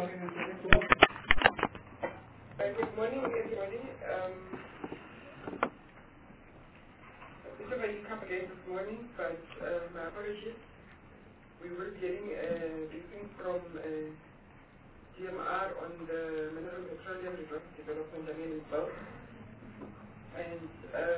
Good morning, everybody. Bit of a hiccup again this morning, but my apologies. We were getting a briefing from GMR on the Mineral Petroleum Resource Development Agreement Bulk, and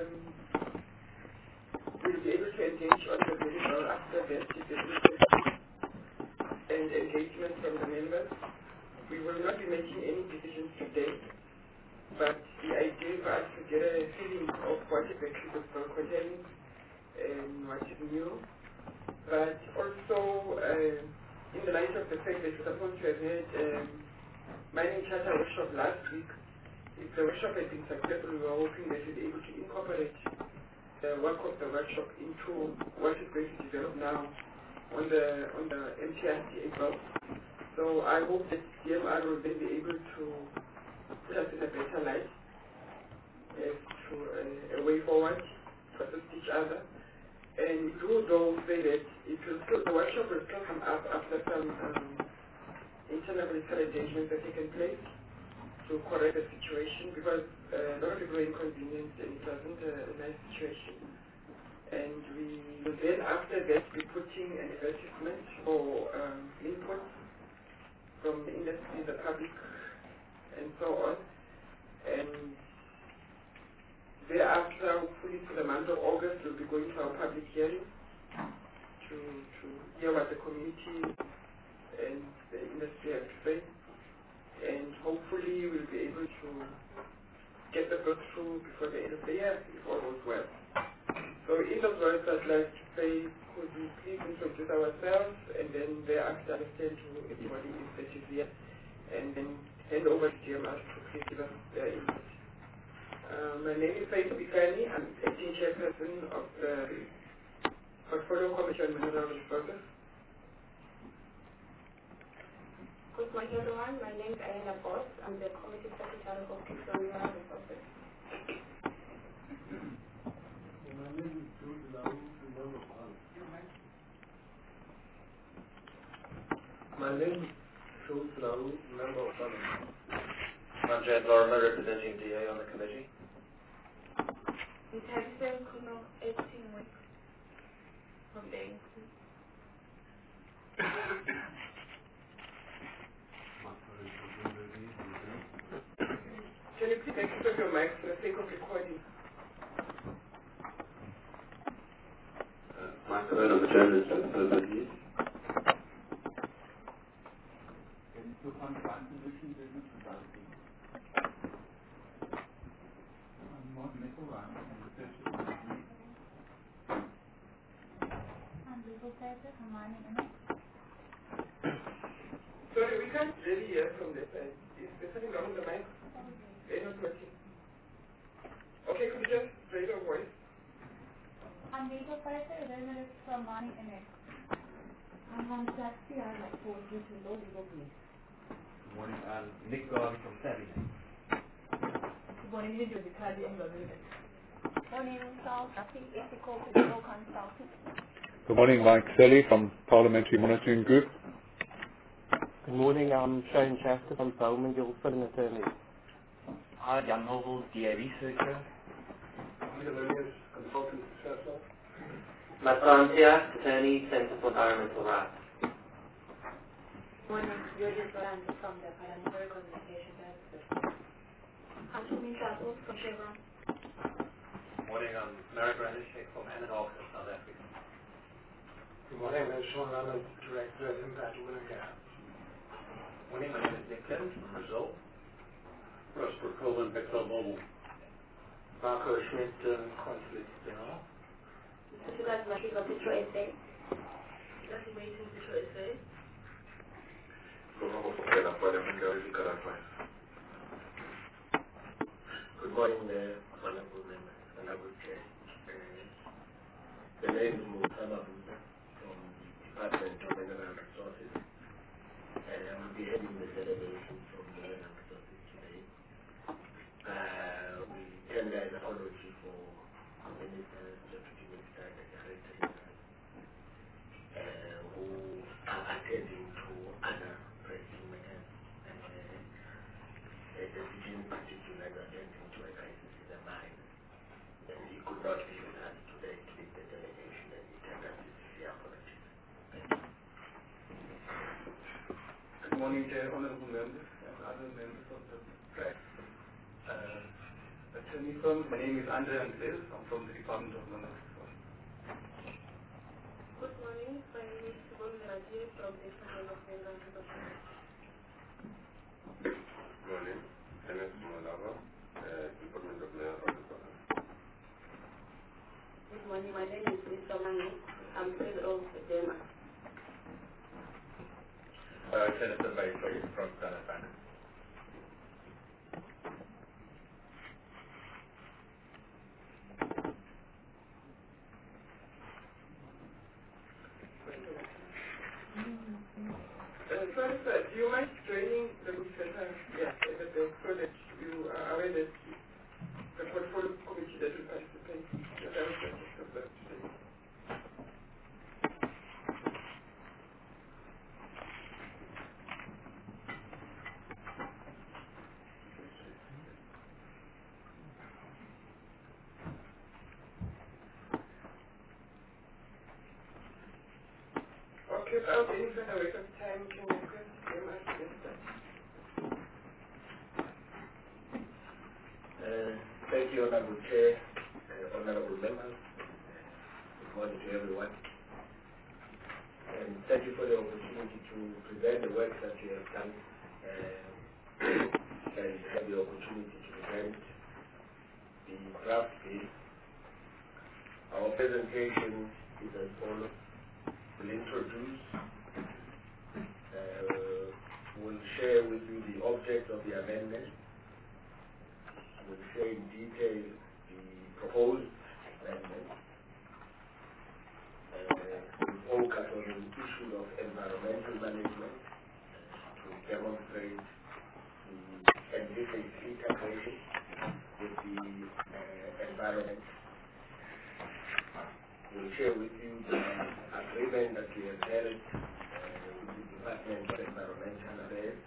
we'll be able to engage on the bill after that if there is and engagement from the members. We will not be making any decisions today, but the idea for us to get a feeling of what exactly the bill contains and what is new, but also in the light of the fact that we're supposed to have had mining charter workshop last week. If the workshop had been successful, we were hoping that we'd be able to incorporate the work of the workshop into what is going to develop now on the MTRT as well. So I hope that DMR will then be able to put us in a better light as to a way forward to assist each other. And do though say that the workshop will still come up after some internal political engagements have taken place to correct the situation, because a lot of people were inconvenienced and it wasn't a nice situation. And we will then after that be putting an advertisement for input from the industry, the public, and so on. And thereafter, hopefully to the month of August, we'll be going to our public hearing to hear what the community and the industry have to say. And hopefully we'll be able to get the book through before the end of the year, if all goes well. So in those words, I'd like to say, could we please introduce ourselves, and then thereafter understand who everybody is that is here, and then hand over to GMR to please give us their input. My name is Faith Bikani. I'm acting chairperson of the Portfolio Committee on Mineral Resources. Good morning, everyone. My name is Ayana Boss. I'm the Committee Secretary for People on Mineral Resources. My name is George Lau, member of ALP. My name is George Lau, member of Parliament. I'm Jed Lorimer, representing DA on the committee. Intelligent Kuno 18 weeks from the Can you please access your mic for the sake of recording? Michael Owen, I'm a journalist at the Burbank News. Sorry, we can't really hear from this side. Is there something wrong with the mic? They're not working. Okay, could you just raise your voice? I'm Rita Parker, journalist from Morning MX. I'm Shakti, I'm a poetry to Low Legal Police. Good morning, I'm Nick Garvey from Savvy. Good morning, this is Vikadi England. morning, Sal Shakti, ethical legal consultant. Good morning, Mike Selly from Parliamentary Monitoring Group. Good morning, I'm Shane Shasta from Bowman Gilford and Attorney. Hi, Jan Noble, DA researcher. Miscellaneous consultant successor. Matt Frantia, attorney, Centre for Environmental Rights. Morning, Judith Baranda from the Parliamentary Communication Services. I'm Sumin Chapo from Chevron. Morning, I'm Marek Ranishek from Anadarko, South Africa. Good morning, I'm Sean Leonard, Director of Impact Oil and Gas. Morning, my name is Nick Lynn from Brazil. Prosper Colvin, ExxonMobil. Marco Schmidt, Consulate General. Susulat Mashiva Petro SA. That's waiting Petro SA. Good morning, honorable members, honorable chair. The name is Musama Buda from the Department of Mineral Resources. I will be heading the celebration from the Mineral Resources today. We tender an apology for Minister, Deputy Minister, and the Director General, who are attending to other pressing matters in particular attending to a crisis in the mine. And he could not be with us today to lead the delegation, and he tendered his sincere apologies. Good morning, Chair, honorable members, and other members of the press. Attorney firm, my name is Andre Andres. I'm from the Department of Minerals. Good morning. My name is Simone Rajiv from the Department of Minerals. Good morning. MS Malava, Department of Minerals. Good morning. My name is Mr. Mangi. I'm head of DEMA. Senator Vice from Standard Bank. Sorry, sir, do you mind joining the group center? Yes, so that you are aware that the portfolio committee that will participate in the direction of that today. Okay, without any further waste of time, can I request them as minister? Thank you, Honorable Chair, honorable members. Good morning to everyone. And thank you for the opportunity to present the work that you have done and have the opportunity to present the draft bill. Our presentation is as follows. We'll introduce, we'll share with you the object of the amendment. We'll share in detail the proposed amendment. We'll focus on the issue of environmental management to demonstrate the envisaged integration with the environment. We'll share with you the agreement that we have held with the Department of Environmental Affairs.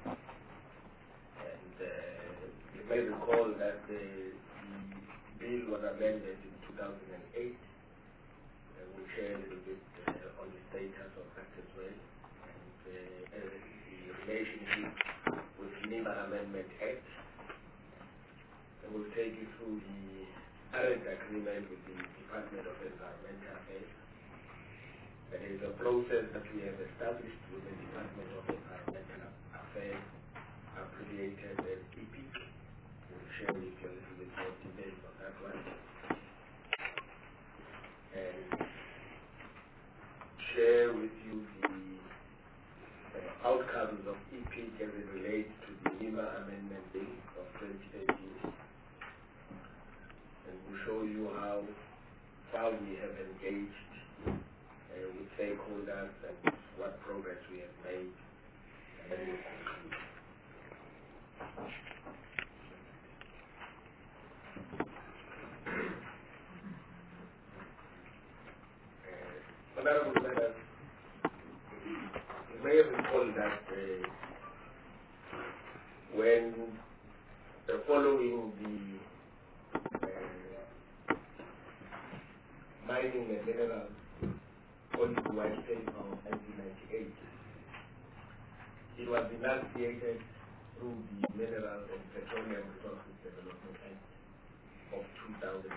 And you may recall that the bill was amended in 2008. We'll share a little bit on the status of that as well. And the relationship with NEMA Amendment Act. And we'll take you through the current agreement with the Department of Environmental Affairs. There is a process that we have established with the Department of Environmental Affairs, abbreviated as EPIC. We'll share with you a little bit more details on that one. And share with you the outcomes of EPIC as it relates to the NEMA Amendment Bill of 2018. And we'll show you how far we have engaged with stakeholders and what progress we have made, and then we'll conclude. Honorable members, you may recall that when following the mining and minerals policy white paper of 1998, it was enunciated through the Mineral and Petroleum Resources Development Act of 2002.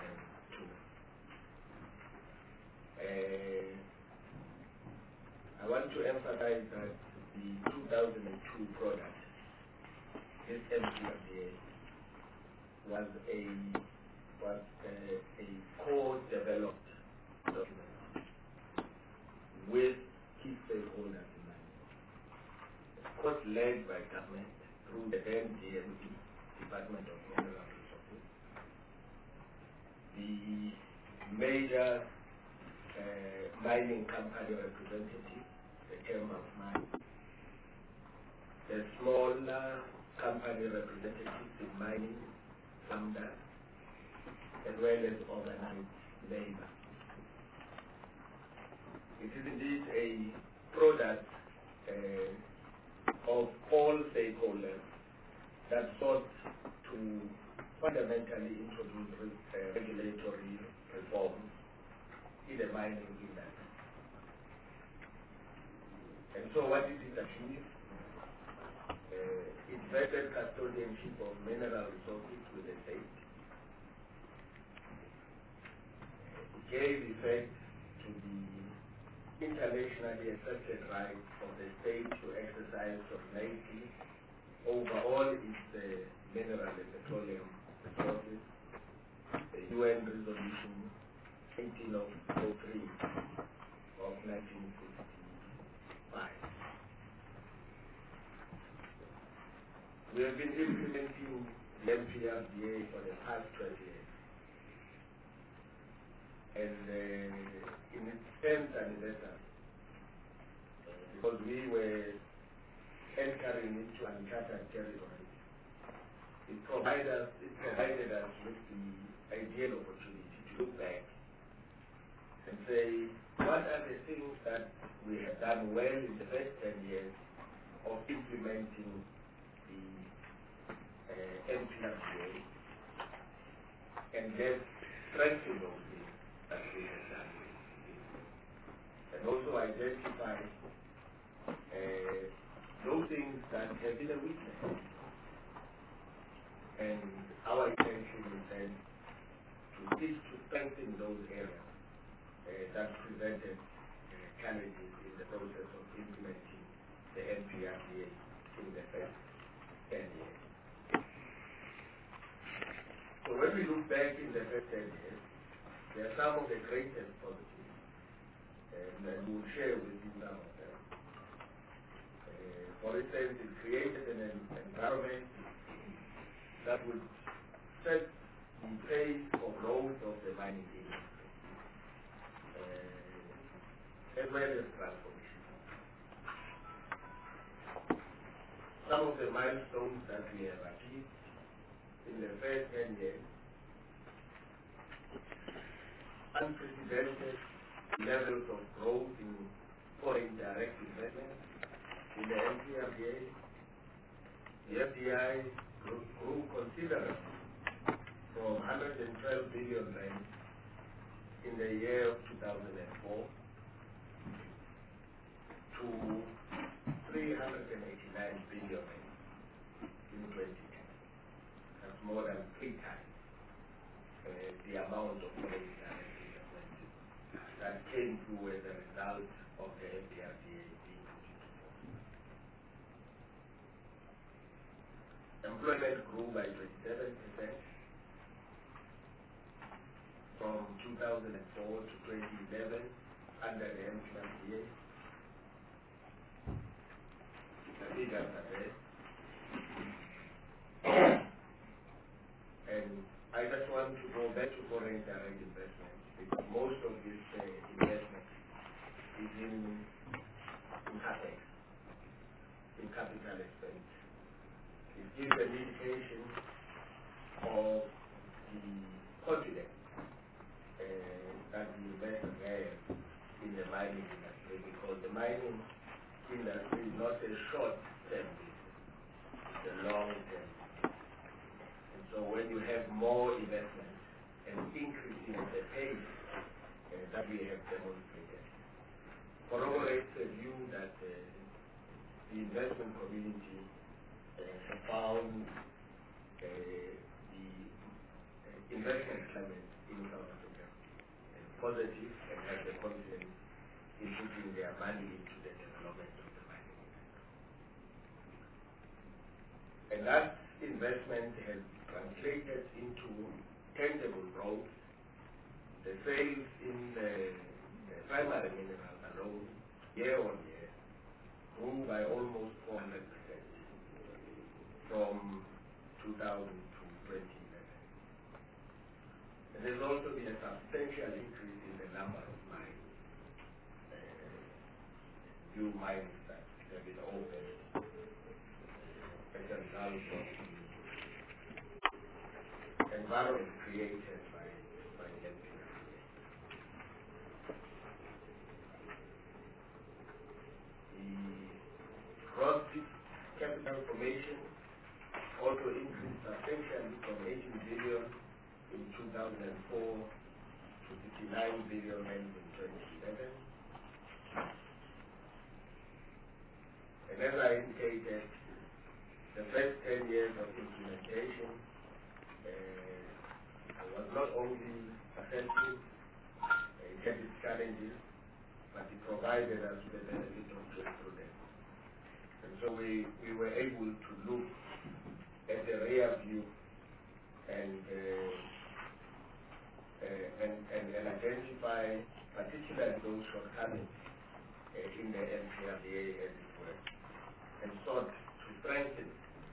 I want to emphasize that the 2002 product, this MPRDA, was a co-developed document with key stakeholders in mind. Of course, led by government through the then DMD, Department of Mineral Resources, the major mining company representatives, the Chamber of Mine, the smaller company representatives in mining, SAMDA, as well as organized labor. It is indeed a product of all stakeholders that sought to fundamentally introduce regulatory reforms in the mining industry. And so what did it achieve? It vested custodianship of mineral resources with the state. It gave effect to the internationally accepted right of the state to exercise sovereignty over all its mineral and petroleum resources. The UN resolution 1803 of 1965. We have been implementing the MPRDA for the past 12 years. And in its 10th anniversary, because we were entering into uncharted territory, it provided us with the ideal opportunity to look back and say, what are the things that we have done well in the first 10 years of implementing the MPRDA, and let's strengthen those things that we have done. And also identify those things that have been a weakness. And our intention is then to seek to strengthen those areas that presented challenges in the process of implementing the MPRDA in the first 10 years. So when we look back in the first 10 years, there are some of the greatest positives, and we'll share with you some of them. For instance, it created an environment that would set the pace for growth of the mining industry, as well as transformation. Some of the milestones that we have achieved in the first 10 years: unprecedented levels of growth in foreign direct investment in the MPRDA. The FDI grew considerably from 112 billion rand in the year of 2004 to 389 billion rand in 2010. That's more than 3 times the amount of foreign direct investment that came through as a result of the MPRDA being put into force. Employment grew by 27% from 2004 to 2011 under the MPRDA. The figures are there. And I just want to go back to foreign direct investment, because most of this investment is in CapEx, in capital expenditure. It gives an indication of the confidence that the investors have in the mining industry, because the mining industry is not a short-term business, it's a long-term. So when you have more investment and increasing the pace that we have demonstrated, corroborates the view that the investment community have found the investment climate in South Africa positive and have the confidence in putting their money into the development of the mining industry. And that investment has translated into tangible growth. The sales in the primary minerals alone, year on year, grew by almost 400% from 2000 to 2011. And there's also been a substantial increase in the number of mines, new mines that have been opened as a result of the environment created by MPRDA. The gross capital formation also increased substantially from 18 billion in 2004 to 59 billion in 2011. And as I indicated, the first 10 years of implementation was not only successful, it had its challenges, but it provided us with the benefit of going through them. And so we were able to look at the rear view and identify particularly those shortcomings in the MPRDA, as it were, and sought to strengthen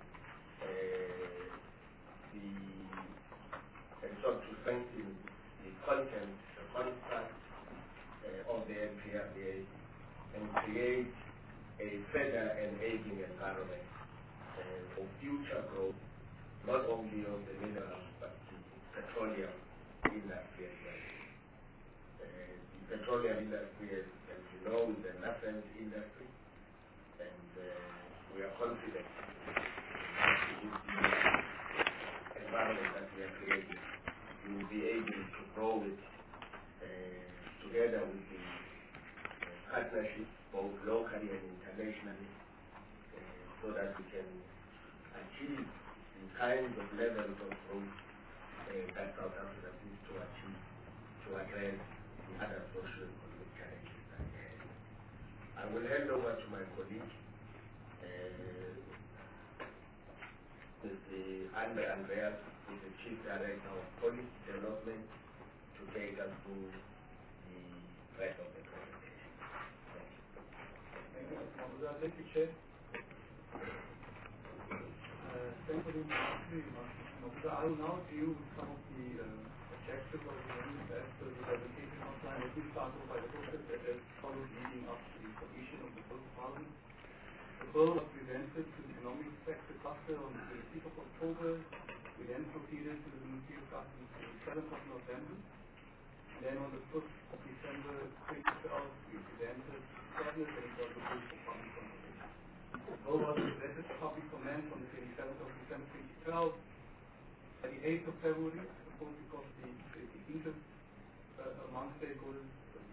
the content, the construct of the MPRDA, and create a further enabling environment for future growth, not only of the minerals but the petroleum industry as well. The petroleum industry, as you know, is a nascent industry, and we are confident that with the environment that we are creating, we will be able to grow it together with the partnerships, both locally and internationally, so that we can achieve the kinds of levels of growth that South Africa needs to achieve to address the other socio-economic challenges that we have. I will hand over to my colleague, Andre Andreas, who is the Chief Director of Policy Development, to take us through the rest of the presentation. Thank you, Mr. Mabuza. Thank you, Chair. Thank you, Mr. Mabuza. I will now deal with some of the objectives of the amendment as per the presentation outline. Let me start off by the process that has followed leading up to the submission of the bill to Parliament. The bill was presented to the Economic Sector Cluster on the 26th of October. We then proceeded to the Ministry of Customs on the 7th of November. And then on the 1st of December 2012, we presented to Cabinet and it was approved for public consultation. The bill was presented to public comment on the 27th of December 2012. By the 8th of February, of course, because the interest among stakeholders,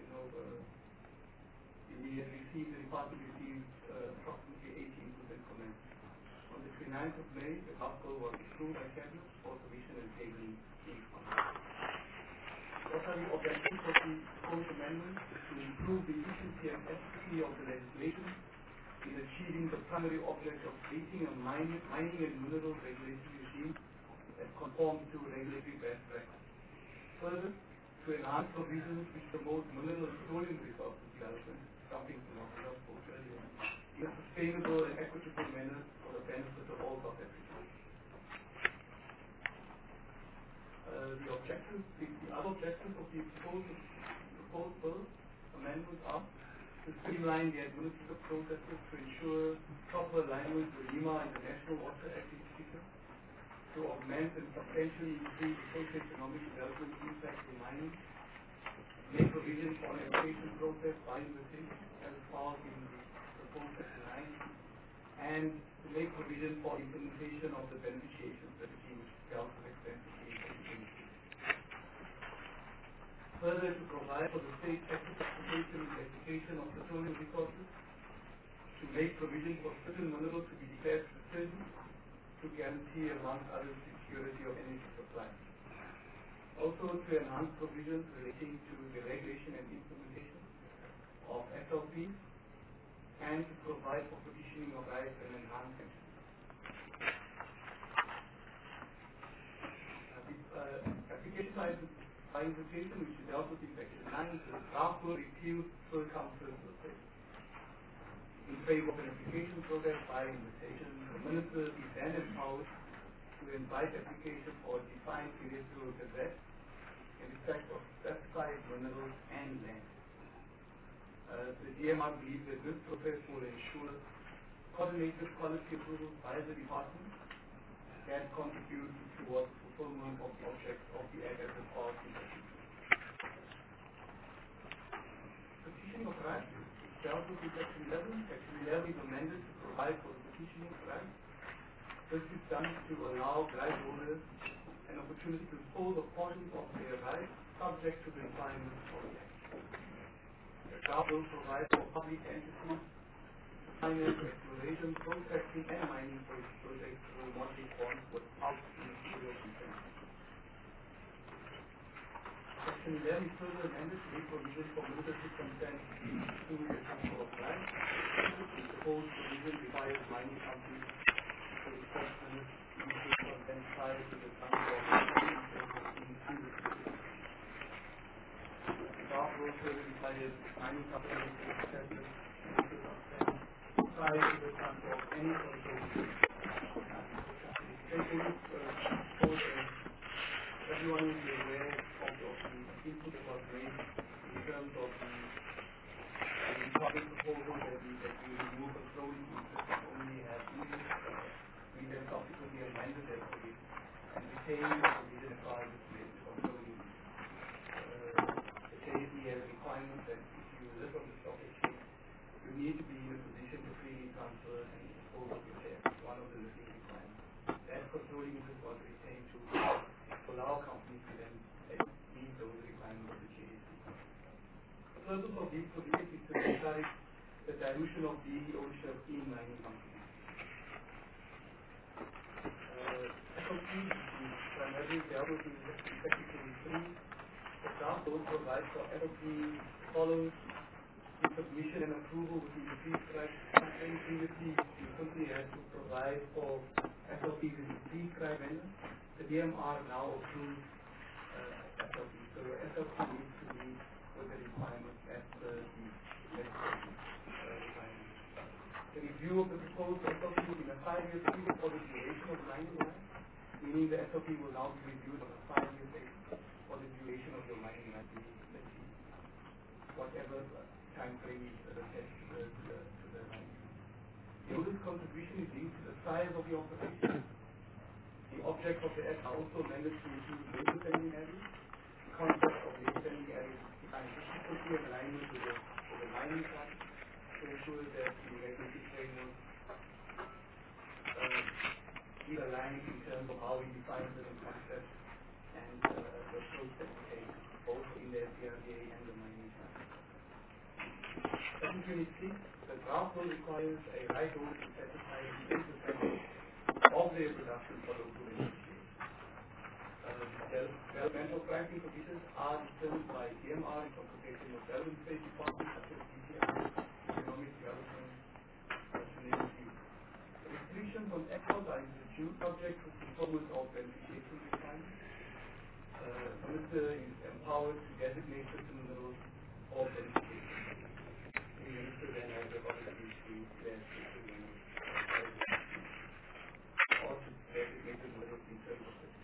the department received approximately 18% comment. On the 29th of May, the draft bill was approved by Cabinet for submission and tabling in Parliament. What are the objectives of the proposed amendment? To improve the efficiency and efficacy of the legislation in achieving the primary object of creating a mining and mineral regulatory regime that conforms to regulatory best practice. Further, to enhance provisions which promote mineral and petroleum resources development, something to not be spoke earlier, in a sustainable and equitable manner for the benefit of all South Africans. The other objectives of the proposed bill amendments are to streamline the administrative processes to ensure proper alignment with NEMA and the National Water Act in particular, to augment and substantially increase the socio-economic development impact in mining, make provision for an application process by the state as filed in the proposed Section 9, and to make provision for implementation of the beneficiation strategy which dealt with extensively in the industry. Further, to provide for the state active participation in the application of petroleum resources, to make provision for certain minerals to be declared strategic, to guarantee, amongst others, security of energy supply. Also, to enhance provisions relating to the regulation and implementation of SLP, and to provide for petitioning of rights and enhancement. Application by invitation, which is dealt with in Section 9, the draft will repeal full council in favor of an application process by invitation. The minister is then empowered to invite application for a defined territorial gazette in respect of specified minerals and land. The DMR believes that this process will ensure coordinated quality approvals by the department that contribute towards fulfillment of the objects of the Act as a policy. Petitioning of rights dealt with in Section 11. Section 11 is amended to provide for the petitioning of rights. This is done to allow right owners an opportunity to dispose of portions of their rights subject to the requirements of the Act. The draft will provide for public entities to finance exploration, prospecting, and mining projects through mortgage bonds without ministerial consent. Section 11 is further amended to make provision for military consent to the transfer of land. The proposed provision requires mining companies to report military consent prior to the transfer of land into the city. The draft will further require mining companies to accept the military consent prior to the transfer of any control. Everyone will be aware of the input that was made in terms of the public proposal that we remove controlling interest that only has English. We then subsequently amended that and retained the provision applied to controlling the JSE has a requirement that if you live on the stock exchange, you need to be in a position to freely transfer and dispose of your shares. One of the listing requirements. That controlling interest was retained to allow companies to then meet those requirements of the JSE. The purpose of these provisions is to encourage the dilution of the ownership in mining companies. SOP is primarily dealt with in Section 23. The draft also provides for SOP follows the submission and approval within the prescribed time. Previously, you simply had to provide for SOPs in the prescribed manner. The DMR now approves SOP. So your SOP needs to be with the requirements as per the legislation requirements. The review of the proposed SOP will be a 5-year period for the duration of mining rights, meaning the SOP will now be reviewed on a 5-year basis for the duration of your mining rights, whatever time frame is attached to the mining. The owner's contribution is linked to the size of the operation. The object of the Act are also amended to include labor standing areas. The concept of labor standing areas is defined consistently in alignment with the mining plan to ensure that the regulatory framework is aligned in terms of how we define certain concepts and the approach that we take both in the SPRDA and the mining plan. Section 26, the draft will requires a right owner to set aside 10% of their production for local industry. Developmental pricing conditions are determined by DMR in consultation with relevant state departments such as DTI, economic development, to name a few. Restrictions on exports are instituted subject to performance of beneficiation requirements. The minister is empowered to designate certain minerals or beneficiation. The minister then has the authority to designate certain minerals or to designate the minerals in terms of the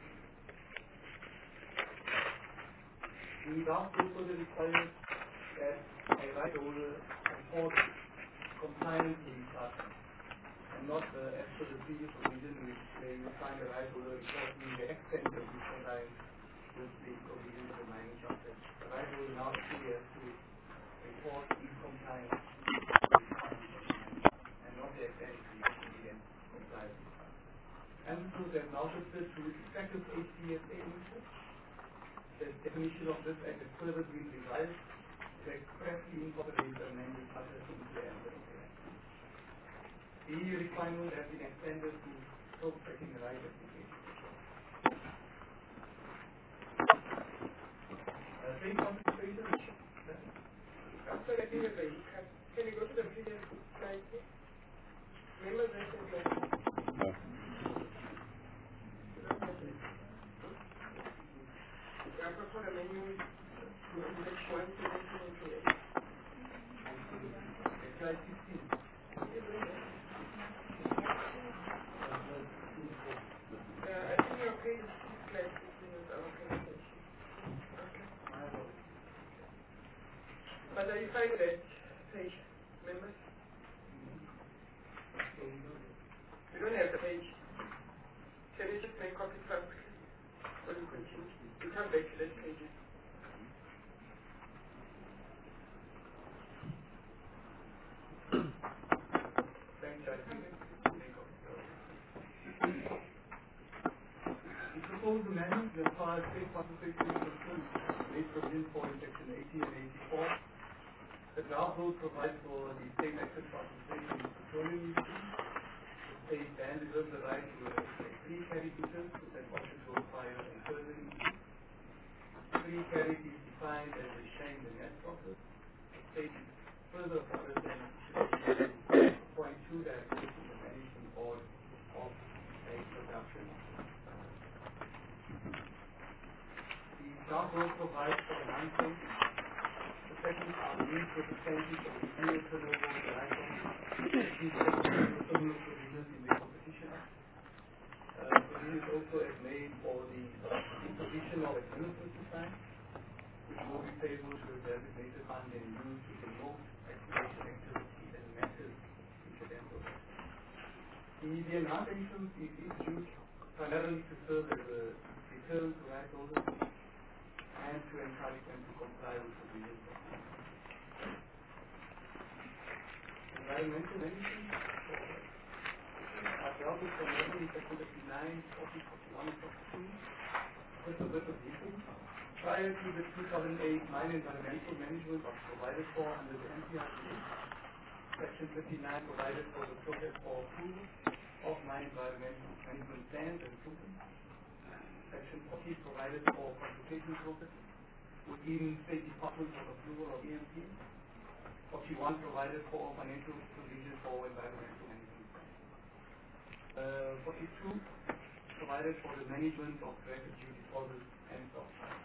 draft also requires that a right owner report compliance with these articles, and not as per the previous provision which they will find the right owner reporting the extent of this compliance with the provisions of the mining chapter. The right owner now actually has to report these compliance with the requirements of the mining, and not the extent to which the compliance. And so they have now shifted to effective HDSA input. The definition of this act is further being revised to expressly incorporate the amended matters into the ambit of the act. The EU requirements have been extended to prospecting right application. Trade concentration. After I think can you go to the previous slide, please? Remember that slide? I prefer the menu to index 1, 17, and 28. Slide 16. I think you're okay to see slide 16 with our presentation. Okay. But I find that page, remember? We don't have the page. Can you just make copies first? Or you continue? You come back to that page. Thanks, I think. proposed amendments as far as state participation is concerned, made provision for in section 80 and 84. The draft rules provide for the state active participation in petroleum industry. The state then reserves the right to regulate free carry users with an option to acquire and further industry. Free carry is defined as a sharing the net profit. The state further orders then to appoint two directors in the management board of a production. The draft rules provide for 9 things. The second are the means representatives of the annual turnover of the license. These are similar provisions in the Competition Act. Provisions also as made for the imposition of administrative fines, which will be payable to a designated fund and used to promote activation activity and matters incidental. The enhancement is issued primarily to serve as a deterrent to right holders and to encourage them to comply with provisions of the Act. Environmental management are dealt with primarily in section 59, 40, 41, and 42. Just a bit of detail. Prior to the 2008 mine environmental management was provided for under the MPRDA. Section 59 provided for the process for approval of mine environmental management plans and improvements. Section 40 provided for consultation processes within State Department for approval of EMP. 41 provided for financial provision for environmental management plans. 42 provided for the management of residue deposits and stockpiles.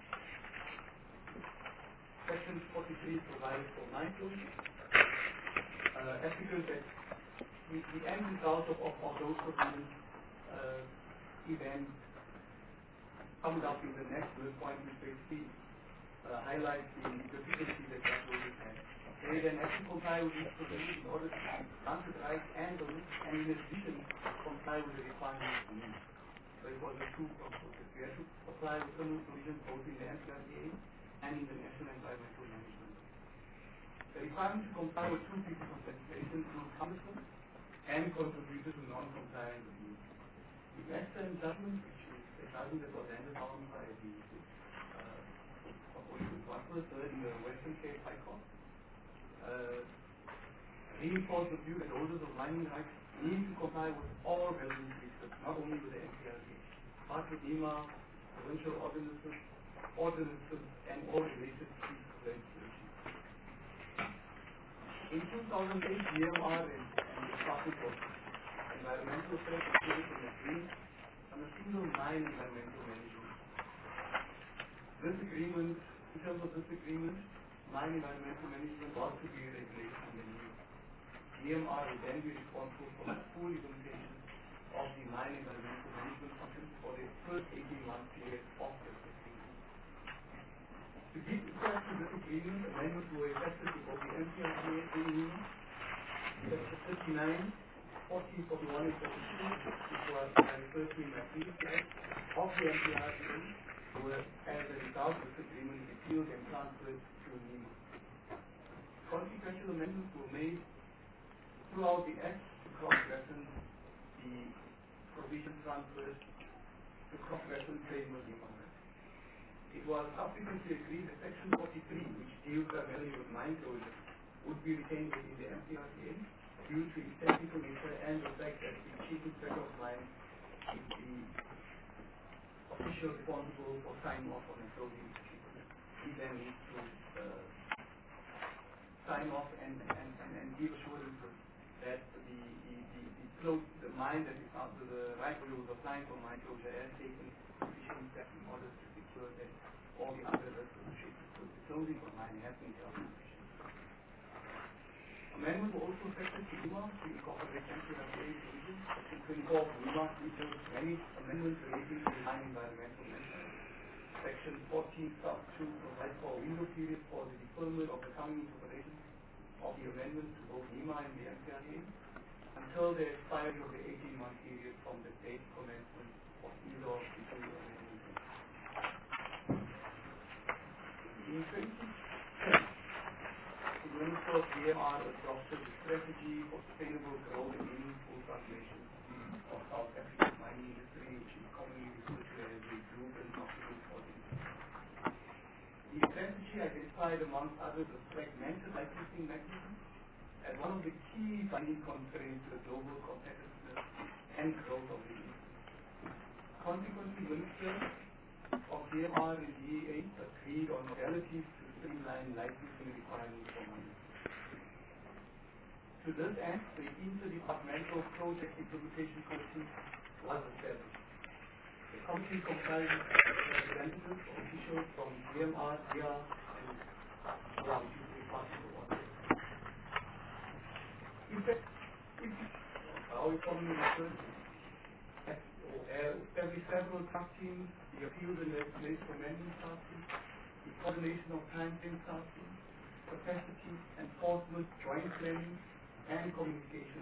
Section 43 provided for mine closure. Applicants that the end result of those provisions event comes up in the next bullet point, which basically highlights the difficulty that will be had. They then have to comply with these provisions in order to grant the rights and in addition comply with the requirements of the need. So it was a two-pronged process. We had to apply with some provisions both in the MPRDA and in the National Environmental Management. The requirement to comply with two pieces of legislation include cumbersome and contributed to non-compliance of use. The Western judgment, which is a judgment that was handed down by the heard in the Western Cape High Court, reinforced the view that holders of mining rights need to comply with all relevant research, not only with the MPRDA, but with NEMA, provincial ordinances, and all related pieces of legislation. In 2008, GMR and the Department of Environmental Affairs included an agreement on a single mine environmental management. This agreement, in terms of this agreement, mine environmental management was to be regulated in the new. GMR will then be responsible for the full implementation of the mine environmental management function for the first 18-month period of this agreement. To give effect to this agreement, amendments were effected to both the MPRDA and NEMA, Section 39, 40, 41, and 42, which was referred to in my previous slide, of the MPRDA, were, as a result of this agreement, repealed and transferred to NEMA. Consequential amendments were made throughout the Act to cross-reference the provision transferred to cross-reference framework NEMA. It was subsequently agreed that Section 43, which deals primarily with mine closure, would be retained within the MPRDA due to its technical nature and the fact that the Chief Inspector of Mines is the official responsible for signing off on a closing decision. He then needs to sign off and give assurances that the mine that is out to the right who was applying for mine closure has taken sufficient steps in order to secure that all the other risks associated with the closing of mine have been dealt with. Amendments were also affected to NEMA to incorporate MPRDA provisions. Section 24 of NEMA details many amendments relating to the mine environmental management. Section 14 sub 2 provides for a window period for the deferment of the coming into operation of the amendments to both NEMA and the MPRDA until the expiry of the 18-month period from the date commencement of either of the two amendments. In 2010, the Minister of GMR adopted the Strategy for Sustainable Growth and Meaningful Transformation of South Africa's mining industry, which is commonly referred to as the identified, amongst others, a fragmented licensing mechanism as one of the key binding constraints to the global competitiveness and growth of the industry. Consequently, ministers of DMR and DEA agreed on modalities to streamline licensing requirements for miners. To this end, the Interdepartmental Project Implementation Committee was established. The committee comprises representatives of officials from DMR, DIA, and DIA, which is the Department of Water. In fact, our economy research established several task teams, the appeals and legislation amendment task team, the coordination of time-frame task team, capacity, enforcement, joint planning, and communication.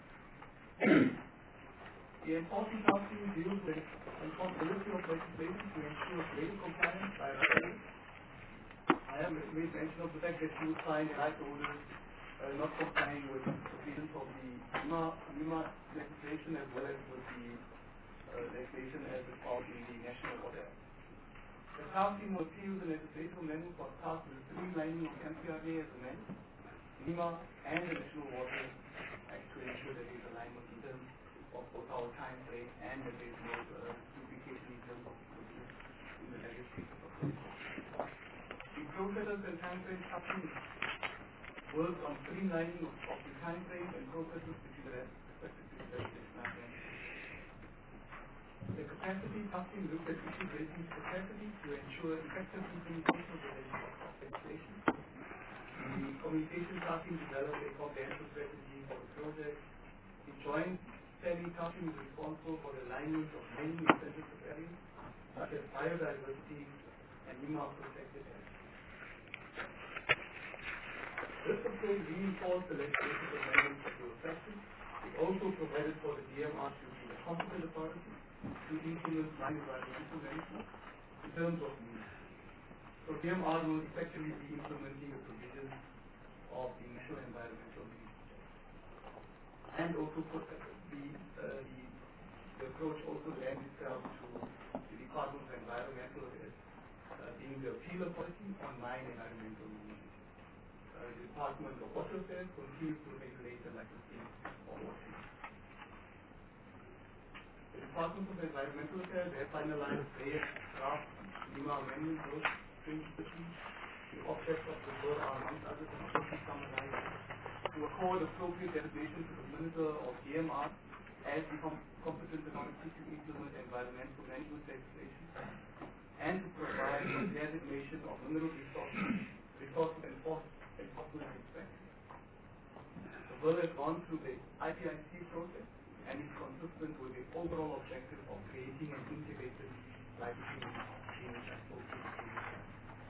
The enforcement task team deals with enforceability of legislation to ensure greater compliance by regulators. I have made mention of the fact that you find right orders not complying with the provisions of the NEMA legislation as well as with the legislation as it's found in the National Water Act. The task team of appeals and legislative amendments was tasked with streamlining of MPRA as amended, NEMA and the National Water Act to ensure that there is alignment in terms of both our time frame and that there is no duplication in terms of provisions in the various pieces of law. The processes and time frame taskings work on streamlining of the time frame and processes between the respective legislation. The capacity tasking looks at issues raising capacity to ensure effective implementation of the legislation. The communication tasking developed a comprehensive strategy for the project. The joint planning tasking is responsible for the alignment of many sensitive areas, such as biodiversity and NEMA protected areas. This approach reinforced the legislative amendments that were effective. It also provided for the DMR to be a competent authority to implement mine environmental management in terms of needs. So DMR will effectively be implementing the provisions of the National Environmental Needs. And also the approach also lends itself to the Department of Environmental Affairs being the appeal authority on mine environmental needs. The Department of Water Affairs continues to regulate the licensing of water. The Department of Environmental Affairs has finalized their draft NEMA amendment bill 2013. The objects of the bill are, amongst others, shortly summarized to accord appropriate designation to the Minister of DMR as the competent authority to implement environmental management legislation and to provide designation of mineral resources enforcement inspectors. The bill has gone through the IPIC process and is consistent with the overall objective of creating an integrated licensing scheme which I spoke to previously.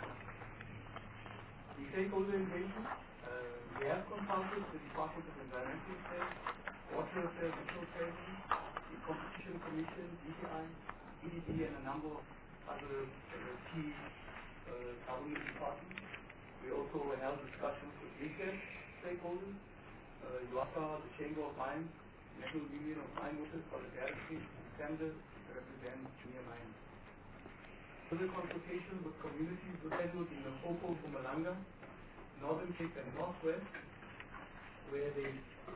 The stakeholder engagement, we have consulted the Department of Environmental Affairs, Water Affairs, National Treasury, the Competition Commission, DTI, EDB, and a number of other key government departments. We also held discussions with retail stakeholders, UAPA, the Chamber of Mines, National Union of Mine Workers, Solidarity, Standards, to represent junior mines. Further consultation with communities were scheduled in the Hopo, Mpumalanga, Northern Cape, and Northwest, where they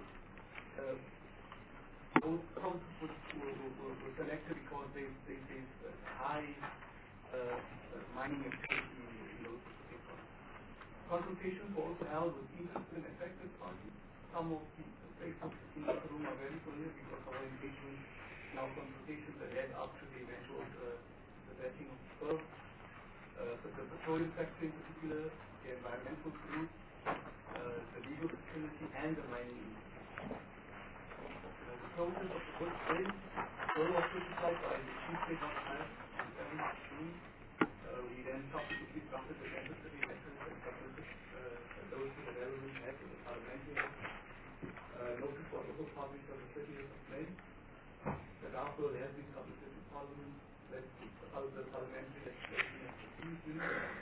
those provinces were selected because they face high mining activity in those specific provinces. Consultations were also held with interested and affected parties. Some of the stakeholders in this room are very familiar because our engagement in our consultations that led up to the eventual the vetting of the bill. The petroleum sector in particular, the environmental group, the legal fraternity, and the mining industry. The process of the bill was certified by the Chief State Officer on 7th June. We then subsequently drafted the necessary letters and submitted those to the relevant heads of the parliamentary notice was also published on the 30th of May. The draft bill has been submitted to Parliament, the parliamentary legislation has proceeded.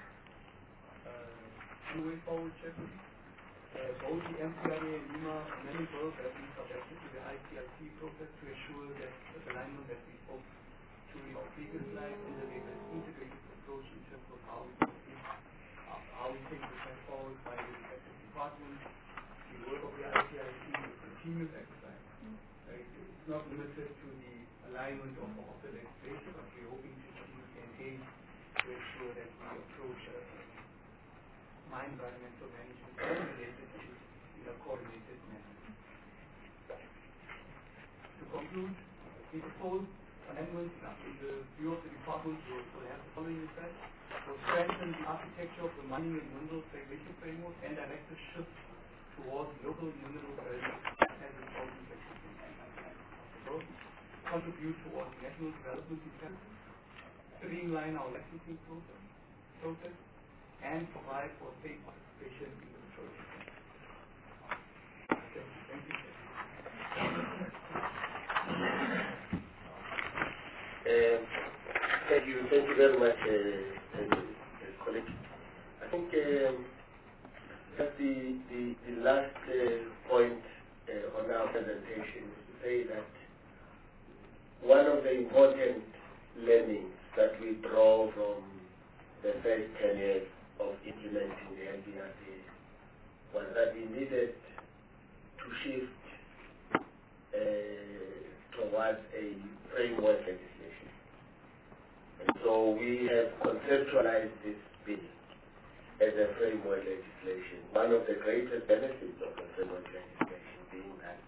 Way forward, Chairman. Both the MPRA and NEMA amendment bills have been subjected to the IPIC process to ensure that the alignment that we spoke to in our previous slide and that there is an integrated approach in terms of how we take department, the work of the ICIC is a continuous exercise. It's not limited to the alignment of the legislation, but we're hoping to continuously engage to ensure that we approach mine environmental management and related issues in a coordinated manner. To conclude, we propose amendments in the view of the department will have the following effect: will strengthen the architecture of the mining and minerals regulation framework and direct a shift towards local mineral development as a policy section. Contribute towards national development incentives, streamline our licensing process, and provide for state participation in the project. Thank you. Thank you very much, colleague. I think that the last point on our presentation is to say that one of the important learnings that we draw from the first 10 years of implementing the NBRD was that we needed to shift towards a framework legislation. And so we have conceptualized this bill as a framework legislation. One of the greatest benefits of the framework legislation being that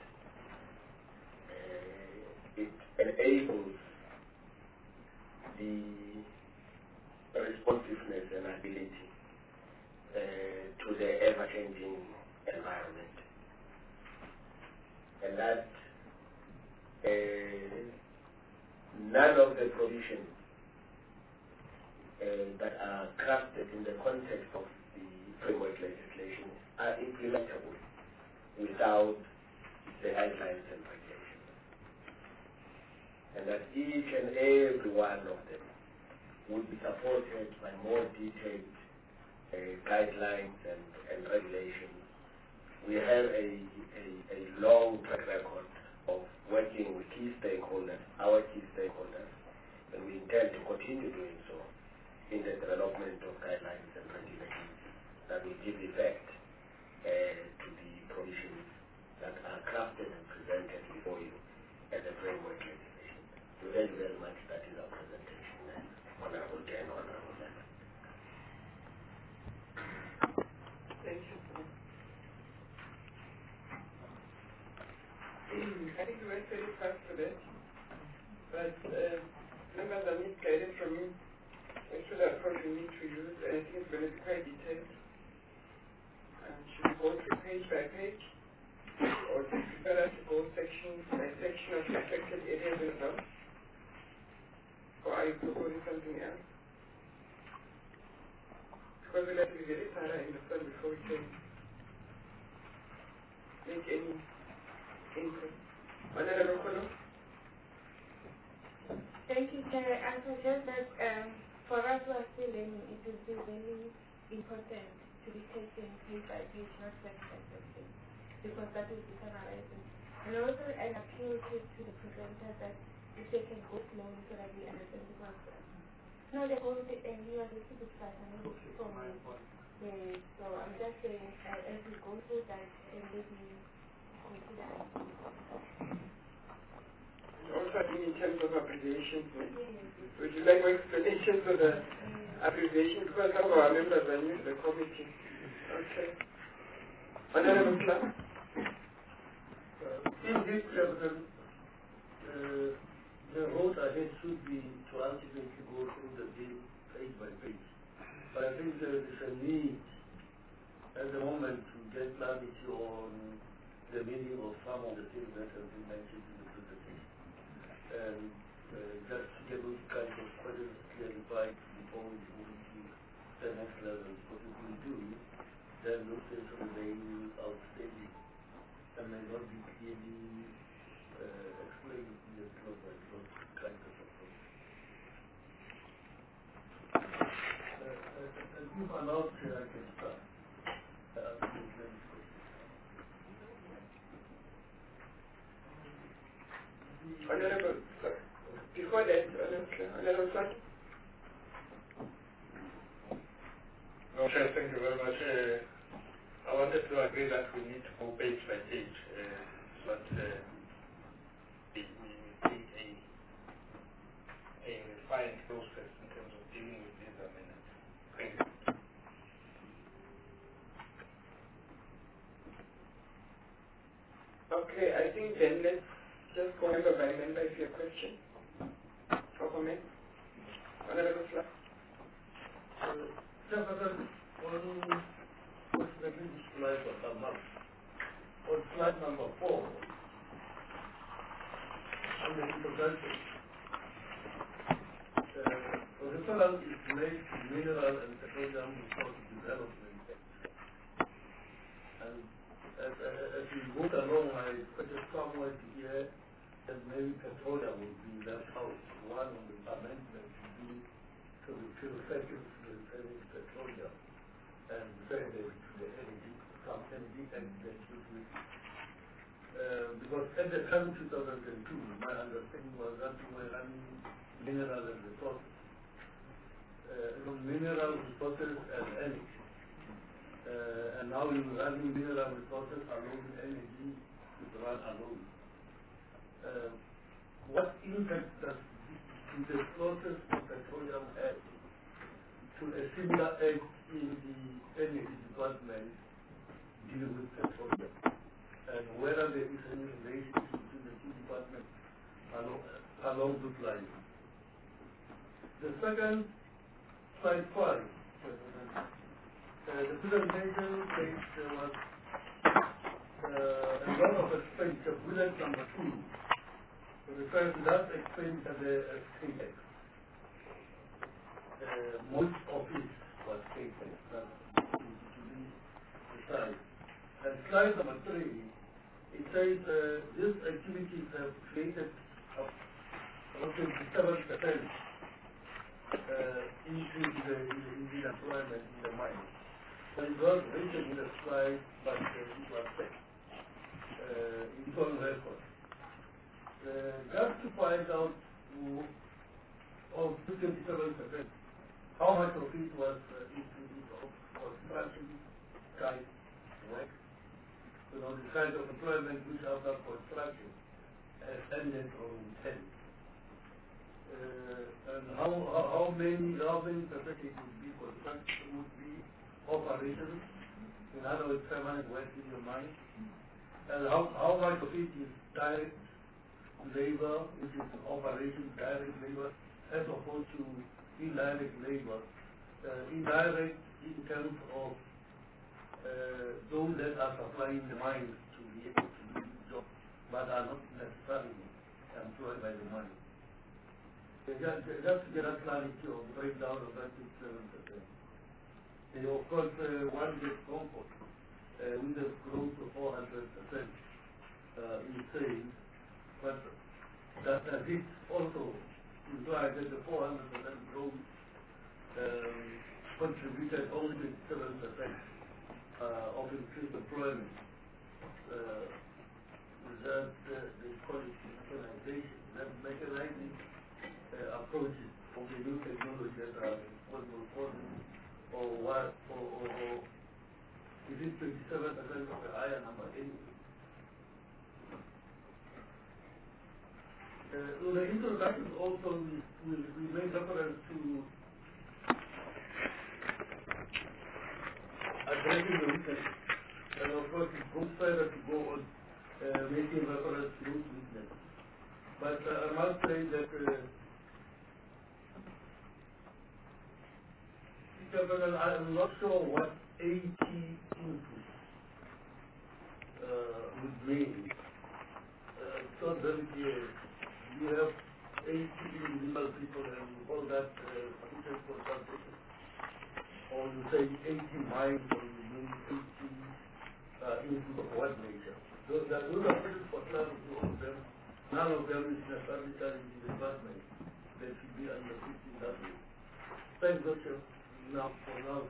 it enables the responsiveness and ability to the ever-changing environment. And that none of the provisions that are crafted in the context of the framework legislation are implementable without the guidelines and regulations. And that each and every one of them would be supported by more detailed guidelines and regulations. We have a long track record of working with key stakeholders, our key stakeholders, and we intend to continue doing so in the development of guidelines and regulations that will give effect to the provisions that are crafted and presented before you as a framework legislation. So thank you very much. That is our presentation, Honorable Chair and Honorable Member. Thank you. I think we went very fast for that, but members are misguided from me as to the approach we need to use, and I think it's going to be quite detailed. Should we go through page by page, or do you prefer us to go section by section of the affected areas and so? Or are you proposing something else? Because we'll have to be very thorough in the first before we can make any input. Honorable Kolo? Thank you, Chair. I suggest that for us who are still learning, it will be really important to be taken page by page, not section by section, because that will be summarizing. And also an appeal to the presenter that if they can go slowly so that we understand, because no, the whole thing, and you are a little bit fast, and it's for me. Yeah, so I'm just saying, as we go through that, and maybe consider. Also, I think in terms of abbreviations, would you like more explanations for the abbreviation? Because some of our members are new to the committee. Okay. Honorable Clark? In this chapter, the road ahead should be to ultimately go through the bill page by page. But I think there is a need at the moment to get clarity on the meaning of some of the things that have been mentioned in the presentation. And just to be able to kind of clarify before we move to the next level. Because if we do, then those things will remain outstanding and may not be clearly explained in the close by close kind of approach. And if I'm out here, I can start. Honorable, before that, Honorable Clark? No, Chair, thank you very much. I wanted to agree that we need to go page by page, but we take a refined process in terms of dealing with these amendments. Thank you. Okay, I think then let's just go member by member if you have questions or comments. Honorable Slide. Chairperson, on slide of the month, on slide number 4, on the introduction, reference is made to mineral and petroleum resource development. And as we move along, I put it somewhere here that maybe petroleum would be left out. One of the amendments would be to refer to petroleum and say that the energy, some energy and that should be. Because at the time 2002, my understanding was that we were running mineral and resources. Mineral resources and energy. And now we are running mineral resources alone, energy is run alone. What impact does the process of petroleum have to a similar act in the energy department dealing with petroleum? And whether there is any relationship between the two departments along those lines. The second, slide 5. The presentation says there was a lot of expenditure. Bullet number 2 refers to that expenditure as CAPEX. Most of it was CAPEX, that to be precise. And slide number 3, it says these activities have created about 27% increase in the employment in the mine. So it was written in the slide, but it was said. It's on record. Just to find out of 27%, how much of it was of construction type work, the kind of employment which after construction has ended or intended. And how many percentage would be construction, would be operations, in other words, permanent work in your mine, and how much of it is direct labor, which is operation, direct labor, as opposed to indirect labor. Indirect in terms of those that are supplying the mines to be able to do the job, but are not necessarily employed by the mine. Just to get a clarity of the breakdown of that 7%. And of course, one gets comfort with a growth of 400% in sales, but does it also imply that the 400% growth contributed only to 7% of increased employment? Is that they call it mechanization? That mechanizing approaches of the new technology that are responsible for them, or what, or is it 27% of a higher number anyway? In the introduction also we made reference to addressing the weakness, and of course it goes further to go on making reference to those weakness. But I must say that I'm not sure what 80 input would mean. It's not very clear. You have 80 individual people and you call that sufficient consultation. Or you say 80 minds or you mean 80 input of what nature. Those are things for clarity of them. None of them is necessarily in the department. They should be understood in that way. Thanks, Doctor. Now, for now,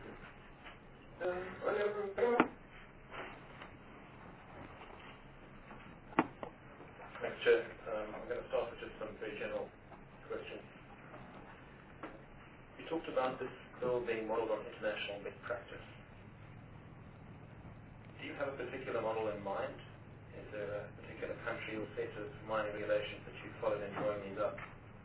Thanks, Chair. I'm going to start with just some very general questions. You talked about this bill being modeled on international best practice. have a particular model in mind? Is there a particular country or set of mining regulations that you followed in drawing these up?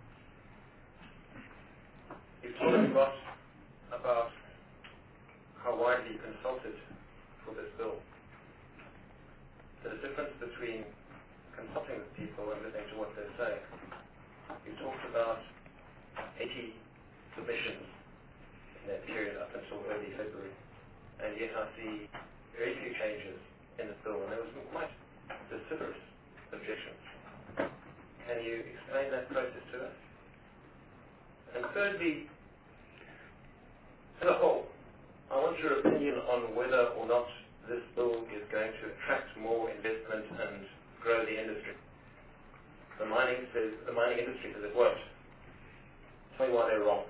You've told us a lot about how widely you consulted for this bill. There's a difference between consulting with people and listening to what they say. You talked about 80 submissions in that period up until early February, and yet I see very few changes in the bill, and there was some quite vociferous objections. Can you explain that process to us? And thirdly, as a whole, I want your opinion on whether or not this bill is going to attract more investment and grow the industry. The mining industry says it won't. Tell me why they're wrong.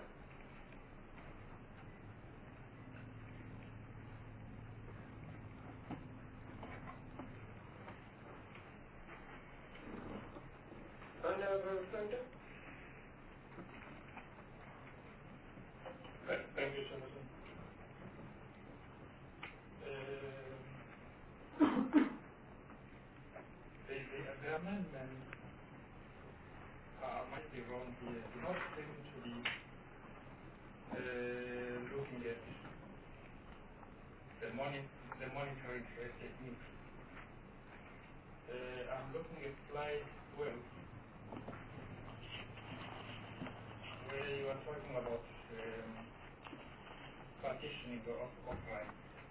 Honorable Sandra? Thank you, Jonathan. The amendment might be wrong here. Do not seem to be looking at the monitoring technique. I'm looking at slide 12, where you are talking about partitioning of rights.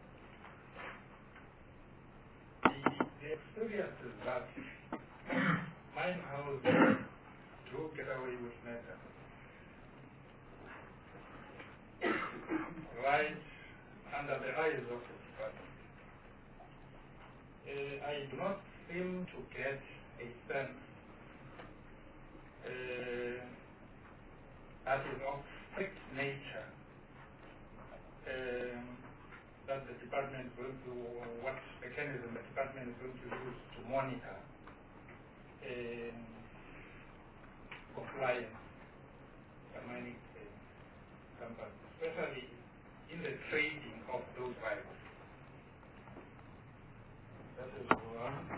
The experience is that mine houses do get away with murder right under the eyes of the department. I do not seem to get a sense that is of strict nature that the department is going to, what mechanism the department is going to use to monitor compliance by mining companies, especially in the trading of those rights. That is one.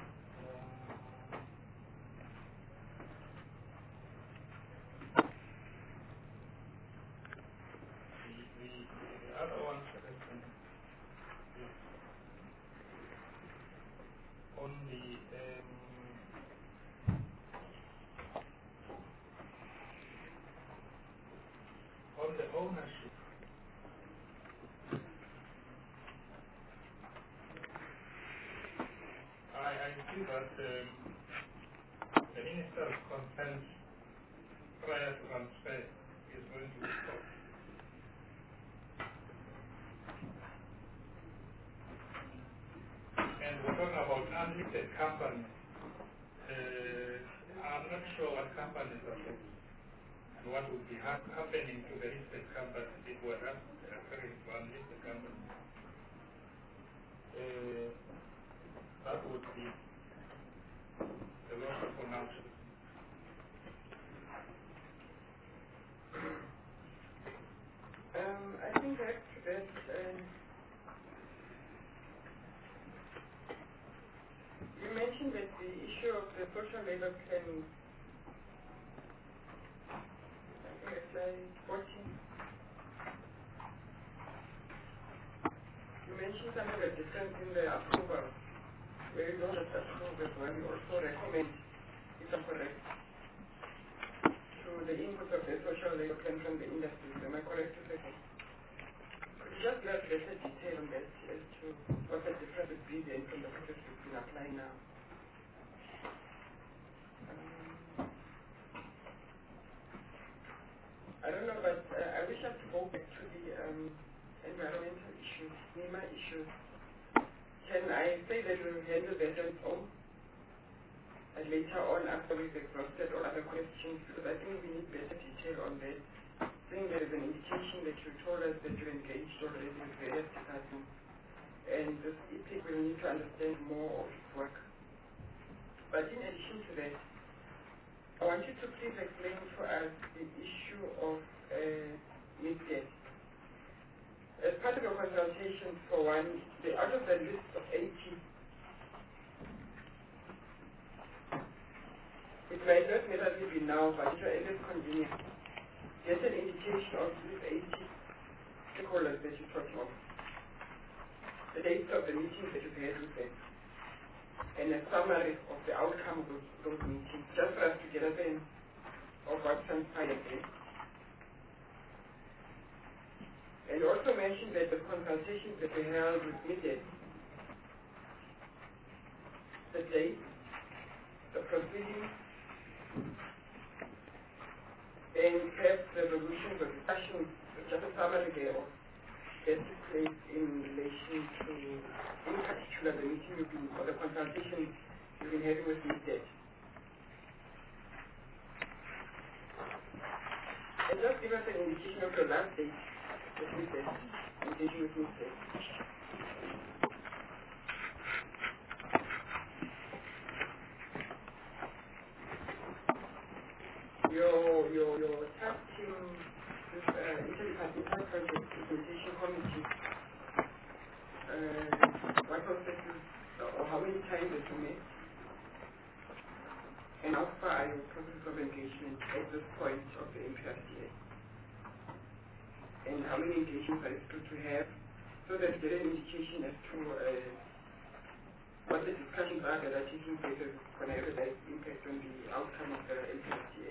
The other one is on the ownership. I see that the minister's consent prior to transfer is going to be sought. And we're talking about unlisted companies. I'm not sure what companies are listed and what would be happening to the listed companies if we're not referring to unlisted companies. That would be the loss of ownership. I think that you mentioned that the issue of the social labor planning, I think it's slide 14. You mentioned some of the difference in the approval, where you don't just approve it, when you also recommend, if I'm correct, to the input of the social labor plan from the industry. Am I correct to say so? Could you just give us better detail on that as to what the difference would be then from the process we've been applying now? I don't know, but I wish I could go back to the environmental issues, NEMA issues. Can I say that we'll handle that on its own? And later on, after we've exhausted all other questions, because I think we need better detail on that. I think there is an indication that you told us that you engaged already with various departments, and this EPIC will need to understand more of its work. But in addition to that, I want you to please explain to us the issue of mid-debt. As part of your consultation, questions for one. Out of the list of 80, it might not necessarily be now, but it is convenient. Just an indication of these 80 stakeholders that you're talking of, the dates of the meetings that you've had with them, and a summary of the outcome of those meetings, just for us to get a sense of what transpired there. And you also mentioned that the consultations that we held with media, the date, the proceedings, and perhaps resolutions or discussions, just a summary there of that took place in relation to, in particular, the meeting you've been, or the consultation you've been having with media. And just give us an indication of your last date. Engaging with media. Your task team, this interdepartmental project implementation committee, what processes or how many times did you met? And how far are your processes of engagement at this point of the MPRDA? And how many engagements are expected to have, so that you get an indication as to what the discussions are that are taking place is going to have a direct impact on the outcome of the MPRDA.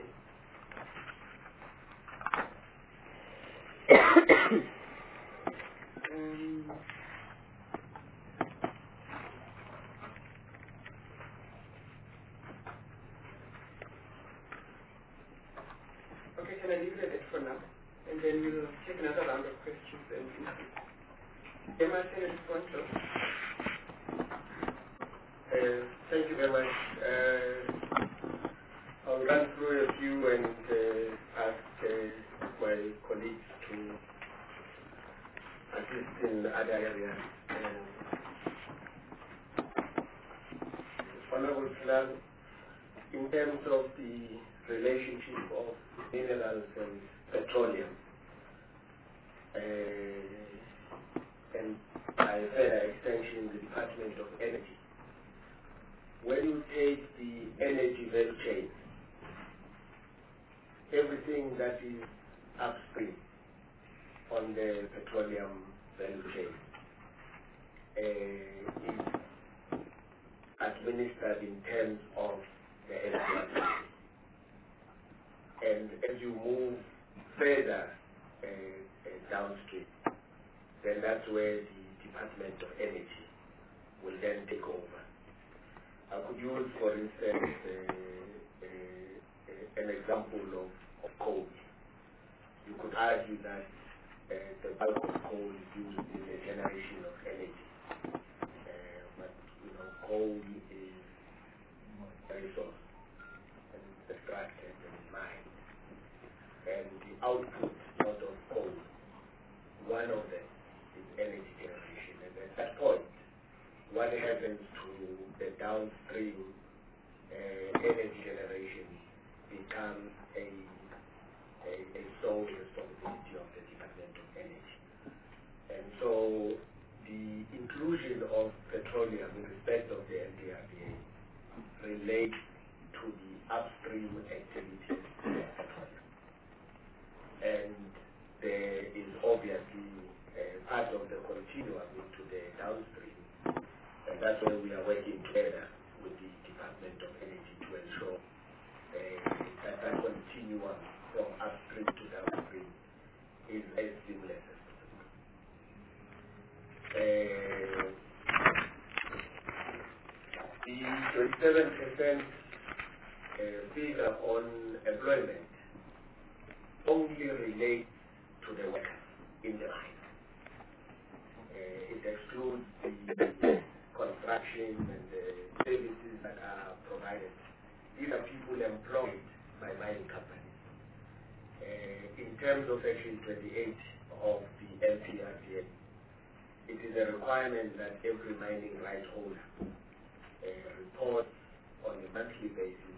Okay, can I leave it at that for now? And then we'll take another round of questions and input. Emma, can you respond to? Thank you very much. I'll run through a few and ask my colleagues to assist in other areas. Honorable Plan, in terms of the relationship of minerals and petroleum, and by further extension the Department of Energy, when you take the energy value chain, everything that is upstream on the petroleum value chain is administered in terms of the energy. And as you move further downstream, then that's where the Department of Energy will then take over. I could use, for instance, an example of coal. You could argue that the bulk of coal is used in the generation of energy. But, coal is a resource and it's extracted and mined. And the output out of coal, one of them is energy generation. And at that point, what happens to the downstream energy generation becomes a sole responsibility of the Department of Energy. And so the inclusion of petroleum in respect of the MPRDA relates to the upstream activities of petroleum. And there is obviously part of the continuum into the downstream, and that's where we are working together with the Department of Energy to ensure that continuum from upstream to downstream is as seamless as possible. The 27% figure on employment only relates to the workers in the mine. It excludes the construction and the services that are provided. These are people employed by mining companies. In terms of Section 28 of the MPRDA, it is a requirement that every mining rights holder reports on a monthly basis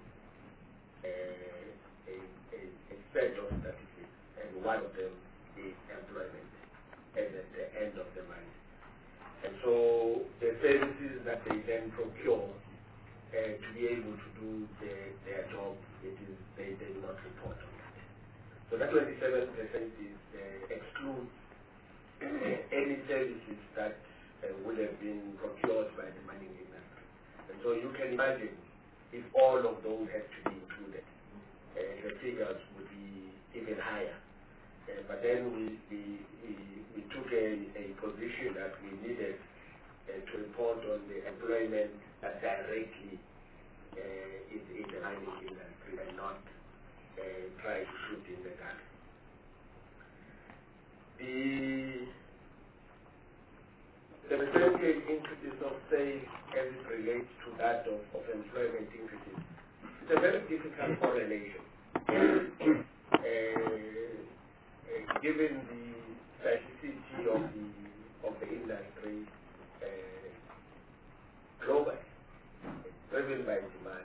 a set of statistics, and one of them is employment as at the end of the month, And so the services that they then procure to be able to do their job, they do not report on that. So that 27% is excludes any services that would have been procured by the mining industry. And so you can imagine if all of those had to be included, the figures would be even higher. But then we took a position that we needed to report on the employment that directly is in the mining industry and not try to shoot in the dark. The percentage increases of sales as it relates to that of employment increases, it's a very difficult correlation. Given the specificity of the industry globally, driven by demand,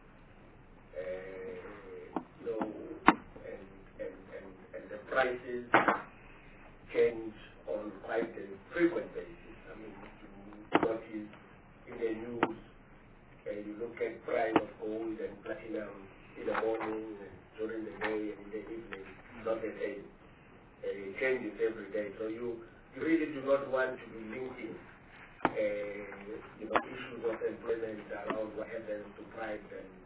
and the prices change on quite a frequent basis. I mean, you notice in the news, you look at price of gold and platinum in the morning and during the day and in the evening, not the same. It changes every day. So you really do not want to be linking issues of employment around what happens to price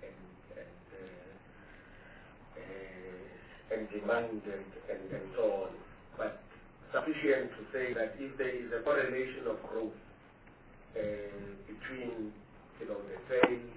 and demand and so on. But sufficient to say that if there is a correlation of growth between the sales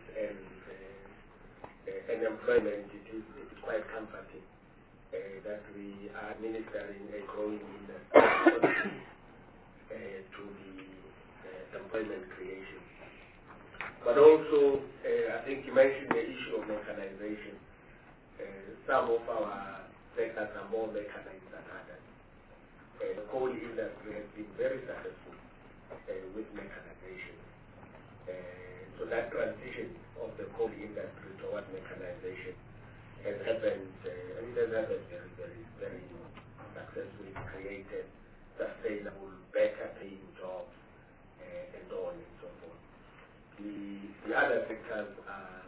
and employment, it is quite comforting that we are administering a growing industry to the employment creation. But also, I think you mentioned the issue of mechanization. Some of our sectors are more mechanized than others. The coal industry has been very successful with mechanization. So that transition of the coal industry towards mechanization has happened, and it has happened very, very, very successfully, created sustainable, better paying jobs, and so on and so forth. The other sectors are,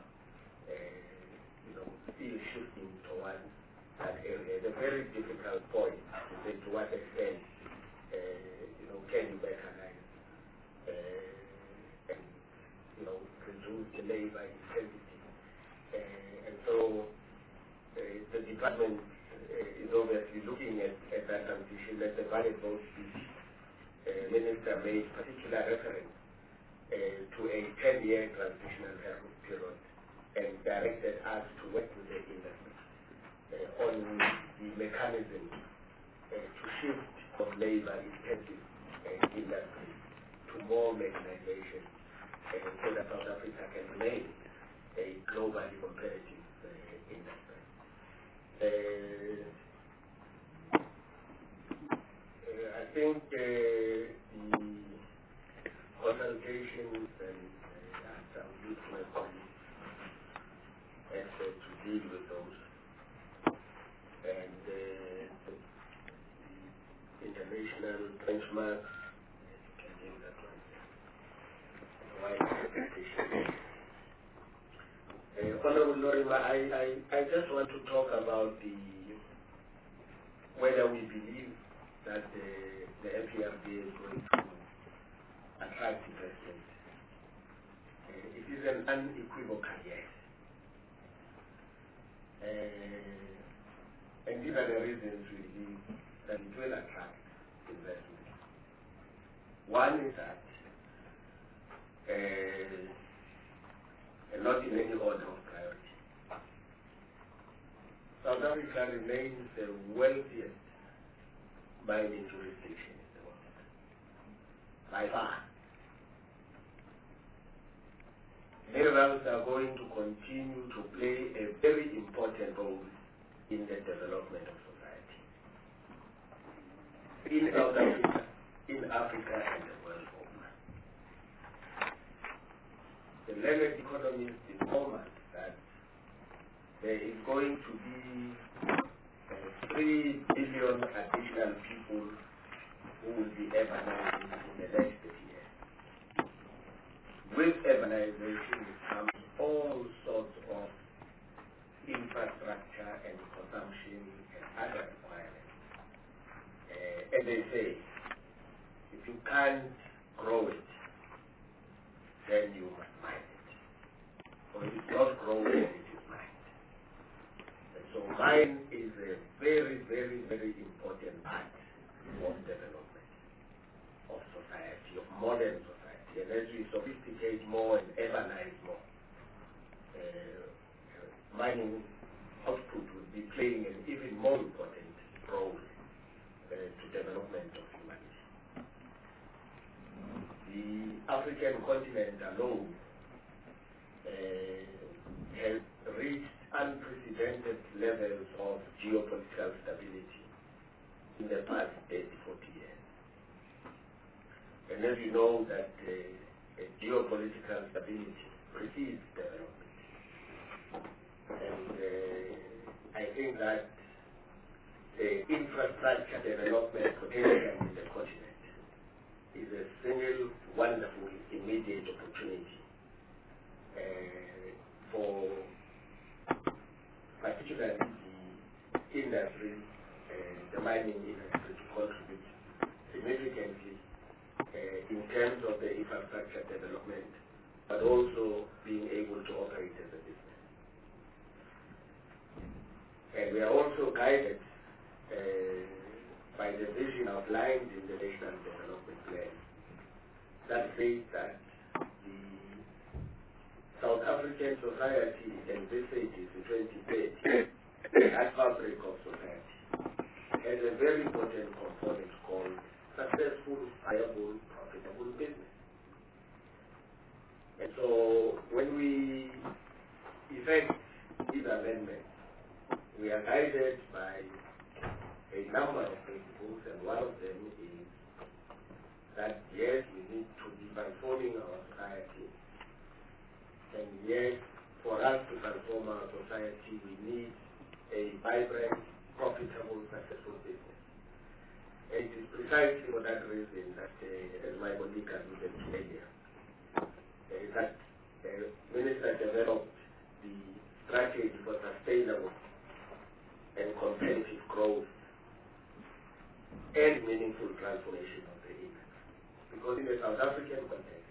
still shifting towards that area. It's a very difficult point to say to what extent, can you mechanize and, reduce the labor intensity. And so the department is obviously looking at that transition. At the Budget Vote speech, Minister made particular reference to a 10-year transitional period and directed us to work with the industry on the mechanism to shift from labor-intensive industry to more mechanization so that South Africa can remain a globally competitive industry. I think the consultations and some youth my colleagues to deal with those, and the international benchmarks, you can give that one. Honorable Lorima, I just want to talk about whether we believe that the FERB is going to attract investment. It is an unequivocal yes. And these are the reasons we believe that it will attract investment. One is that, and not in any order of priority, South Africa remains the wealthiest mining jurisdiction in the world, by far. Minerals are going to continue to play a very important role in the development of society. In South Africa, in Africa, and the world over. The learned economists inform us that there is going to be 3 billion additional people who will be urbanizing in the next 30 years. with urbanization comes all sorts of infrastructure and consumption and other requirements. And they say, if you can't grow it, then you must mine it. Or if it's not grown, then it is mined. And so mine is a very, very, very important part of development of society, of modern society. And as we sophisticate more and urbanize more, mining output will be playing an even more important role to development of humanity. The African continent alone has reached unprecedented levels of geopolitical stability in the past 30, 40 years. And as you know that geopolitical stability precedes development. And I think that the infrastructure development potential in the continent is a single wonderful immediate opportunity for particularly the industry, the mining industry, to contribute significantly in terms of the infrastructure development, but also being able to operate as a business. And we are also guided by the vision outlined in the National Development Plan that says that the South African society envisages in 2030 that fabric of society has a very important component called successful, viable, profitable business. And so when we effect these amendments, we are guided by a number of principles, and one of them is that yes, we need to be transforming our society, and yes, for us to transform our society, we need a vibrant, profitable, successful business. And it is precisely for that reason that, as my colleague alluded to earlier, that the Minister developed the strategy for sustainable and competitive growth and meaningful transformation of the industry. Because in the South African context,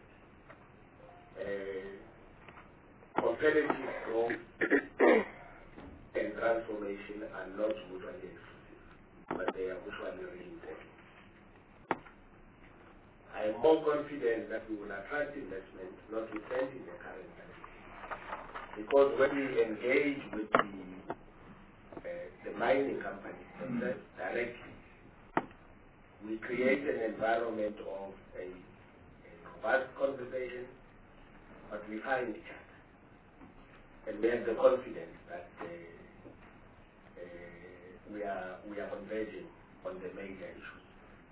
competitive growth and transformation are not mutually exclusive, but they are mutually reinforcing. I am more confident that we will attract investment, notwithstanding the current crisis. Because when we engage with the mining companies themselves directly, we create an environment of a robust conversation, but we find each other. And we have the confidence that we are converging on the major issues.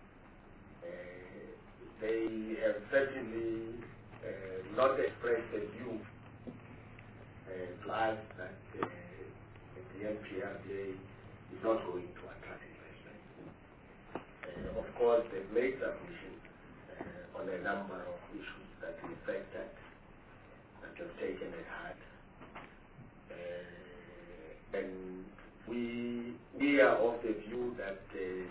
They have certainly not expressed a view to us that the NPRDA is not going to attract investment. Of course, they've made submissions on a number of issues that we affected, that have taken it hard. And we are of the view that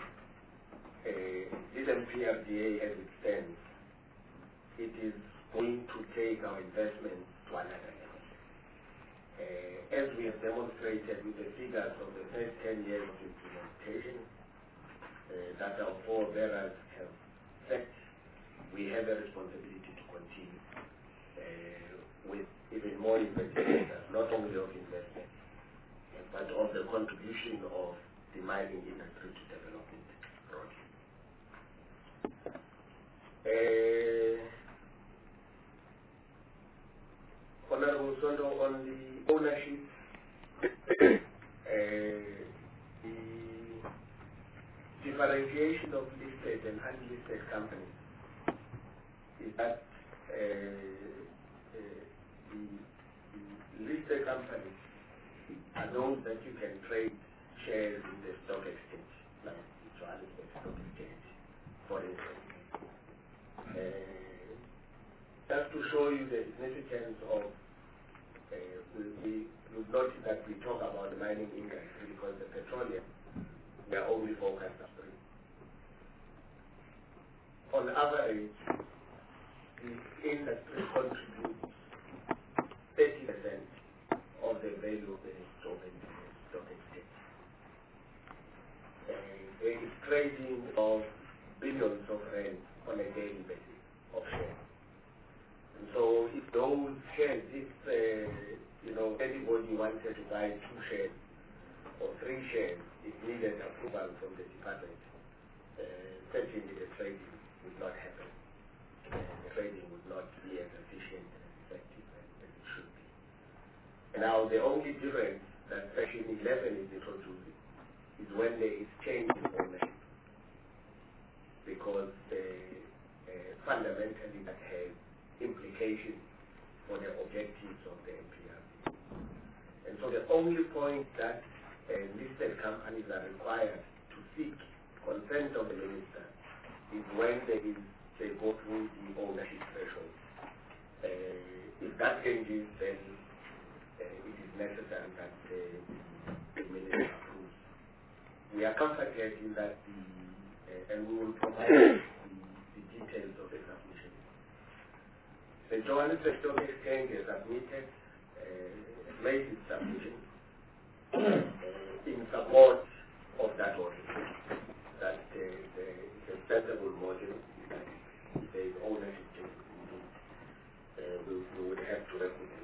this NPRDA as it stands, it is going to take our investments to another level. As we have demonstrated with the figures of the first 10 years of implementation that our forebearers have set, we have a responsibility to continue with even more investment, not only of investment, but of the contribution of the mining industry to development projects. Honorable Sondo, on the ownership, the differentiation of listed and unlisted companies is that the listed companies are those that you can trade shares in the stock exchange, like the Johannesburg Stock Exchange, for instance. just to show you the significance of, you've noticed that we talk about the mining industry because the petroleum, we are only focused upstream. On average, the industry contributes 30% of the value of the stock exchange. There is trading of billions of rand on a daily basis of shares. And so if those shares, anybody wanted to buy 2 shares or 3 shares, it needed approval from the department. Certainly the trading would not happen. The trading would not be as efficient and as effective as it should be. And now the only difference that Section 11 is introducing is when there is change in ownership, because fundamentally that has implications for the objectives of the MPRC. And so the only point that listed companies are required to seek consent of the minister is when they go through the ownership threshold. If that changes, then it is necessary that the minister approves. We are comforted in that and we will provide the details of the submission. The Johannesburg Stock Exchange has submitted, made its submission in support of that audit, that the sensible model that there is ownership change we would have to recognize.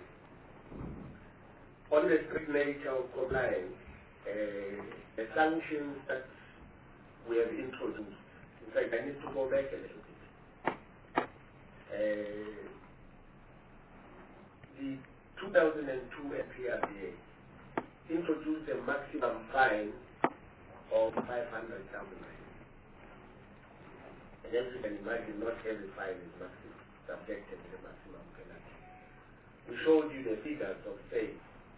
On the strict nature of compliance, the sanctions that we have introduced, in fact I need to go back a little bit. The 2002 MPRDA introduced a maximum fine of 500,000 rand. And as you can imagine, not every fine is maximum, subjected to the maximum penalty. We showed you the figures of say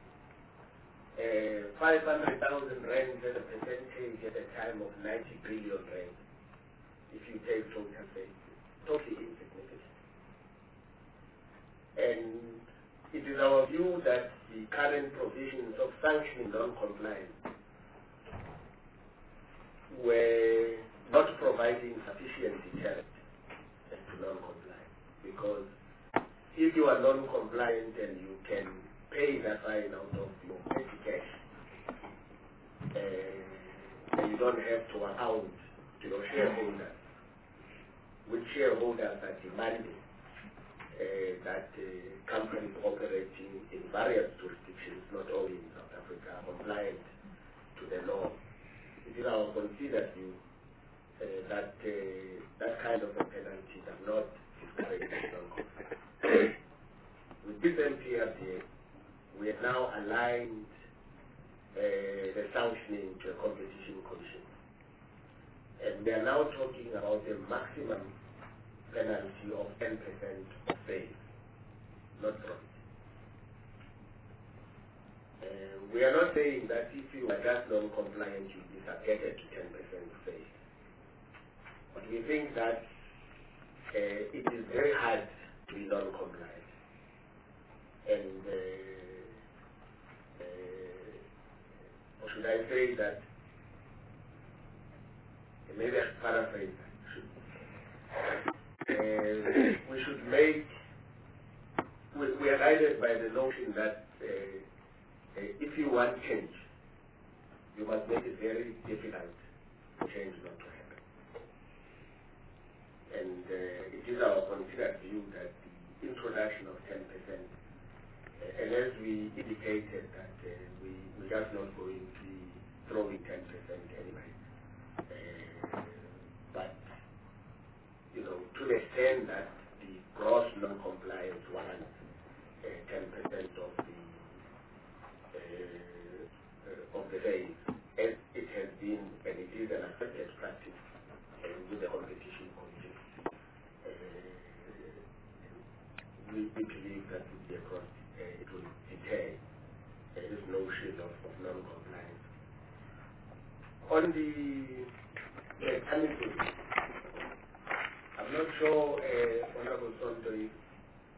500,000 rand as a percentage at a time of 90 billion rand. If you take total say, totally insignificant. And it is our view that the current provisions of sanctioning non-compliance were not providing sufficient deterrent to non-compliance. Because if you are non-compliant and you can pay that fine out of your petty cash, and you don't have to account to your shareholders, which shareholders are demanding that companies operating in various jurisdictions, not only in South Africa, are compliant to the law. It is our considered view that that kind of a penalty does not discourage non-compliance. With this MPRDA, we have now aligned the sanctioning to a competition commission. And we are now talking about a maximum penalty of 10% of sales, not profit. We are not saying that if you are just non-compliant, you will be subjected to 10% sales. But we think that it is very hard to be non-compliant. And or should I say that, maybe I should paraphrase that. We should make, we are guided by the notion that if you want change, you must make it very difficult for change not to happen. And it is our considered view that the introduction of 10%, and as we indicated that we are not going to be throwing 10% anyway. But, to the extent that the gross non-compliance warrants 10% of the days, as it has been, and it is an accepted practice with the competition commission, we believe that would be across, it will deter this notion of non-compliance. On the mechanism, I'm not sure, Honorable Sonto,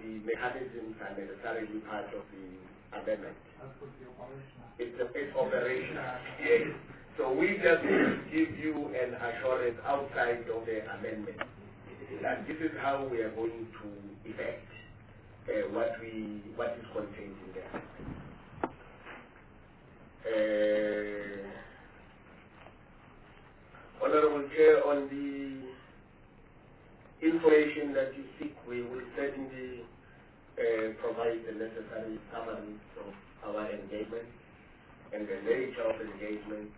the mechanisms are necessarily part of the amendment. It's operational. Yes. So we just give you an assurance outside of the amendment that this is how we are going to effect what is contained in there. Honorable Chair, on the information that you seek, we will certainly provide the necessary summaries of our engagement and the nature of engagement.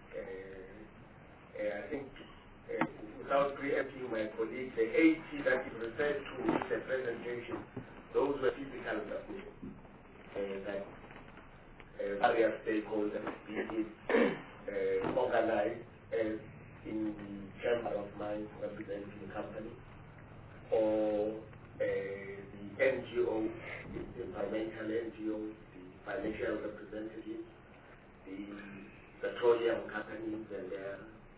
I think, without preempting my colleague, the 80 that is referred to in the presentation, those were physical submissions that various stakeholders, be it organized as in the Chamber of Mines representing the company, or the NGO, the environmental NGOs, the financial representatives, the petroleum companies and their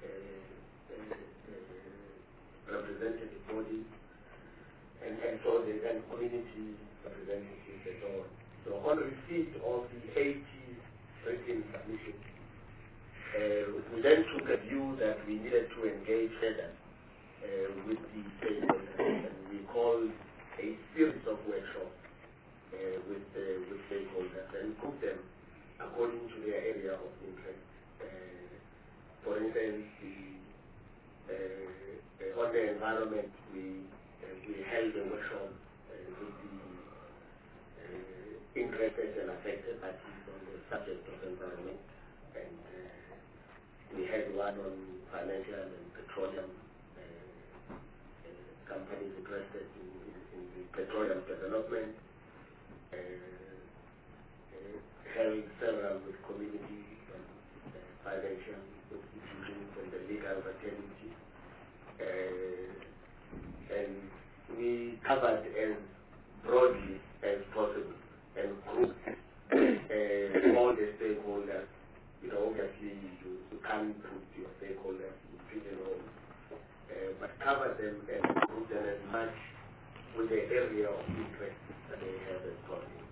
representative bodies, and so the and community representatives and so on. So on receipt of the 80 written submissions, we then took a view that we needed to engage further with the stakeholders, and we called a series of workshops with stakeholders and grouped them according to their area of interest. For instance, on the environment, we held a workshop with the interested and affected parties on the subject of environment, and we had one on financial and petroleum companies interested in the petroleum development, having several with community and financial institutions and the legal fraternity. And we covered as broadly as possible and grouped all the stakeholders. You know, obviously you can't group your stakeholders in pigeonholes, but cover them and group them as much with the area of interest that they have as possible.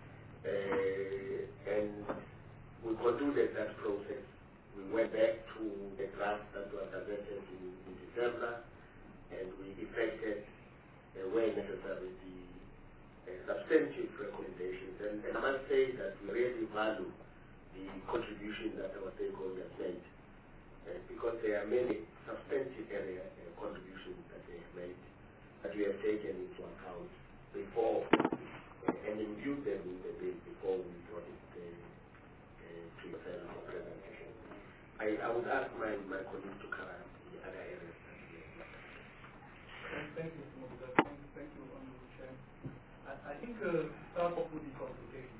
And we concluded that process. We went back to the draft that was presented in December, and we effected, where necessary, the substantive recommendations. And I must say that we really value the contribution that our stakeholders made, because there are many substantive area contributions that they have made that we have taken into account before and imbued them in the bill before we brought it to your final presentation. I would ask my colleague to cover the other areas that we have made. Thank you, Mr. Mobuga. Thank you, Honorable Chair. I think start off with the consultation.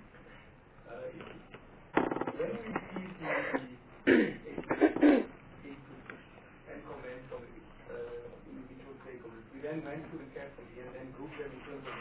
When we see the and comments of individual stakeholders, we then went to the carefully and then grouped them in terms of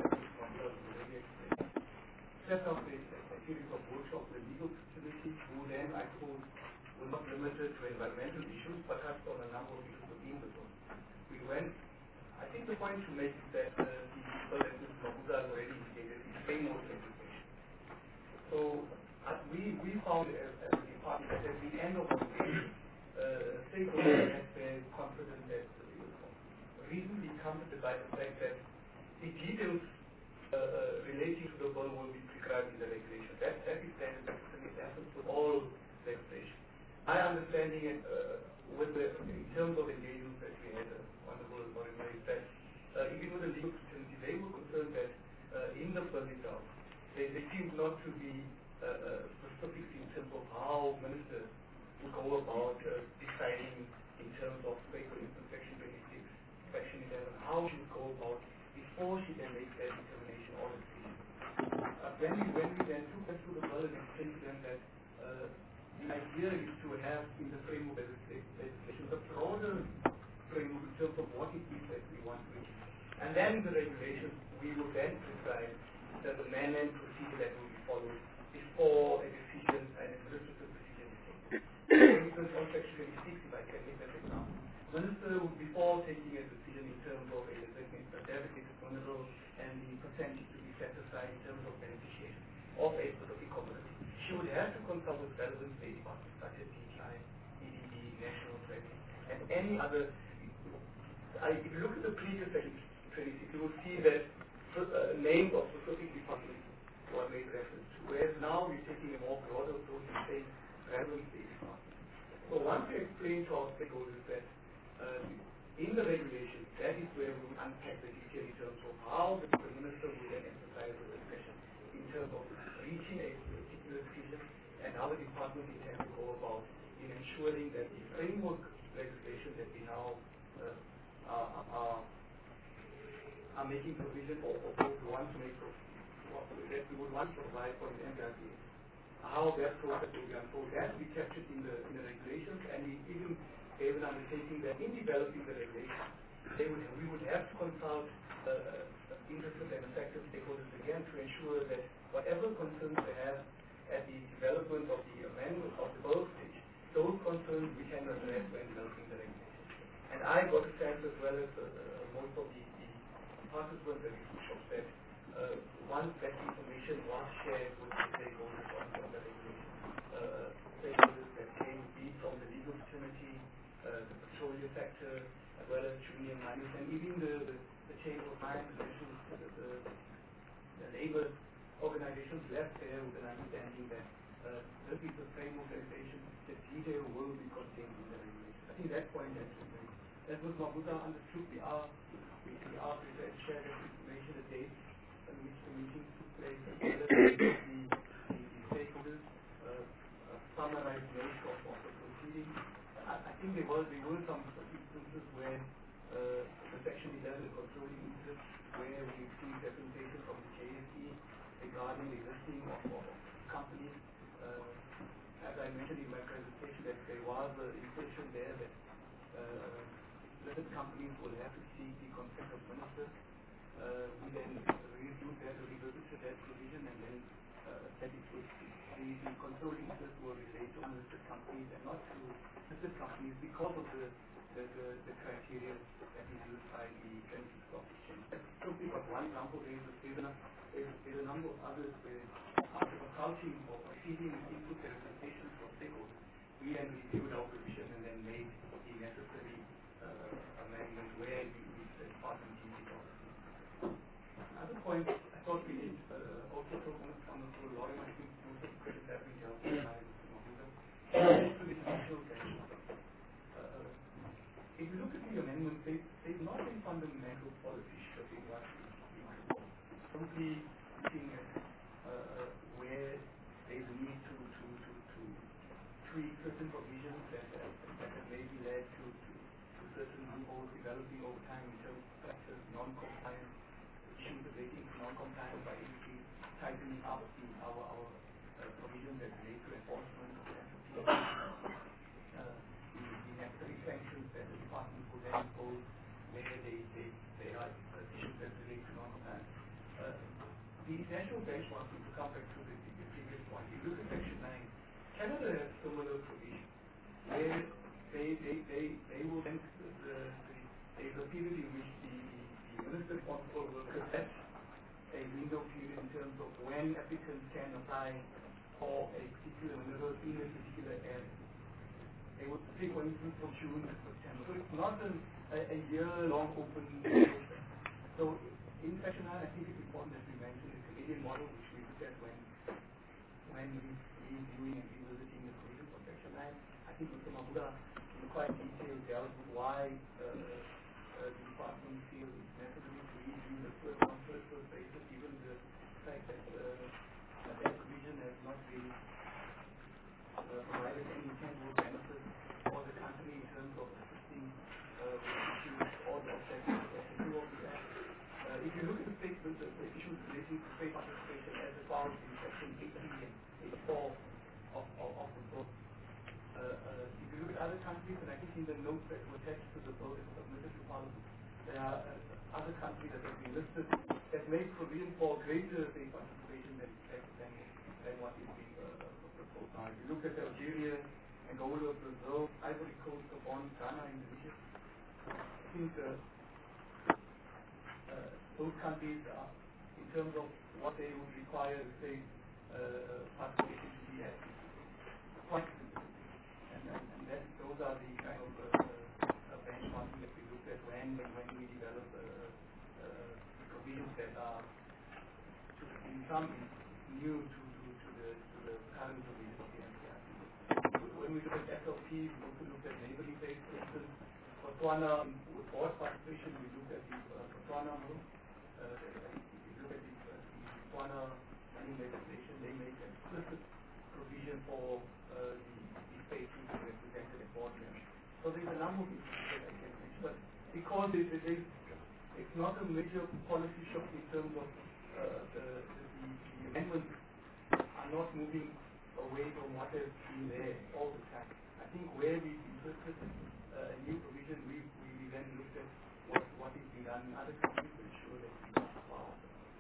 set up a series of workshops with legal facilities who then, I suppose, were not limited to environmental issues, but touched on a number of issues within the zone. We went, I think the point to make is that the people that Mr. Mobuga has already indicated is framework education. So we found as a department that at the end of the day, stakeholders have been confident that reasonably comforted by the fact that the details relating to the bill will be prescribed in the regulation. That is standard practice and it happens with all legislation. My understanding in terms of engagements that we had on the World Morima is that even with the legal fraternity, they were concerned that in the bill itself, they seemed not to be specific in terms of how ministers would go about deciding in terms of, say, for instance, Section 26, Section 11, how she would go about before she then makes that determination or decision. When we then took them through the bill and explained to them that the idea is to have in the framework of legislation the broader framework in terms of what it is that we want to achieve. And then the regulations, we will then prescribe the manner and procedure that will be followed before a decision, an administrative decision is taken. For instance, on Section 26, if I can make that example, Minister would, before taking a decision in terms of a designated mineral and and the percentage to be set aside in terms of beneficiation of a specific commodity, she would have to consult with relevant state departments such as DTI, EDB, National Treasury, and any other. If you look at the previous section 26, you will see that names of specific departments were made reference to, whereas now we're taking a more broader approach and saying relevant state departments. So once we explain to our stakeholders that in the regulation, that is where we will unpack the detail in terms of how the minister will then exercise the discretion in terms of reaching a particular decision and how the department intends to go about in ensuring that the framework legislation that we now are making provision for those who want to make that we would want to provide for the MPRDA, how that process will be unfolded. That will be captured in the regulations, and we even gave an undertaking that in developing the regulations, we would have to consult interested and affected stakeholders again to ensure that whatever concerns they have at the development of the amendment of the both stage, those concerns we can address when developing the regulations. And I got a sense, as well as most of the participants at the workshops, that once that information was shared with the stakeholders on the regulation, stakeholders that came be from the legal fraternity, the petroleum sector, as well as junior miners, and even the Chamber of Mines, the labor organizations left there with an understanding that this is the framework regulation, the detail will be contained in the regulation. I think that point has been made. As was Mabuza understood, we are prepared to share that information, the dates on which the meeting took place, as well as the stakeholders, summarized notes of the proceedings. I think there were some instances where the Section 11 controlling interest, where we received representation from the JSE regarding the listing of companies. As I mentioned in my presentation, that there was an intention there that listed companies will have to seek the consent of ministers. We then reviewed that, revisited that provision, and then said it was the controlling interest will relate to unlisted companies and not to listed companies because of the criteria that is used by the Trinity Stock Exchange. That's simply but one example. There's a number of others where after consulting or receiving input and representations from stakeholders, we then reviewed our position and then made the necessary amendment where we said department duty policy. Another point I thought we did also talk on the lawyer, I think most of the credits have been held by Mr. Mabuza. To the international benchmark. If you look at the amendment, there's not a fundamental policy shift in what we want. Simply looking at where there's a need to tweak certain provisions that have maybe led to certain loopholes developing over time in terms of practice, non-compliance, issues relating to non-compliance by industry, tightening up our provisions that relate to enforcement of the the necessary sanctions that the department could then impose where they are issues that relate to non-compliance. The international benchmark, to come back to the previous point, if you look at Section 9, Canada has similar provisions where they will then, there's a period in which the minister responsible will set a window period in terms of when applicants can apply for a particular mineral in a particular area. They would take, for instance, from June to September. So it's not a year-long open process. So in Section 9, I think it's important that we mention the Canadian model, which we looked at when reviewing and revisiting the provisions of Section 9. I think Mr. Mabuza, in quite detail, dealt with why the department feels it's necessary to review the first basis, given the fact that that provision has not really provided any tangible benefit for the country in terms of assisting the issues or the objectives of the two of the Act. If you look at the issues relating to state participation as found in Section 18 and 84 of the book, if you look at other countries, and I think in the notes that were attached to the bill that was submitted to Parliament, there are other countries that have been listed that make provision for greater state participation than what is being proposed now. If you look at Algeria, Angola, Brazil, Ivory Coast, Gabon, Ghana, Indonesia, I think those countries terms of what they would require, say, participation to be at quite simple. And that, those are the kind of benchmarking that we looked at when we develop provisions that are, in some, new to the current provisions of the NCRC. When we look at SLP, we also looked at neighborly based, for instance, Botswana, with board participation, we looked at the Botswana move. If you look at the Botswana mining legislation, they make an explicit provision for the state to be represented at board level. So there's a number of issues that I can mention, but because it's not a major policy shock in terms of the amendments are not moving away from what has been there all the time. I think where we've inserted a new provision, we then looked at what is being done in other countries to ensure that we don't follow.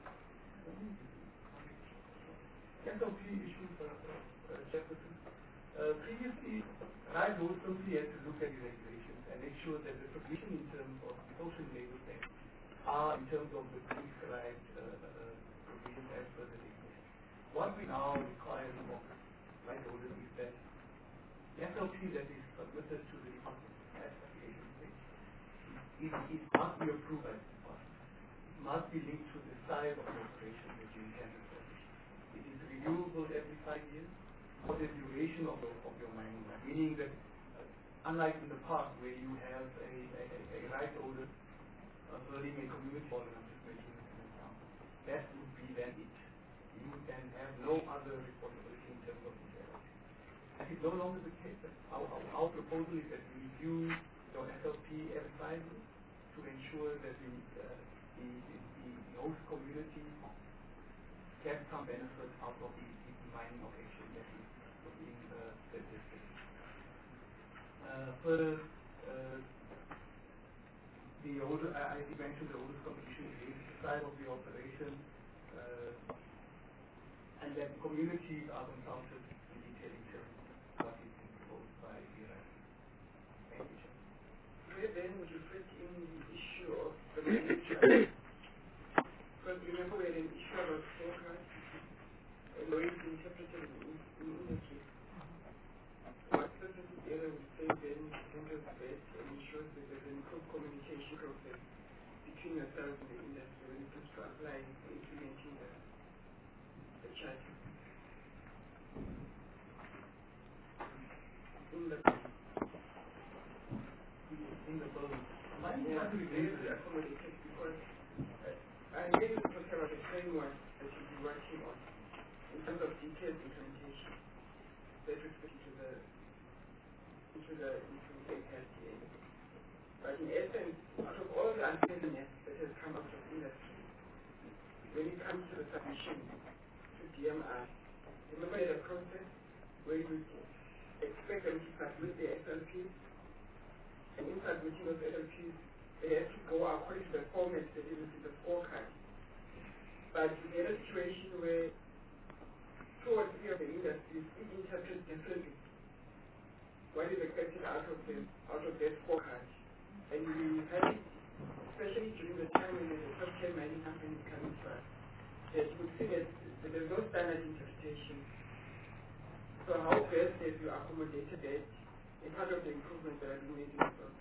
SLP issues, Jefferson. Previously, RISE would simply had to look at the regulations and make sure that the provision in terms of social labor standards are in terms of the prescribed provisions as per the regulation. What we now require from RISE holders is that the SLP that is submitted to the department at application stage, it must be approved by the department. It must be linked to the size of the operation that you intend to establish. It is renewable every 5 years for the duration of your mining life, meaning that unlike in the past where you have a right holder earning a community bond, I'm just making an example, that would be then it. You can have no other responsibility in terms of this area. That is no longer the case. Our proposal is that we review your SLP every 5 years to ensure that the host community get some benefit out of the mining operation that is within the district. Further, the older, I mentioned the oldest contribution is the size of the operation, and then communities are consulted in detail in terms of what is being proposed by the RISE. Thank you, Chair. Where then would you fit in the issue of the manager? Because remember we had an issue about scorecards and the way it's interpreted in industry. What specific area would say then handles best and ensures that there's an improved communication process between yourselves and the industry when it comes to applying and implementing the charter? In the bill. Yeah, very accommodated because I'm really supposed to have a framework that you'll be working on in terms of detailed implementation that respect to the KPITA. But in essence, out of all the unpleasantness that has come out of industry, when it comes to the submission to DMR, remember the process where you expect them to submit their SLPs, and in submitting those SLPs, they have to go according to the format that is in the scorecard. But we had a situation where 2 or 3 of the industries interpret differently what is expected out of their scorecard. And we had it, especially during the time when the top 10 mining companies coming to us, that you would see that there's no standard interpretation. So how best have you accommodated that in part of the improvements that are being made in the process?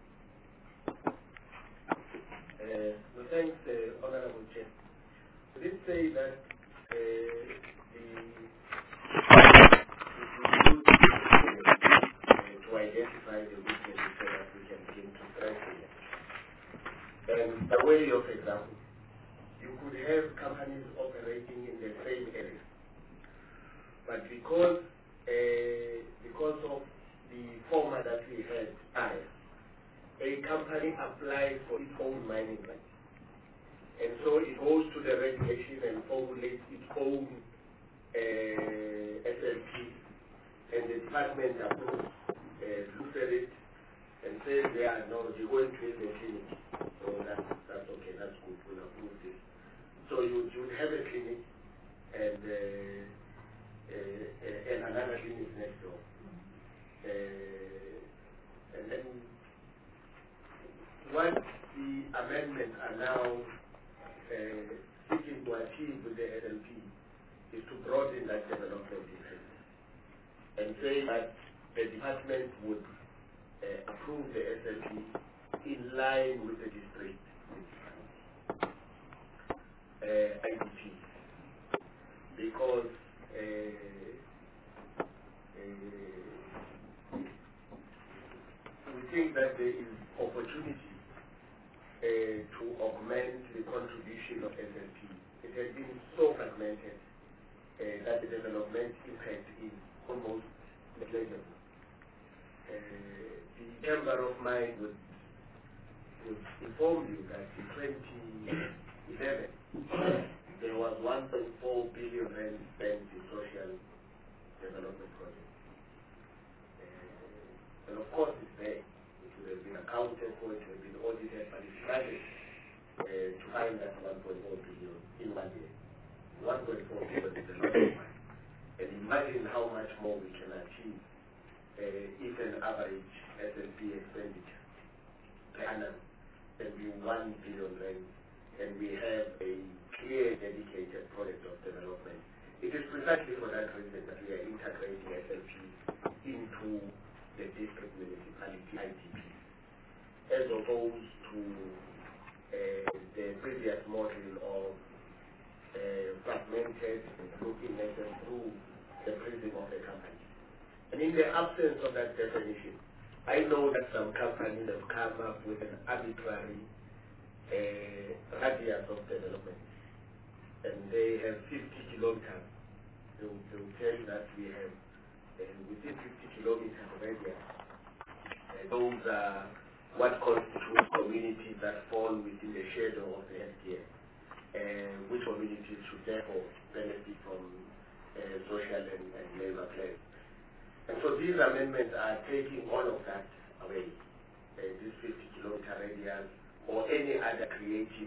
Well, thanks, Honorable Chair. We did say that to identify the weaknesses so that we can begin to strengthen it. And by way of example, you could have companies operating in the same area, but because of the format that we had prior, a company applies for its own mining rights. And so it goes to the regulation and formulates its own SLP, and the department approves, looks at it, and says, yeah, no, you're going to build a clinic. So that's okay, that's good, we'll approve this. So you would have a clinic and another clinic next door. And then what the amendments are now seeking to achieve with the SLP is to broaden that development interest and say that the department would approve the SLP in line with the district IDPs, because we think that there is opportunity to augment the contribution of SLP. It has been so fragmented that the development impact is almost negligible. The Chamber of Mine would inform you that in 2011 there was 1.4 billion rand spent in social development projects. And of course it's there. It would have been accounted for, it would have been audited, but it's tragic to find that 1.4 billion in 1 year. 1.4 billion is a lot of money. And imagine how much more we can achieve if an average SLP expenditure per annum can be 1 billion rand, and we have a clear dedicated project of development. It is precisely for that reason that we are integrating SLP into the district municipality IDP, as opposed to the previous model of fragmented looking at them through the prism of a company. And in the absence of that definition, I know that some companies have come up with an arbitrary radius of development, and they have 50 kilometers. They will tell you that we have within 50 kilometers radius. Those are what constitutes communities that fall within the shadow of the SDA, which communities should therefore benefit from social and labor plans. And so these amendments are taking all of that away, this 50-kilometer radius or any other creativity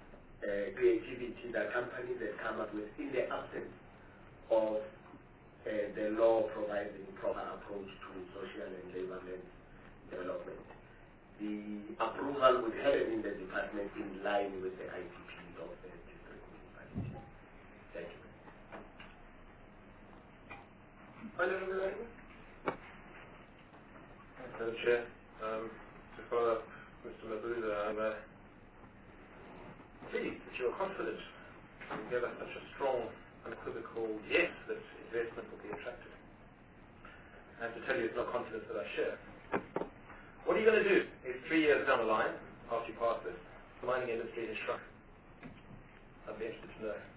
that companies have come up with in the absence of the law providing proper approach to social and labor land development. The approval would happen in the department in line with the ITPs of the district municipality. Thank you. Madam Chair, to follow up Mr. Mabuza, I'm pleased that you're confident you gave us such a strong, unequivocal yes that investment will be attracted. I have to tell you it's not confidence that I share. What are you going to do if 3 years down the line, after you pass this, the mining industry has shrunk? I'd be interested to know.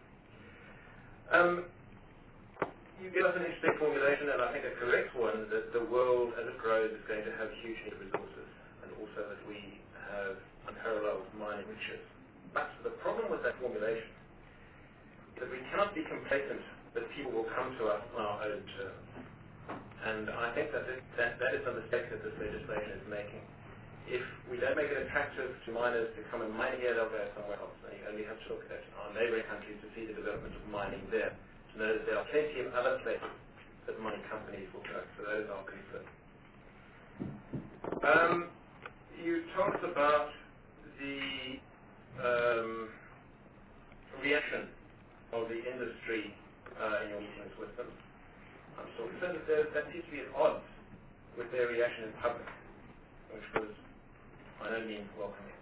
You give us an interesting formulation, and I think a correct one, that the world, as it grows, is going to have huge need of resources, and also that we have unparalleled mining riches. But the problem with that formulation is that we cannot be complacent that people will come to us on our own terms. And I think that that is the mistake that this legislation is making. If we don't make it attractive to miners to come and mine here, they'll go somewhere else. And you only have to look at our neighboring countries to see the development of mining there, to know that there are plenty of other places that mining companies will go. So that is our concern. You talked about the reaction of the industry in your meetings with them. I'm so concerned that that seems to be at odds with their reaction in public, which was by no means welcoming.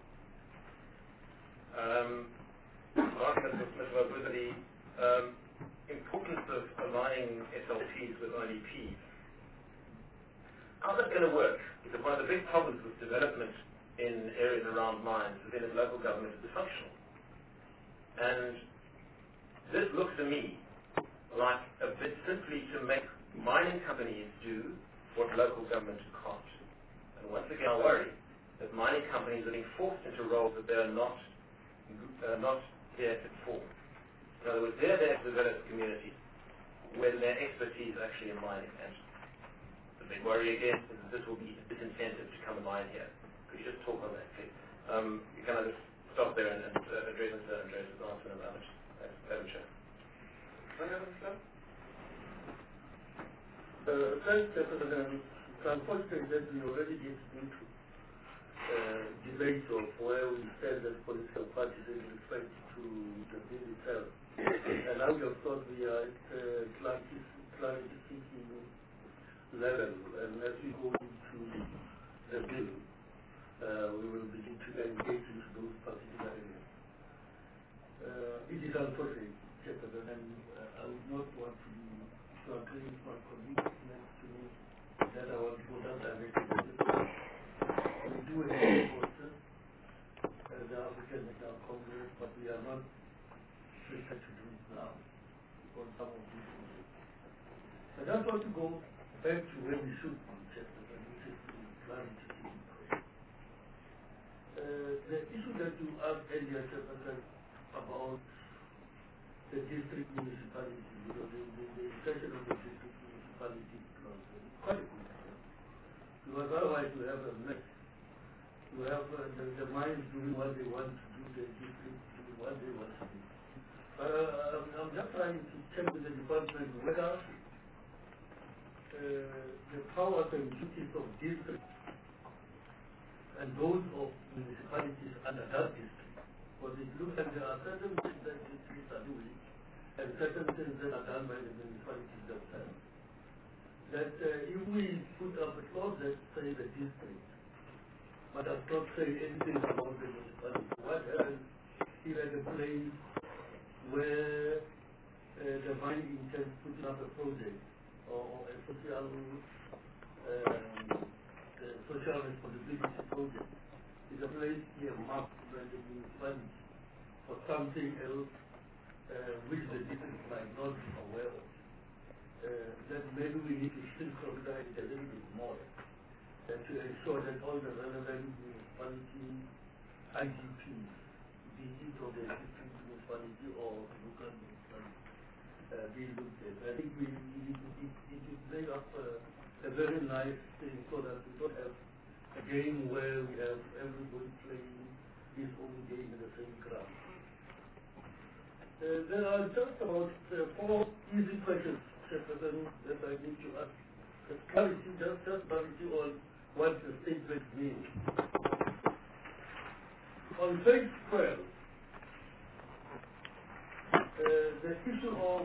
Last, Mr. Mabuza, the importance of aligning SLPs with IDPs. How's that going to work? Because one of the big problems with development in areas around mines is that local government is dysfunctional. And this looks to me like a bit simply to make mining companies do what local government can't. And once again, I worry that mining companies are being forced into roles that they are not there to perform. In other words, they're there to develop communities when their expertise is actually in mining. And the big worry again is that this will be a disincentive to come and mine here. Could you just talk on that, please? You can just stop there and address Mr. Andres' answer in a moment. Madam Chair. Thanks, President. It's unfortunate that we already get into debate of where we stand as political parties in respect to the bill itself. And now we have thought we are at clarity seeking level, and as we go into the bill, we will begin to engage into those particular areas. It is unfortunate, Chairman, and I would not want to agree with my colleagues next to me that I want to go that direction. We do have a process as the African National Congress, but we are not prepared to do it now on some of these issues. I just want to go back to where we should be, Chairman, which is the clarity seeking process. The issue that you asked earlier, Chairman, about the district municipality, the discussion of the district municipality was quite a good question. Because otherwise you have a mess. You have the mines doing what they want to do, the district doing what they want to do. I'm just trying to check with the department whether the powers and duties of districts and those of municipalities under that district. Because it looks like there are certain things that districts are doing and certain things that are done by the municipalities themselves. That if we put up a clause that say the district, but does not say anything about the municipality, what else is at a place where the mine intends putting up a project or a social responsibility project? Is a place earmarked by the municipality for something else which the district might not be aware of. That maybe we need to think of that a little bit more to ensure that all the relevant municipality IGPs, be it of the district municipality or local municipality, be looked at. I think it would make up a very nice thing so that we don't have a game where we have everybody playing his own game in the same ground. There are just about 4 easy questions, Chairperson, that I need to ask. Clarity, just clarity on what the statement means. On page 12, the issue of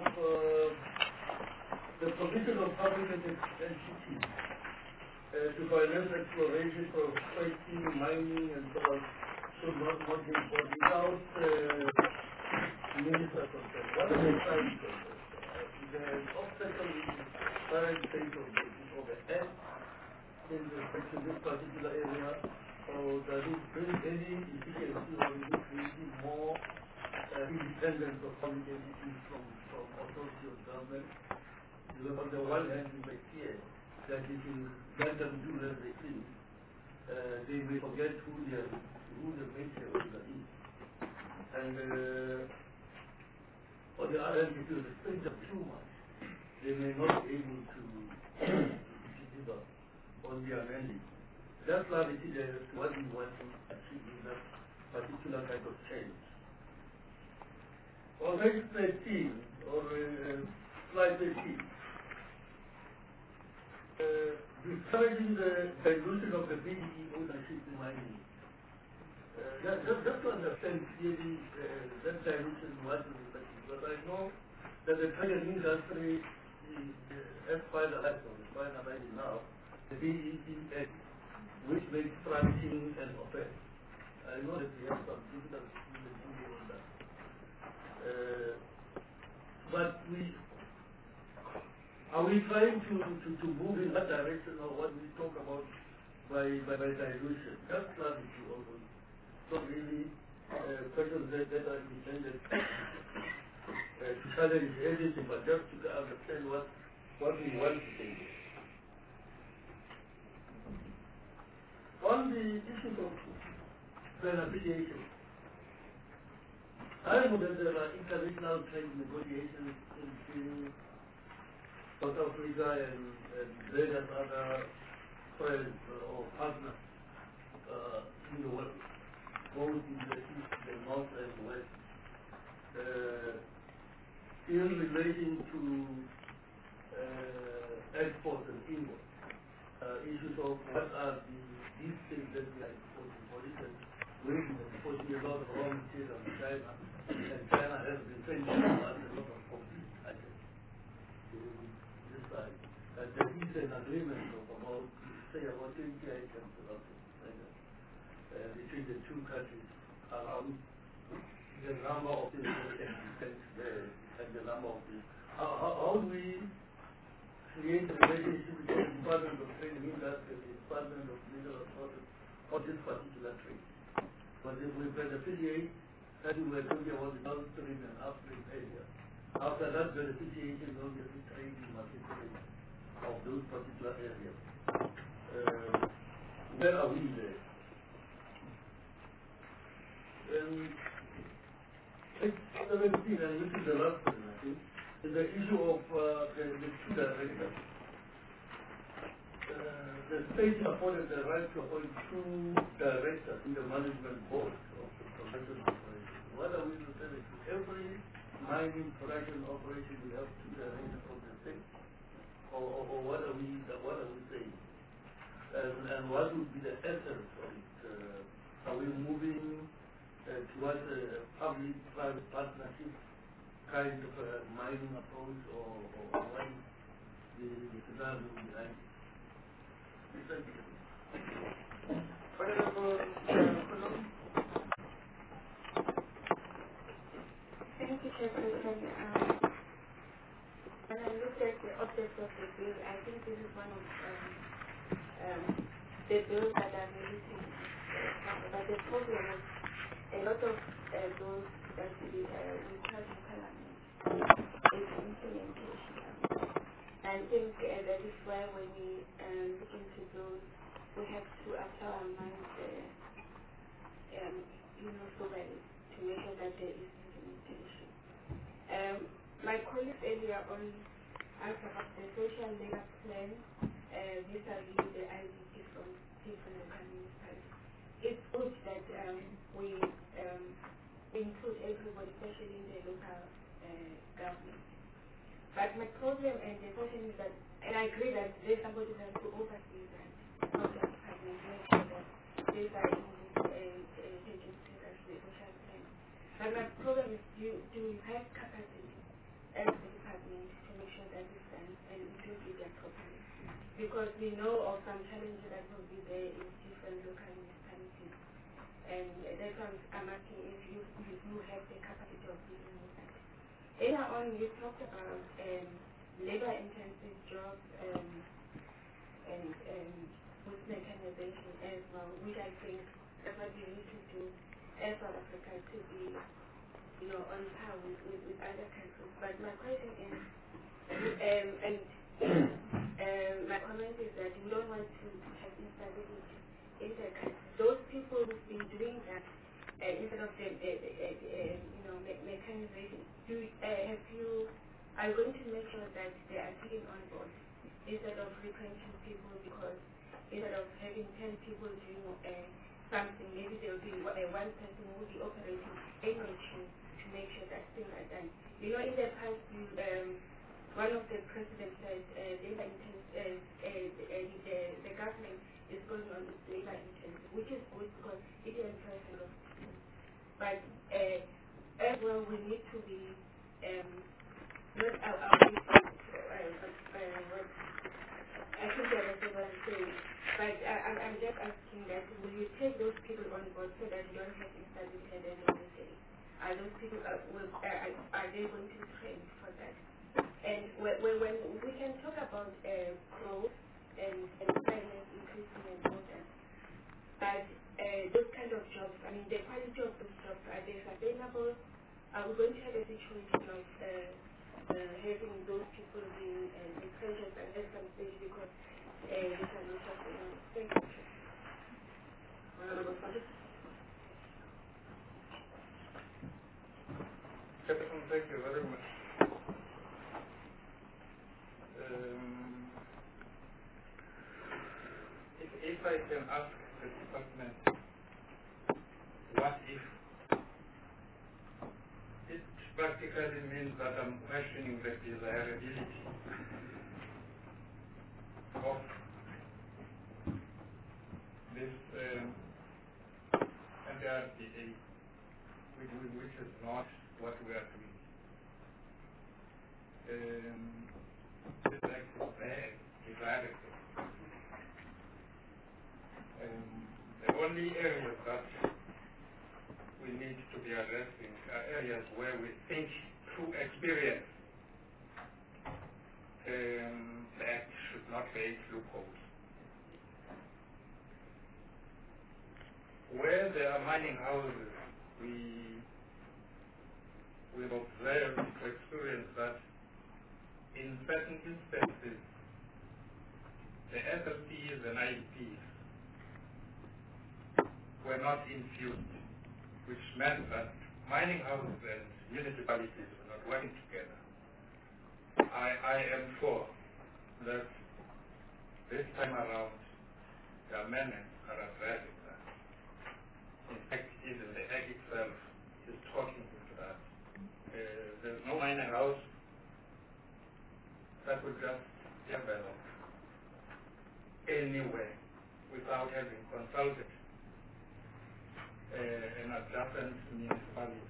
the provision of public entities to finance exploration, prospecting, mining, and so on, should not be without minister consent. What is the time consent? Is there an obstacle in the current state of the earth in respect to this particular area, or does it bring any efficiency or is it creating more independence of public entities from authority of government? Because on the one hand, we may fear that if you let them do as they please, they may forget who the main shareholder is. And on the other hand, if you restrict them too much, they may not be able to deliver on their mandate. That's clarity there as to what we want to achieve in that particular kind of change. On page 13, or slide 13, describing the dilution of the BEE ownership in mining. Just to understand clearly that dilution was in the because I know that the trading industry is finalized now, the BEE Act, which makes fracking an offense. I know that we have some difficulties in the on that. But are we trying to move in that direction of what we talk about by dilution? That's clarity also. Not really questions that are intended to challenge anything, but just to understand what we want to do. On the issue of beneficiation, I know that there are international trade negotiations between South Africa and various other friends or partners in the world, both in the east, the north, and the west, in relation to export and import. Issues of what are these things that we are exporting waiting and putting a lot of raw material on China, and China has been sending us a lot of complete items to this side. And there is an agreement of about, say, about 20 items or something like that, between the two countries around the number of the defense there and the number of the. How do we create a relationship between the Department of Trade and Industry and the Department of Legal Affairs on this particular trade? But if we beneficiate, that we were talking about the downstream and upstream area. After that beneficiation, we only trade in market of those particular areas. Where are we there? Page 17, and this is the last one, I think, is the issue of the two directors. The state afforded the right to appoint two directors in the management board of the production operation. What are we to say? Every mining production operation will have two directors from the state? Or what are we saying? And what would be the essence of it? Are we moving towards a public-private partnership kind of a mining approach, or what is the scenario behind it? Thank you. Honorable Kolom. Thank you, Chairperson. When I looked at the object of the bill, I think this is one of the bills that are really significant. But the problem is a lot of those that we pass in Parliament is implementation. I think that is why when we look into those, we have to apply our minds, thoroughly to make sure that there is implementation. My colleagues earlier on asked about the social labor plan vis-a-vis the IDP from different local municipalities. It's good that we include everybody, especially in the local government. But my problem and the question is that, and I agree that there's somebody that has to oversee that from the department, make sure that these are in this agency as the social plan. But my problem is, do you have capacity as the department to make sure that it's done and include it properly? Because we know of some challenges that will be there in different local municipalities. And that's why I'm asking if you have the capacity of dealing with that. Earlier on, you talked about labor-intensive jobs and with mechanization as well, which I think that's what we need to do as South Africa to be, on par with other countries. But my question is, my comment is that we don't want to have instability in the country. Those people who've been doing that instead of the mechanization, are you going to make sure that they are taken on board instead of retrenching people? Because instead of having 10 people doing something, maybe there will be one person who will be operating a machine to make sure that things are done. In the past, one of the presidents said the government is going on with labor intensive, which is good because it employs a lot of people. But as well, we need to be not I think that's what I'm saying. But I'm just asking that will you take those people on board so that you don't have instability at the end of the day? Are those people are they going to train for that? And when we can talk about growth and fairness increasing and all that, but those kind of jobs, I mean, the quality of those jobs, are they sustainable? Are we going to have a situation of having those people being retrenched at some stage because they are not sustainable? Thank you. Captain, thank you very much. If I can ask the department, what if? It practically means that I'm questioning the desirability of this. And RDA, which is not what we are doing. This act is bad, eradical. The only areas that we need to be addressing are areas where we think through experience the act should not create loopholes. Where there are mining houses, we've observed to experience that in certain instances, the SLPs and IEPs were not infused, which meant that mining houses and municipalities were not working together. I am sure that this time around, the amendments are addressing that. In fact, even the Act itself is talking to that. There's no mining house that would just develop anywhere without having consulted an adjacent municipality.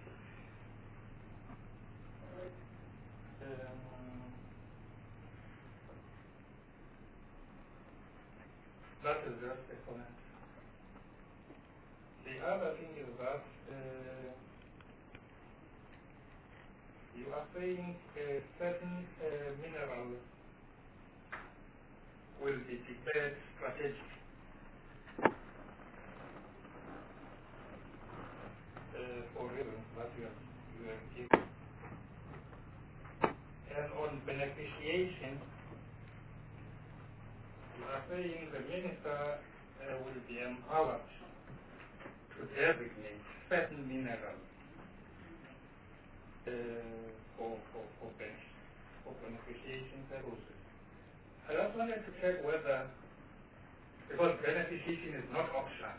That is just a comment. The other thing is that you are saying certain minerals will be declared strategic. For reasons that you have given. And on beneficiation, you are saying the minister will be empowered to designate certain minerals for beneficiation purposes. I just wanted to check whether, because beneficiation is not optional,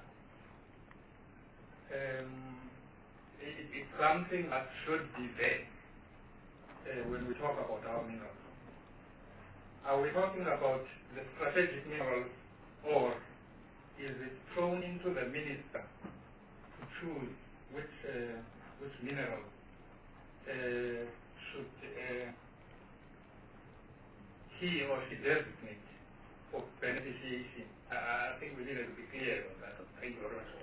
it's something that should be there when we talk about our minerals. Are we talking about the strategic minerals, or is it thrown into the minister to choose which minerals should he or she designate for beneficiation? I think we needed to be clear on that. Thank you very much.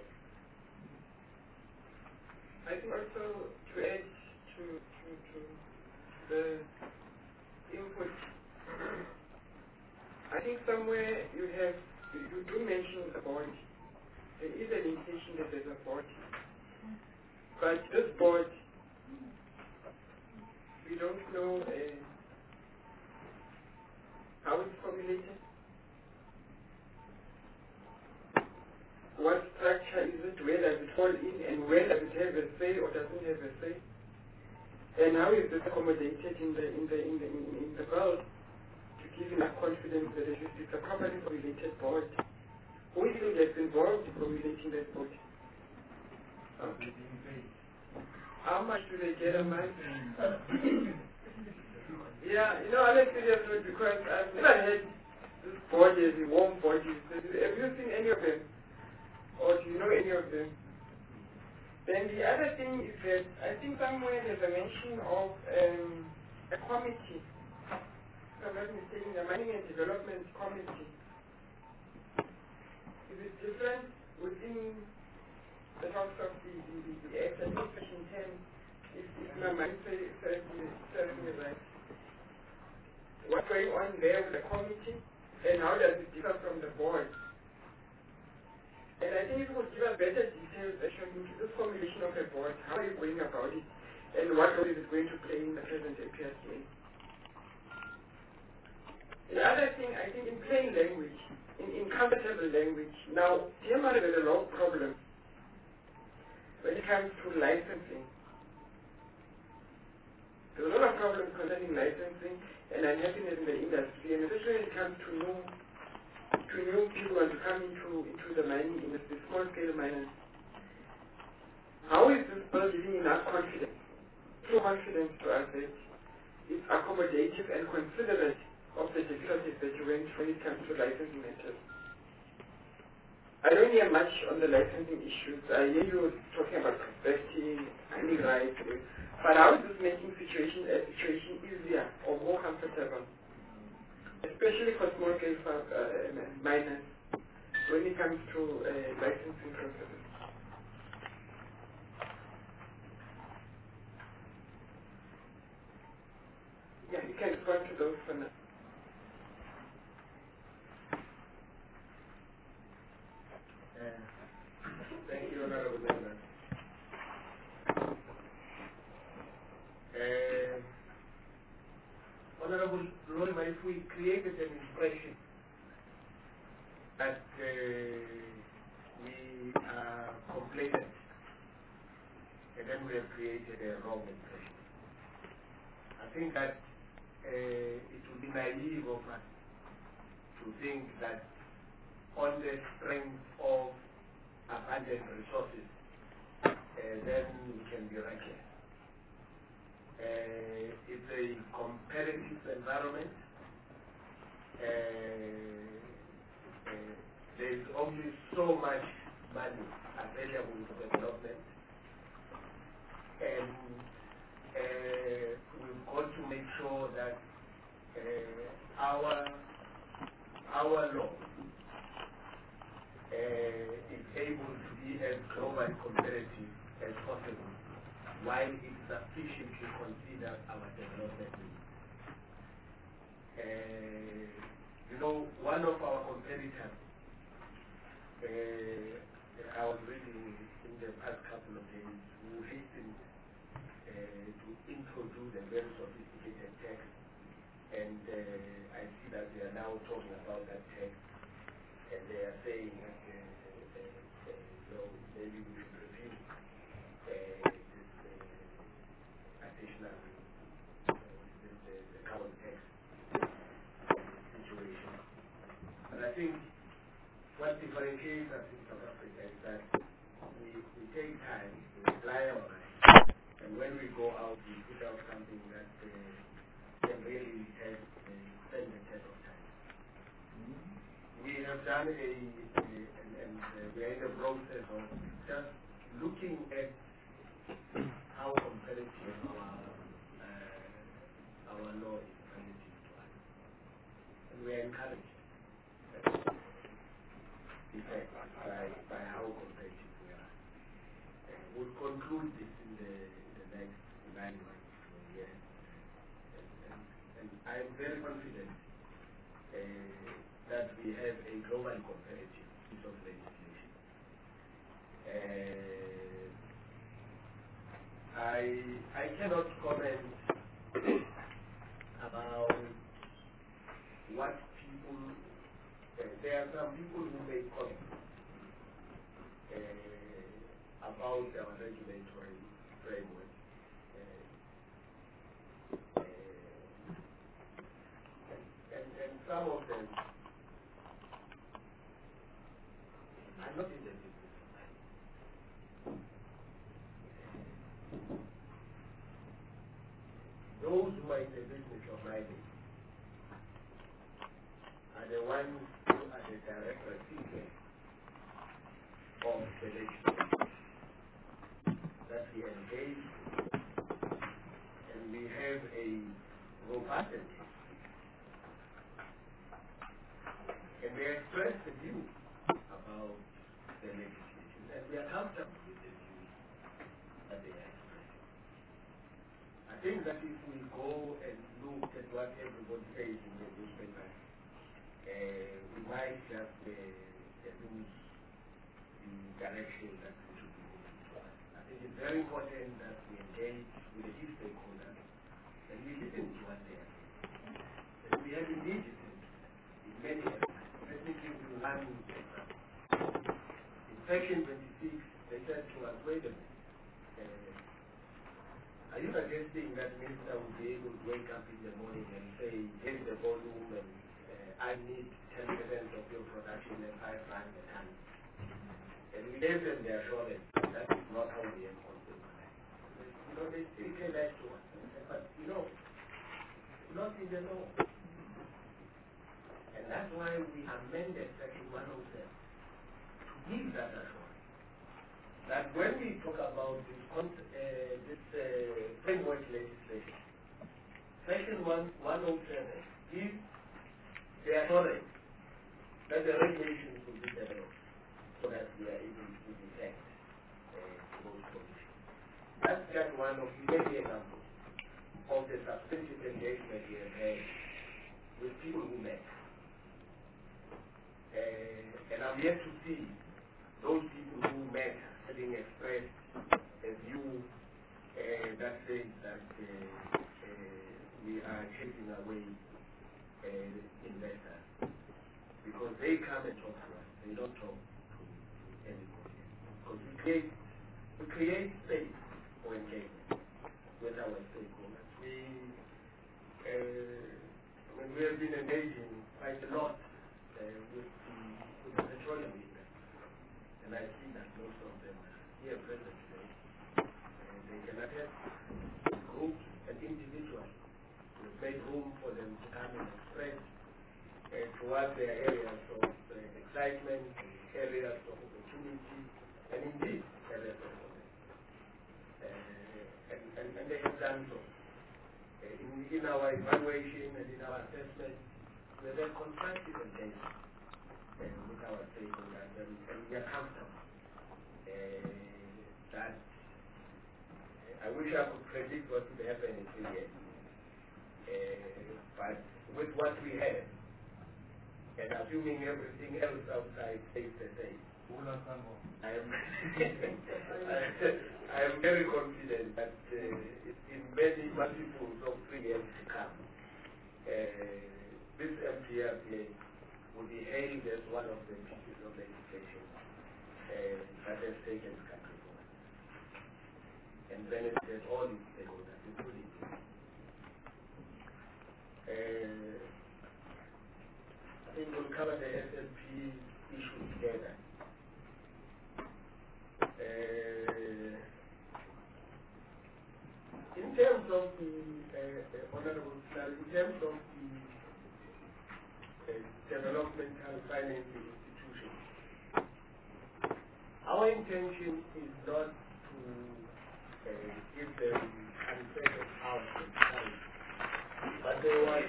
I think also to add to the input, I think somewhere you do mention the board. There is an indication that there's a board. But this board, we don't know how it's formulated. What structure is it? Where does it fall in? And where does it have a say or doesn't have a say? And how is this accommodated in the world to give enough confidence that it's a properly formulated board? Who even gets involved in formulating that board? Okay. How much do they get a month? Yeah, on a serious note, because I've never had this board as a warm body. Have you seen any of them? Or do you know any of them? Then the other thing is that I think somewhere there's a mention of a committee. If I'm not mistaken, the Mining and Development Committee. Is it different within the talks of the Act? I think Section 10, if my mind serves me right. What's going on there with the committee, and how does it differ from the board? And I think it would give us better details actually into this formulation of a board. How are you going about it? And what role is it going to play in the present APRDA? The other thing, I think in plain language, in comfortable language, now, DMR has a lot of problems when it comes to licensing. There's a lot of problems concerning licensing and unhappiness in the industry, and especially when it comes to new people want to come into the mining industry, small-scale miners. How is this bill giving enough confidence, true confidence to us that it's accommodative and considerate of the difficulties that you went when it comes to licensing matters? I don't hear much on the licensing issues. I hear you talking about prospecting, any rights, but how is this making situation easier or more comfortable, especially for small scale miners when it comes to licensing processes? Yeah, you can respond to those for now. Thank you, Honorable Member. Honorable Lorima, if we created an impression that we are complacent, and then we have created a wrong impression, I think that it would be naive of us to think that on the strength of abundant resources, then we can be reckless. It's a competitive environment. There's only so much money available for development, and we've got to make sure that our law is able to be as globally competitive as possible, while it sufficiently considers our development needs. One of our competitors, I was reading in the past couple of days, who hastened to introduce a very sophisticated text, and I see that they are now talking about that text, and they are saying that maybe we should review this additional the current text situation. And I think what differentiates us in South Africa is that we take time, we apply our mind, and when we go out, we put out something that can really spend the test of time. We have done and we are in the process of just looking at how competitive our law is relative to us. And we are encouraged, in fact, by how competitive we are. We'll conclude this in the next 9 months to a year. And I'm very confident that we have a globally competitive piece of legislation. I cannot comment about what people, there are some people who make comments about our regulatory framework. And some of them are not in the business of mining. Those who are in the business of mining are the ones who are the direct recipients of the legislation that we engage with, and we have a robust engagement. And they express the view about the legislation, and we are comfortable with the views that they are expressing. I think that if we go and look at what everybody says in the newspaper, we might just lose the direction that we should be moving towards. I think it's very important that we engage with the key stakeholders and we listen to what they are saying. And we have engaged in many areas. Let me give you one example. In Section 26, they said to us, wait a minute, are you suggesting that minister will be able to wake up in the morning and say, here's the volume and I need 10% of your production at 5 rand a ton? And we gave them the assurance that is not how we enforce the money. They still came back to us and said, but it's not in the law. And that's why we amended Section 107 to that assurance. That when we talk about this framework legislation, Section 107 gives the assurance that the regulations will be developed so that we are able to detect those conditions. That's just one of many examples of the substantive engagement we have had with people who met. And I'm yet to see those people who met having expressed a view that says that we are chasing away investors. Because they come and talk to us. They don't talk to anybody. Because we create space for engagement with our stakeholders. We have been engaging quite a lot with the petroleum industry. And I see that most of them are here present today. And they can attest groups and individuals. We've made room for them to come and express towards their areas of excitement, areas of opportunity, and indeed areas of and they have done so. In our evaluation and in our assessment, we have had constructive engagement with our stakeholders, and we are comfortable that I wish I could predict what would happen in 3 years. But with what we have, and assuming everything else outside stays the same, I am very confident that in many multiples of 3 years to come, this MPRPA will be hailed as one of the pieces of legislation that has taken the country forward and benefited all its stakeholders, including I think we'll cover the SLP issue together. In terms of the Honorable Sir, in terms of the developmental financing institutions, our intention is not to give them unfettered powers and time, but there was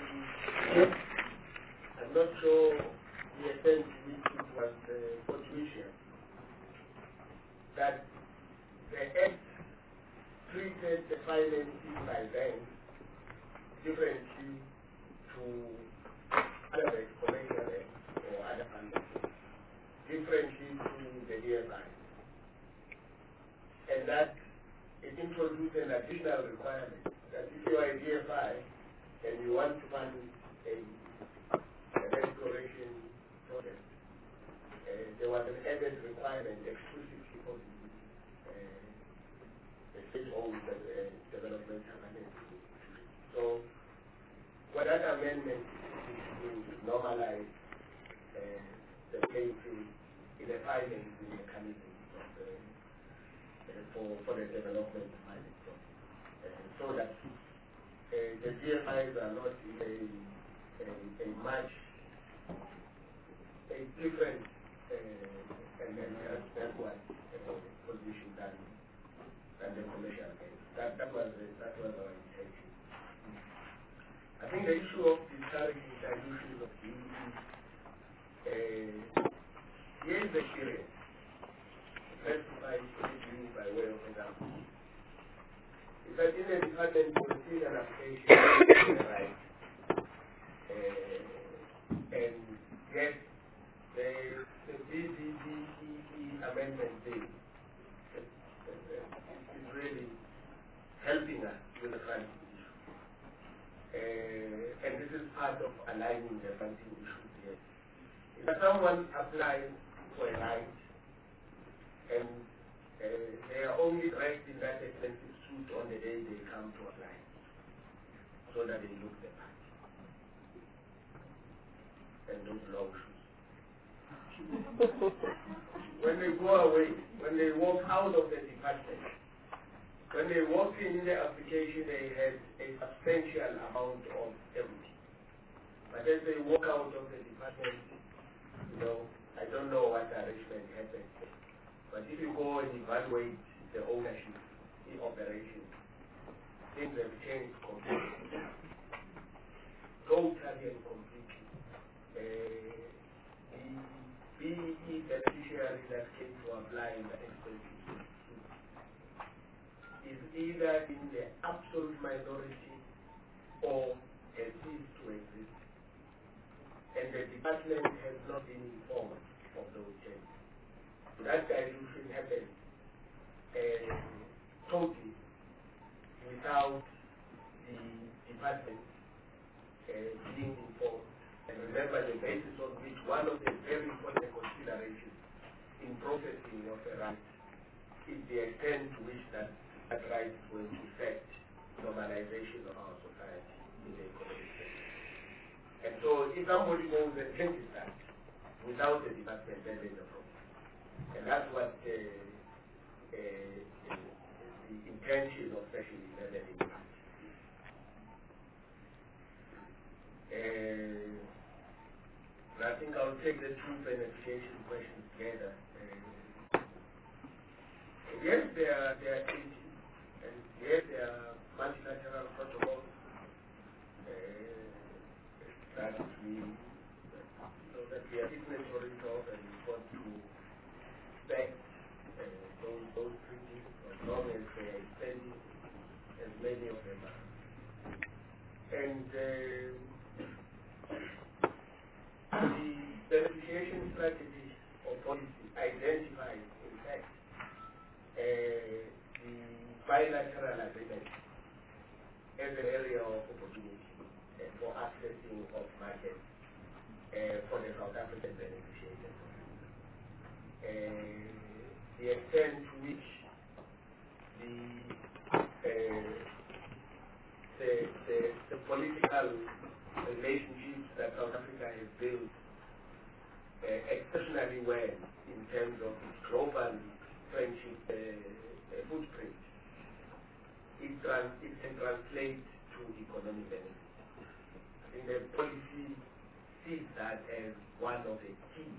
I'm not sure the extent to which it was fortuitous that the Act treated the financing by banks differently to other banks, commercial banks or other funders, differently to the DFI. And that it introduced an additional requirement that if you are a DFI and you want to fund an exploration project, there was an added requirement exclusively for the state-owned developmental financing. So, what that amendment is to normalize the playing field in the financing mechanism for the development finance process, so that the DFIs are not in a much different and backward position than the commercial banks. That was our intention. I think the issue of discouraging dilution of here is the period. Let's by you by way of example. If I in a department you receive an application, right, and yes, the BBBEE amendment bill is really helping us with the funding issue. And this is part of aligning the funding issues here. If someone applies for a right, and they are only dressed in that expensive suit on the day they come to apply, so that they look the part. And those long shoes. When they go away, when they walk out of the department, when they walk in the application, they had a substantial amount of everything. But as they walk out of the department, I I don't know what arrangement happened. But if you go and evaluate the ownership in operation, things have changed completely. Totally and completely. The BEE beneficiary that came to apply in the expenses is either in the absolute minority or has ceased to exist. And the department has not been informed of those changes. So that dilution happened totally without the department being informed. And remember the basis on which one of the very important considerations in processing of a right is the extent to which that right is going to affect normalization of our society in the economic sector. And so if somebody goes and changes that without the department, then there's a problem. And that's what the intention of Section 11 is. I think I'll take the two beneficiation questions together. Yes, there are issues, and yes, there are multilateral protocols that we are signatories of, and we want to respect those treaties as long as they are extending, as many of them are. And the beneficiation strategy or policy identifies, in fact, the bilateral agreement as an area of opportunity for accessing of markets for the South African beneficiation. The extent to which the political relationships that South Africa has built exceptionally well in terms of its global friendship footprint, it can translate to economic benefits. I think the policy sees that as one of the key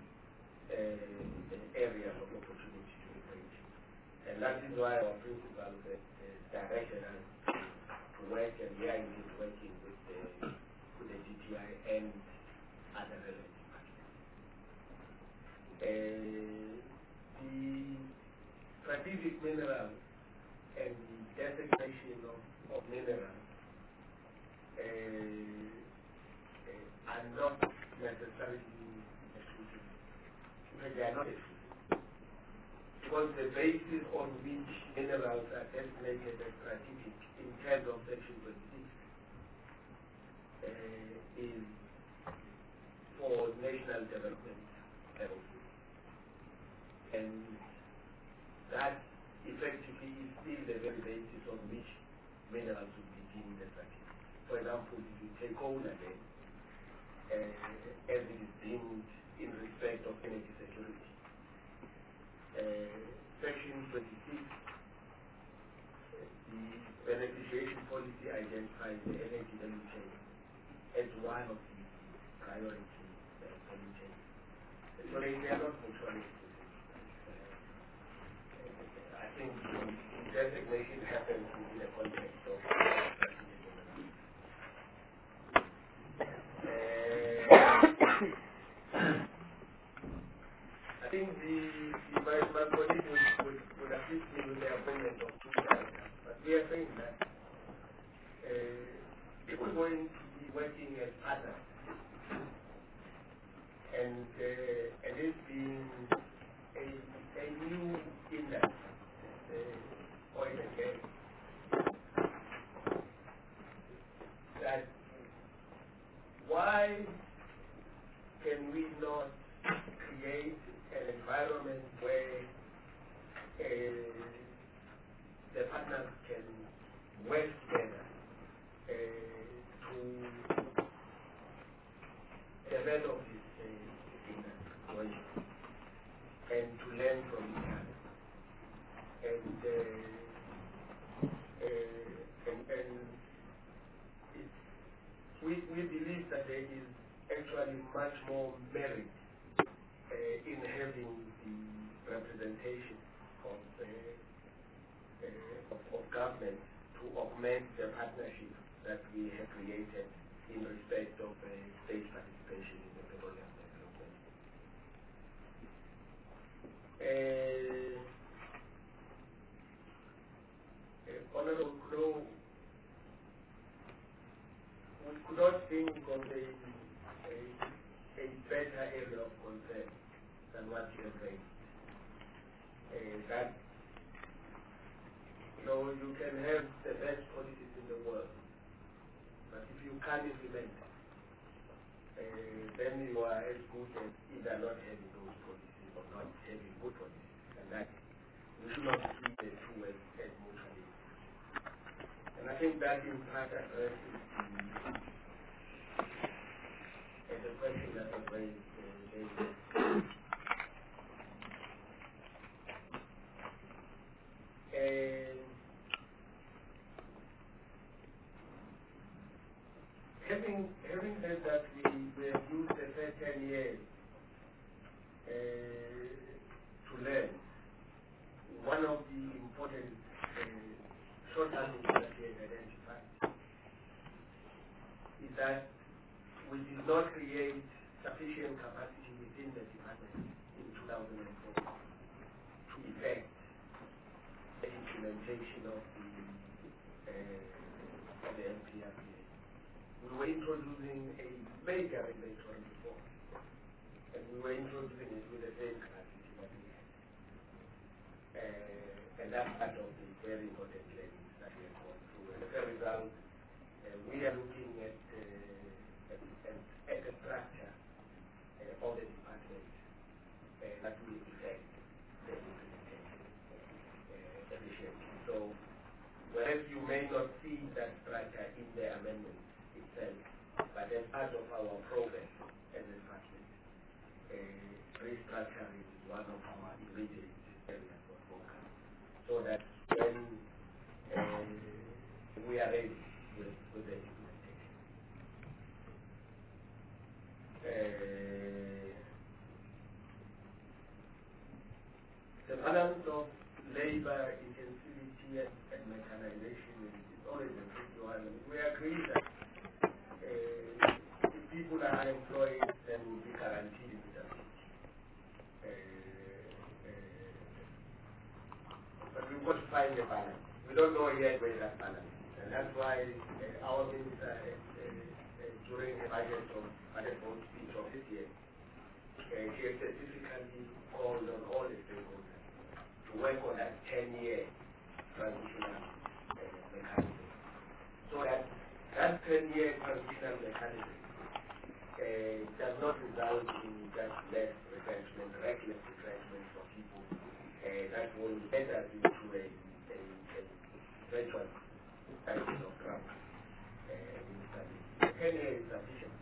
areas of opportunity to friendship. And that is why our principal directed us to work, and we are indeed working with the DTI and other relevant partners. The strategic minerals and the designation of minerals are not necessarily exclusive. They are not exclusive. Because the basis on which minerals are designated as strategic in terms of Section 26 is for national development levels. And that effectively is still the very basis on which minerals would be deemed as strategic. For example, if you take coal again, as it is deemed in respect of energy security, Section 26, the beneficiation policy identifies the energy value chain as one of the priority value chains. So they are not mutually exclusive. I think the designation happens within the context of I think my colleague would assist me with the appointment of two directors, but we are saying that if we're going to be working as partners, and this being a new industry, oil and gas, that why can we not create an environment where the partners can work together to develop this industry and to learn from each other. We believe that there is actually much more merit in having the representation of government to augment the partnership that we have created in respect of state participation in the petroleum development. Honorable Crow, we could not think of a better area of concern than what you have raised. That you can have the best policies in the world, but if you can't implement, then you are as good as either not having those policies or not having good policies, and that we should not see the two as mutually. And I think that in part addresses the question that was raised later. Having said that, we have used the first 10 years to learn. One of the important shortcomings that we have identified is that we did not create sufficient capacity within the department in 2004 to effect the implementation of the MPRPA. We were introducing a major regulatory reform, and we were introducing it with the same capacity that we had. And that's part of the very important learnings that we have gone through. And as a result, we are looking at the structure of the department that will effect the implementation efficiently. So, whereas you may not see that structure in the amendment itself, but as part of our progress as a department, restructuring is one of our immediate areas of focus, so that when we are ready with the implementation. The balance of labor intensivity and mechanization is always a tricky one. We agree that if people are unemployed, then will be guaranteed stability. But we've got to find a balance. We don't know yet where that balance is. And that's why our minister, during the budget vote speech of this year, he specifically called on all the stakeholders to work on that 10-year transitional mechanism. So that 10-year transitional mechanism does not result in just less retrenchment, reckless retrenchment for people that will get us into a virtual cycle of ground. 10 years is sufficient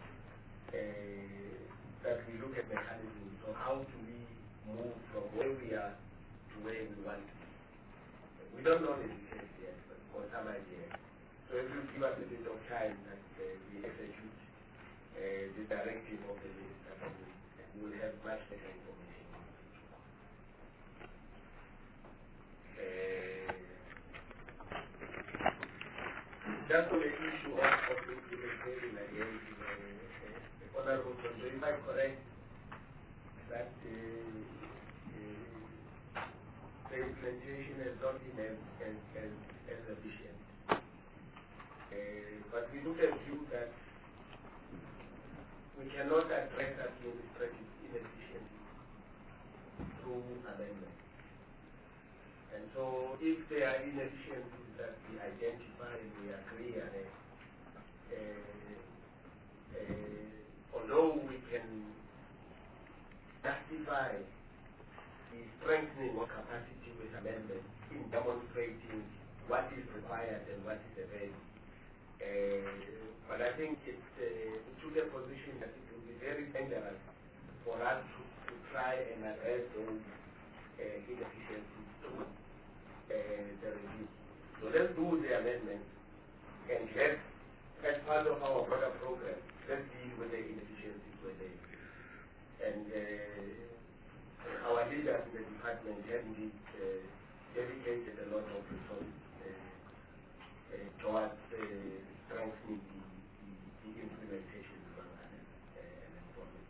that we look at mechanisms of how do we move from where we are to where we want to be. We don't know the details yet, but for some idea. So if you give us a bit of time that we execute the directive of the minister, we will have much better information. Just on the issue of implementation again, Honorable Conjo, if I'm correct, that the implementation has not been as efficient. But we look at you that we cannot address administrative inefficiency through amendment. And so if there are inefficiencies that we identify and we agree on it, although we can justify the strengthening of capacity with amendment in demonstrating what is required and what is available. But I think it took a position that it will be very dangerous for us to try and address those inefficiencies through the review. So let's do the amendment, and let's, as part of our broader program, let's deal with the inefficiencies where they exist. And leaders in the department have indeed dedicated a lot of resources towards strengthening the implementation of enforcement.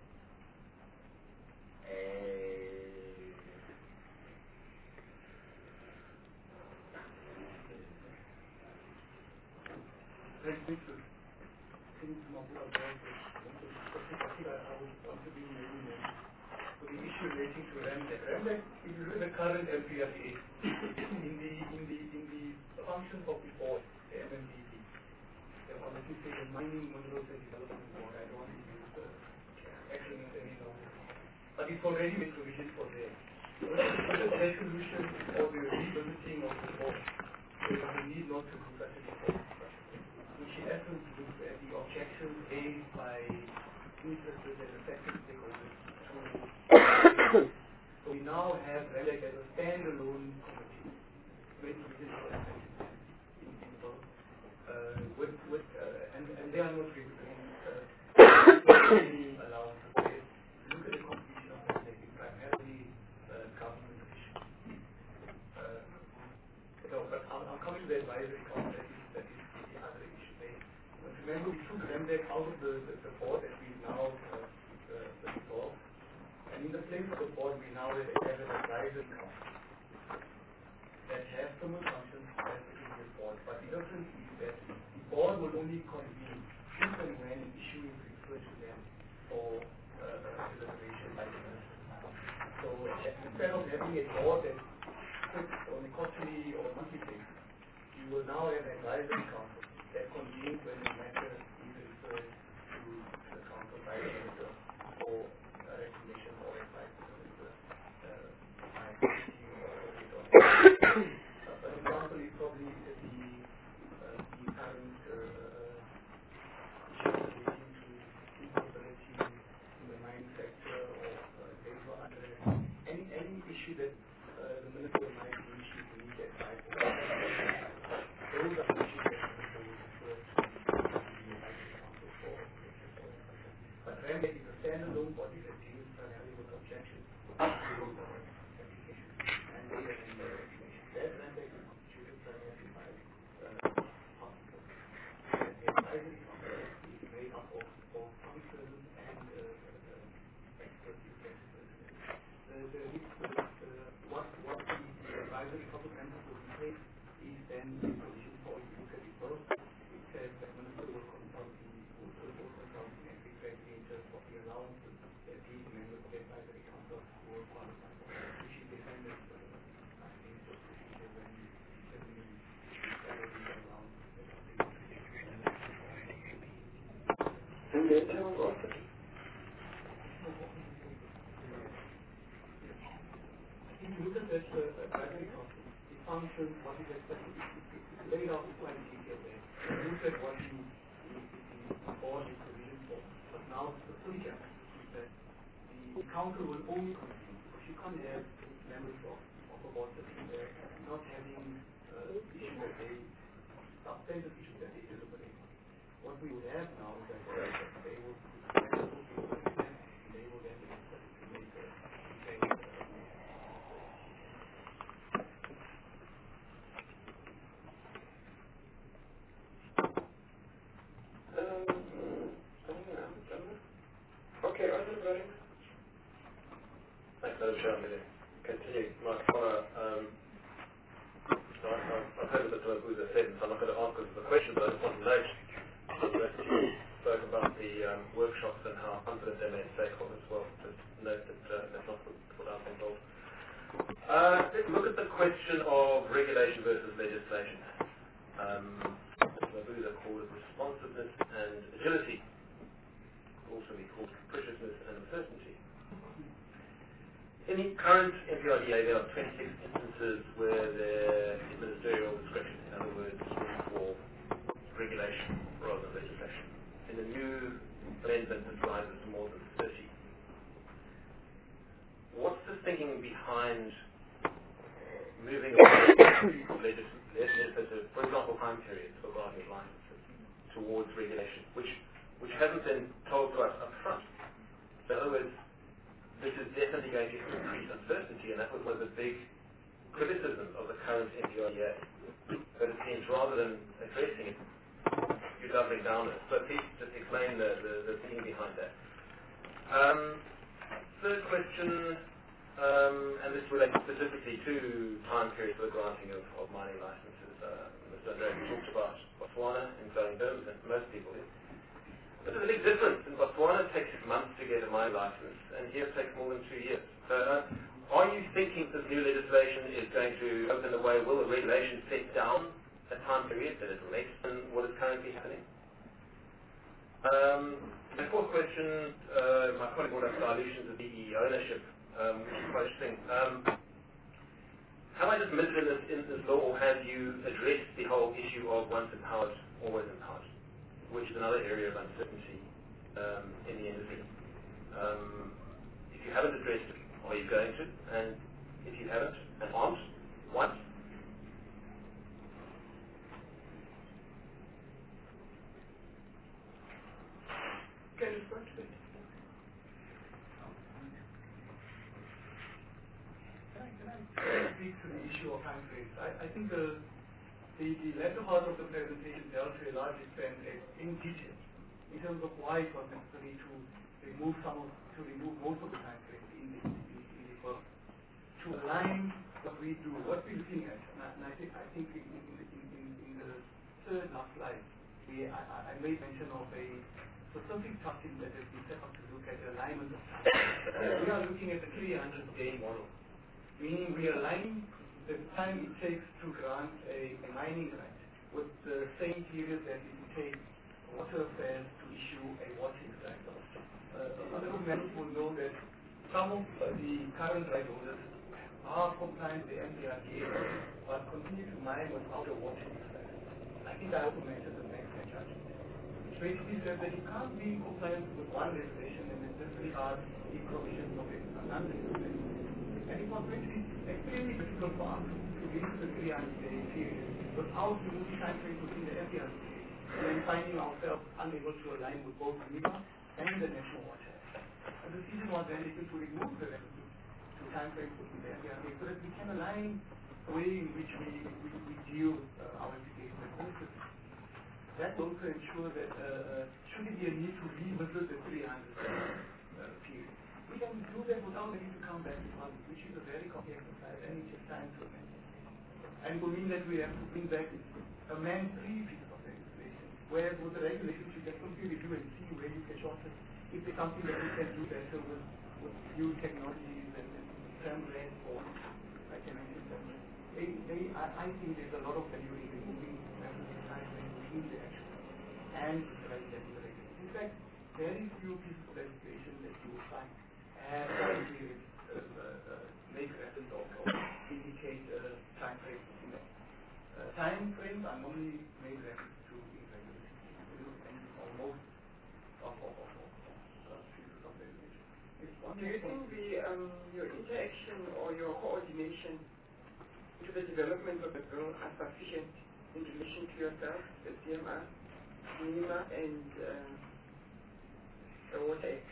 The issue relating to RAMDEC. RAMDEC, if you look at the current MPRDA, in the functions of the board, the MMDB, or let me say the Mining Minerals and Development Board, I don't want to use the acronym any longer, but it's already made provision for them. With the resolution or the revisiting of the board, there is a need not to do such a report, which in essence looks at the objections raised by interested and affected stakeholders. So we now have RAMDEC as a standalone committee, with provision for affected people, and they are not really allowed to say, look at the composition of RAMDEC, it's primarily government officials. But I'll come to the advisory council, that is the other issue there. But remember, we took RAMDEC out of the board that we now dissolved. And in the place of the board, we now have an advisory council that has similar functions as the previous board. But the difference is that the board will only convene if and when an issue is referred to them for deliberation by the minister. So instead of having a board that sits on a quarterly or monthly basis, you will now have an advisory council that convenes when the matter is referred to the council by the minister for recommendation or advice to the minister. But the example is probably the current issue relating to instability in the mine sector or labor unrest. Any issue that the minister might wish to need advice on. Those are the issues that the minister will refer to the advisory council for. But RAMDEC is a standalone body that deals primarily with objections to applications. And they have in their information. That RAMDEC is constituted primarily by hospitals. And the advisory council is made up of both functions and experts. What the advisory council members will take is then the provision for you look at it first. It says that minister will consult the executive in terms of the allowances that these members of the advisory council will qualify for, which is defended I think the procedure when determining salaries and allowances that are being And the term of office. If you look at that advisory council, it functions, what is expected, it's laid out quite in detail there. You look at what the board is provision for, but now the procedure is that the council will only convene, because you can't have members of a board sitting there not having issues that they, substantive issues that they deliberate on. What we would have now is that they will then be expected to make a Okay, other drawings? Thanks, Madam Chair. I'm going to continue my follow-up. I've heard what Mabuza said, so I'm not going to answer the question, but I just want to note that you spoke about the workshops and how confident they made stakeholders. Well, just note that that's not what I've been told. Let's look at the question of regulation versus legislation. Mabuza called it responsiveness and agility. Also be called capriciousness and uncertainty. In the current MPRDA, there are 26 instances where there is ministerial discretion, in other words, room for regulation rather than legislation. In the new amendment, it rises to more than 30. What's the thinking behind moving away from legislative, for example, time periods for granting licenses towards regulation, which hasn't been told to us up front? So in other words, this is definitely going to increase uncertainty, and that was one of the big criticisms of the current NPREA. But it seems rather than addressing it, you're doubling down on it. So please just explain the thinking behind that. Third question, and this relates specifically to time periods for the granting of mining licenses. Mr. Andre talked about Botswana and growing terms, and most people do. But there's a big difference. In Botswana, it takes 6 months to get a mine license, and here it takes more than 2 years. So are you thinking this new legislation is going to open the way? Will the regulation set down a time period that is less than what is currently happening? The fourth question, my colleague brought up dilutions of DE ownership, which is quite interesting. Have I just missed in this law, or have you addressed the whole issue of once empowered, always empowered, which is another area of uncertainty in the industry? If you haven't addressed it, are you going to? And if you haven't and aren't, what? Can you start with? Can I speak to the issue of time frames? I think the latter part of the presentation dealt to a large extent in detail in terms of why it was necessary to remove most of the time frames in the work to align what we do, what we're looking at. And I think in the third last slide, I made mention of a specific task that has been set up to look at the alignment of time. We are looking at the 300-day model, meaning we are aligning the time it takes to grant a mining right with the same period that it will take water affairs to issue a watering right. Other members will know that some of the current right holders are compliant with the MPRDA but continue to mine without a watering right. I think I also mentioned the next judgment. Basically says that you can't be in compliance with one legislation and then disregard the provisions of another legislation. And it was going to be extremely difficult for us to get into the 300-day period without removing time frames within the FDR and then finding ourselves unable to align with both NEMA and the National Water Act. The decision was then taken to remove the references to time frames within the FDR so that we can align the way in which we deal with our application administratively. That also ensures that should there be a need to revisit the 300 period, we can do that without needing to come back to Parliament, which is a very complex exercise and it takes time to amend. And it will mean that we have to bring back amend 3 pieces of legislation, whereas with the regulations you can simply review and see where you can shorten. If there's something that we can do better with new technologies and term-led or I can mention term-led. I think there's a lot of value in removing time between the action and the regulation. In fact, very few pieces of legislation that you will find have make reference or indicate time frames. Time frames are normally made reference to in regulations and almost of pieces of legislation. Do you think your interaction or your coordination to the development of the bill are sufficient in relation to yourself, the CMR, NEMA, and the Water Act?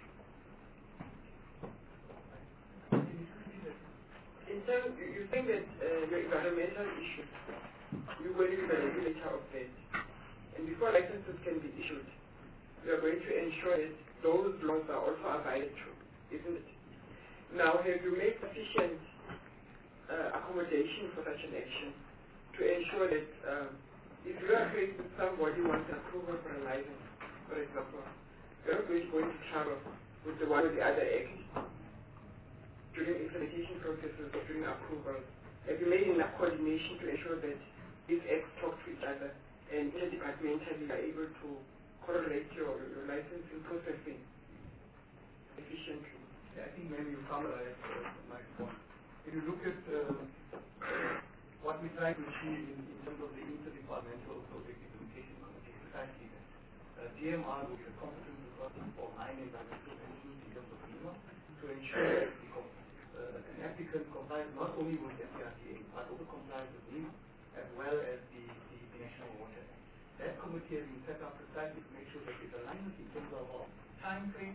In terms, you think that your environmental issues, you will be the regulator of that, and before licenses can be issued, you are going to ensure that those laws are also abided to, isn't it? Now, have you made sufficient accommodation for such an action to ensure that if you are faced with somebody who wants approval for a license, for example, you're not going to go into trouble with the one or the other act during implementation processes or during approval? Have you made enough coordination to ensure that these acts talk to each other and interdepartmentally are able to correlate your licensing processing efficiently? Yeah, I think maybe you summarized my point. If you look at what we try to achieve in terms of the interdepartmental project implementation committee, precisely that DMR will be a competent authority for mining environmental management in terms of NEMA to ensure that an applicant complies not only with MPRDA but also complies with NEMA as well as the National Water Act. That committee has been set up precisely to make sure that it aligns in terms of our time frame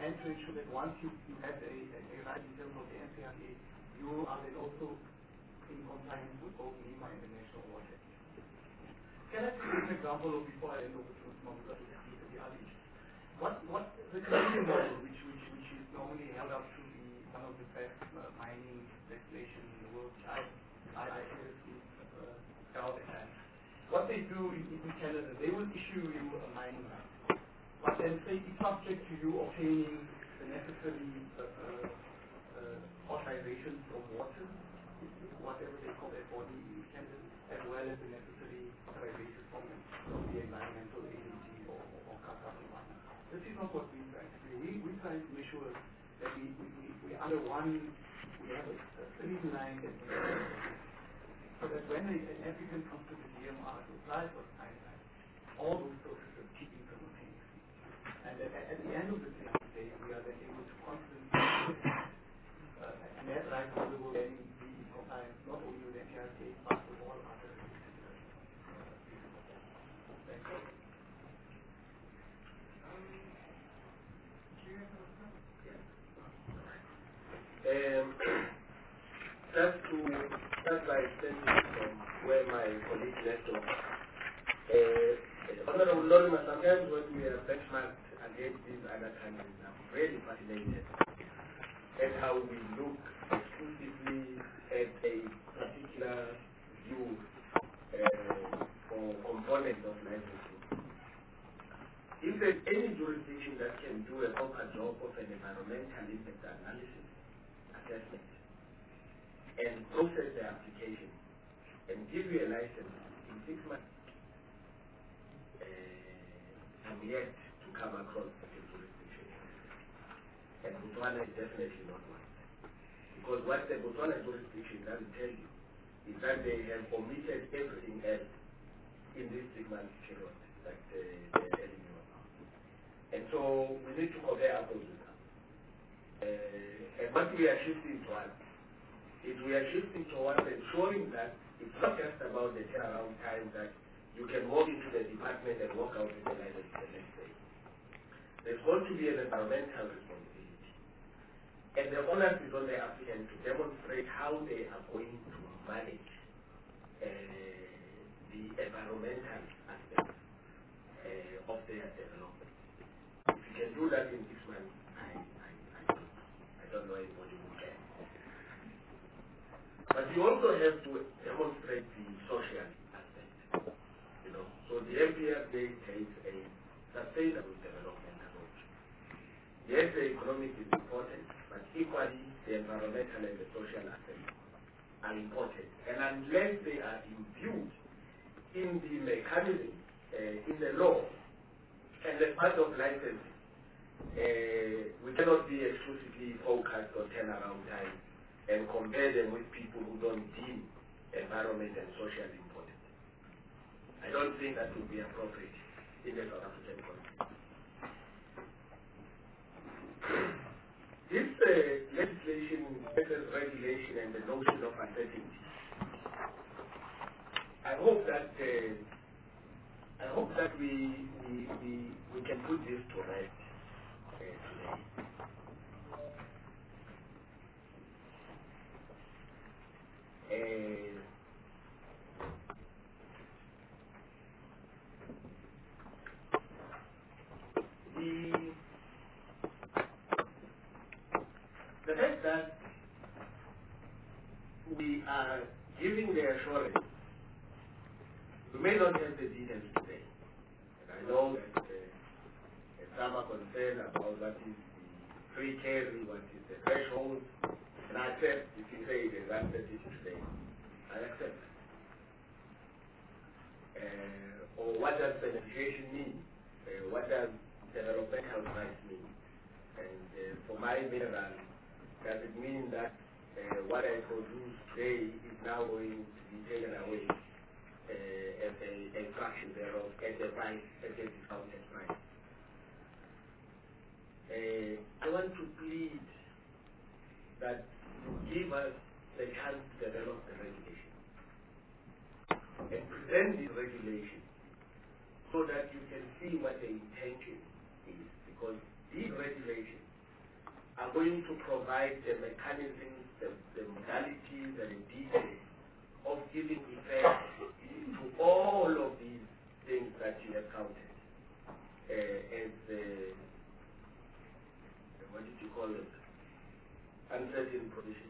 and to ensure that once you have a right in terms of the NCRA, you are then also in compliance with both NEMA and the National Water. Can I give an example of before I hand over to Mabuza to speak to the other issues? What the Canadian model, which is normally held up to be one of the best mining legislation in the world, which I seriously doubt at. What they do in Canada, they will issue you a mining license, but then say it's subject to you obtaining the necessary authorization from water, whatever they call that body in Canada, as well as the necessary authorization from the environmental agency or Kakadu. This is not what we try to do. We try to make sure that we under one, we have a streamline that we so that when an applicant comes to the DMR to apply for a timeline, all those processes keep simultaneously. And at the end of the day, we are then able to confidently and that right holder will then be in compliance not only with NTRK but with all other Thank you. Just to start by extending from where my colleague left off. Honorable Lorima, sometimes when we are benchmarked against these other countries, I'm really fascinated at how we look exclusively at a particular view or component of licensing. If there's any jurisdiction that can do a proper job of an environmental impact analysis assessment and process the application and give you a license in 6 months, I'm yet to come across such a jurisdiction. And Botswana is definitely not one. Because what the Botswana jurisdiction doesn't tell you is that they have omitted everything else in this 6 month period that they're telling you about. And so we need to compare apples with apples. And what we are shifting towards is we are shifting towards ensuring that it's not just about the turnaround time that you can walk into the department and walk out with the license the next day. There's going to be an environmental responsibility. And the onus is on the applicant to demonstrate how they are going to manage the environmental aspects of their development. If you can do that in 6 months, I don't know anybody who can. But you also have to demonstrate the social aspect. You know, so the MPRK takes a sustainable development approach. Yes, the economic is important, but equally the environmental and the social aspects are important. And unless they are imbued in the mechanism, in the law, and as part of licensing, we cannot be exclusively focused on turnaround time and compare them with people who don't deem environment and social important. I don't think that would be appropriate in the South African context. This legislation versus regulation and the notion of uncertainty, I hope that we can put this to rest today. The fact that we are giving the assurance, we may not have the details today. And I know that some are concerned about what is the free carry, what is the threshold, and I accept if you say there's uncertainty today. I accept that. Or what does beneficiation mean? What does developmental rights mean? And for my mineral, does it mean that what I produce today is now going to be taken away as a fraction thereof at a price, at a discounted price? I want to plead that you give us the chance to develop the regulation and present this regulation so that you can see what the intention is, because these regulations are going to provide the mechanisms, the modalities, and the details of giving effect to all of these things that you have counted as what did you call it? Uncertainty provision.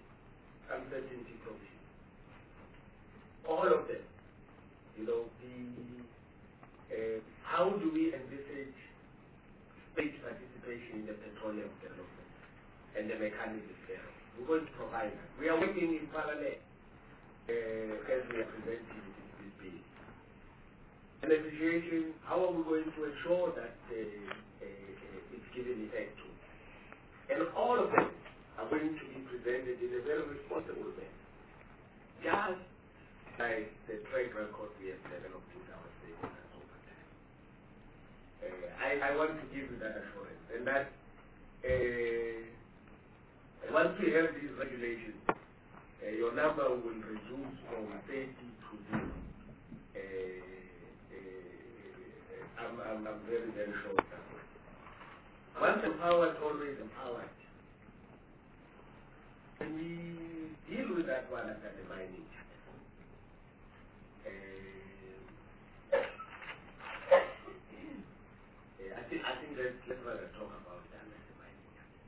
All of them. You know, how do we envisage state participation in the petroleum development and the mechanisms there? We're going to provide that. We are working in parallel as we are presenting this bill. And appreciation, how are we going to ensure that it's given effect to? And all of them are going to be presented in a very responsible way. Just like the track record we have developed with our stakeholders over time. I want to give you that assurance. And that once we have these regulations, your number will reduce from 30 to 0. I'm very, very sure of that. Once empowered, always empowered. We deal with that one under the mining. I think let's rather talk about that under the mining.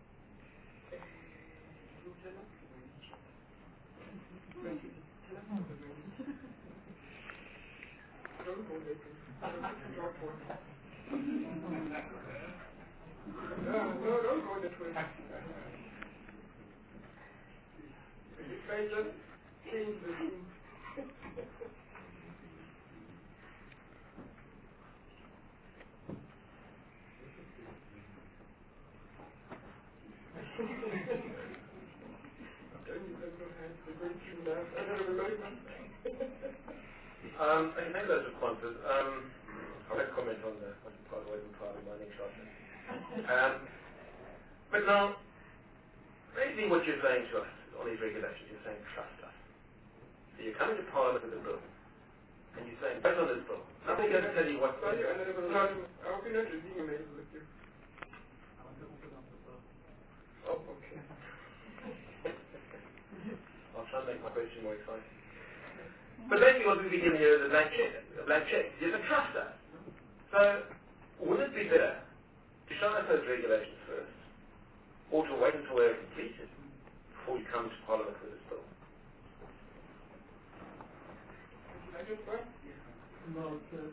Don't go that way. If I just change the thing. I think those responses. I'll let comment on the part of the mining shortly. But now, basically what you're saying to us on these regulations, you're saying trust us. So you're coming to Parliament with a bill, and you're saying vote on this bill. Nothing going to tell you what. Sorry, Honourable Lord, I hope you're not reading a mail with you. Oh, okay. I'll try and make my question more exciting. But basically what we begin here is a blank check. You can trust us. So, would it be better to show us those regulations first, or to wait until they're completed before you come to Parliament with this bill? I just want? No, sir.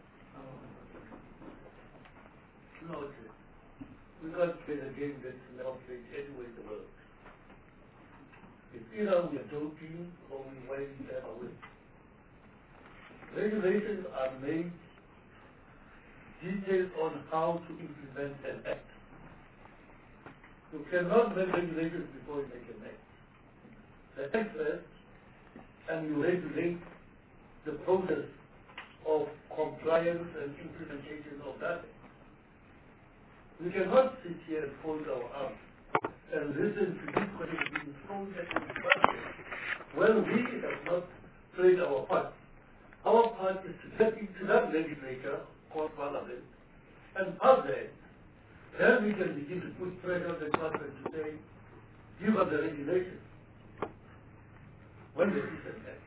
No, sir. We can't play the game that's now played anywhere in the world. It's either we're joking or we wind them away. Regulations are made detailed on how to implement an act. You cannot make regulations before you make an act. The act first, and you regulate the process of compliance and implementation of that. We cannot sit here and fold our arms and listen to this question being thrown at us when we have not played our part. Our part is to get into that legislature called Parliament and pass that. Then we can begin to put pressure on the government to say, give us the regulations. When the system ends.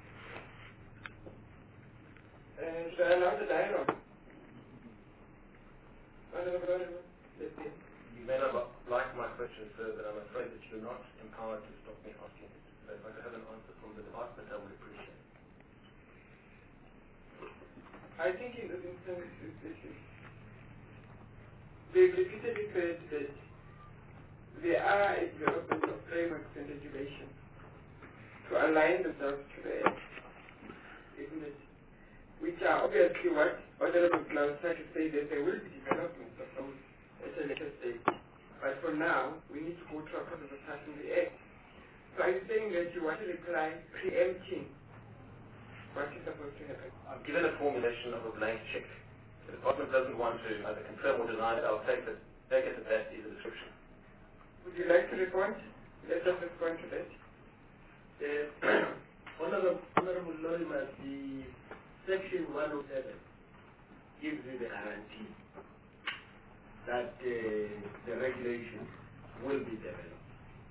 And shall I allow the dialogue? You may not like my question, sir, but I'm afraid that you're not empowered to stop me asking it. So if I could have an answer from the department, I would appreciate it. I think in this instance, they've repeatedly said that there are a development of frameworks and regulations to align themselves to the act, isn't it? Which are obviously what Honourable Klaus tried to say, that there will be developments of those at a later stage. But for now, we need to go through a process of passing the act. So are you saying that you want to reply preempting what is supposed to happen? I've given a formulation of a blank check. If the department doesn't want to either confirm or deny it, I'll take it as that is a description. Would you like to respond? Let us respond to that. Honorable Lorimer, the Section 107 gives you the guarantee that the regulations will be developed.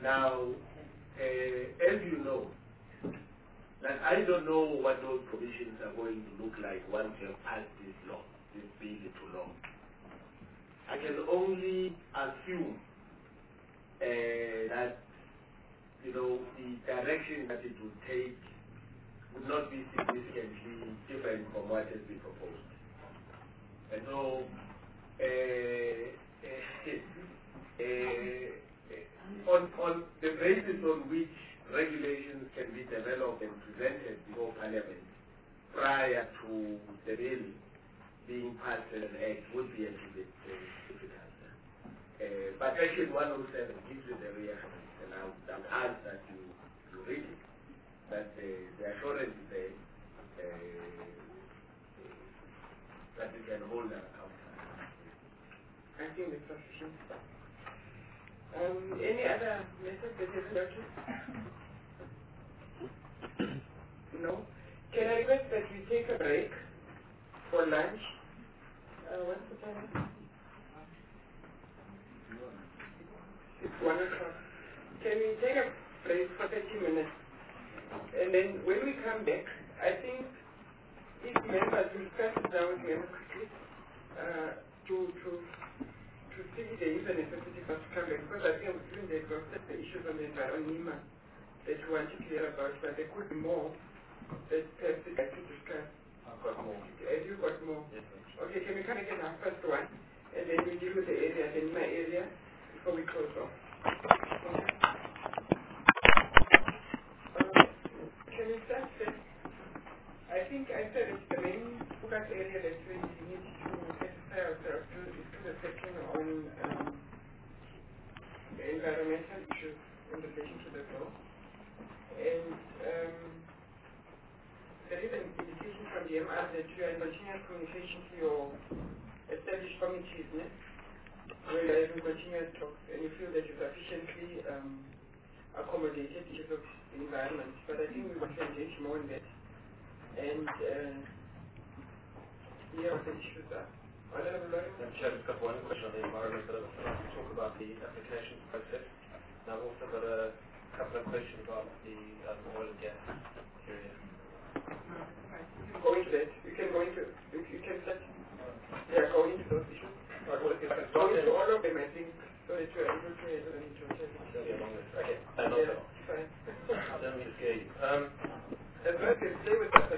Now, as you know, that I don't know what those provisions are going to look like once you have passed this law, this bill into law. I can only assume that, you know, the direction that it would take would not be significantly different from what has been proposed. And so, on the basis on which regulations can be developed and presented before Parliament prior to the bill being passed as an act would be a little bit difficult. But Section 107 gives you the reassurance, and I would ask that you read it, that the assurance is there that we can hold our account. I think it's sufficient. Any other message that you noticed? No? Can I request that we take a break for lunch? What's the time? It's 1 o'clock. Can we take a break for 30 minutes? And then when we come back, I think if members will discuss it now with members quickly to see if there is a necessity for us to come back, because I think even they exhausted the issues on the environment that we want to clear about, but there could be more that perhaps we'd like to discuss. I've got more. Have you got more? Yes, okay, can we come again after 1, and then we deal with the area, then my area, before we close off. Okay. Can we start then? I think I said it's the main focus area that we need to satisfy ourselves to is to the section on the environmental issues in relation to the law. And there is an indication from the MR that you are in continuous communication to your established committees, where you are having continuous talks, and you feel that you sufficiently accommodated issues of the environment. But I think we want to engage more in that and hear what the issues are. Honorable Lawrence? Chair, I've got one question on the environment, but I'd also like to talk about the application process. And I've also got a couple of questions about the oil and gas area. Go into that. You can go into, you can start. Yeah, go into those issues. Go into all of them, I think, so that you are able to answer them into Okay. Yeah, fine. I don't mean to scare you. As well as stay with us,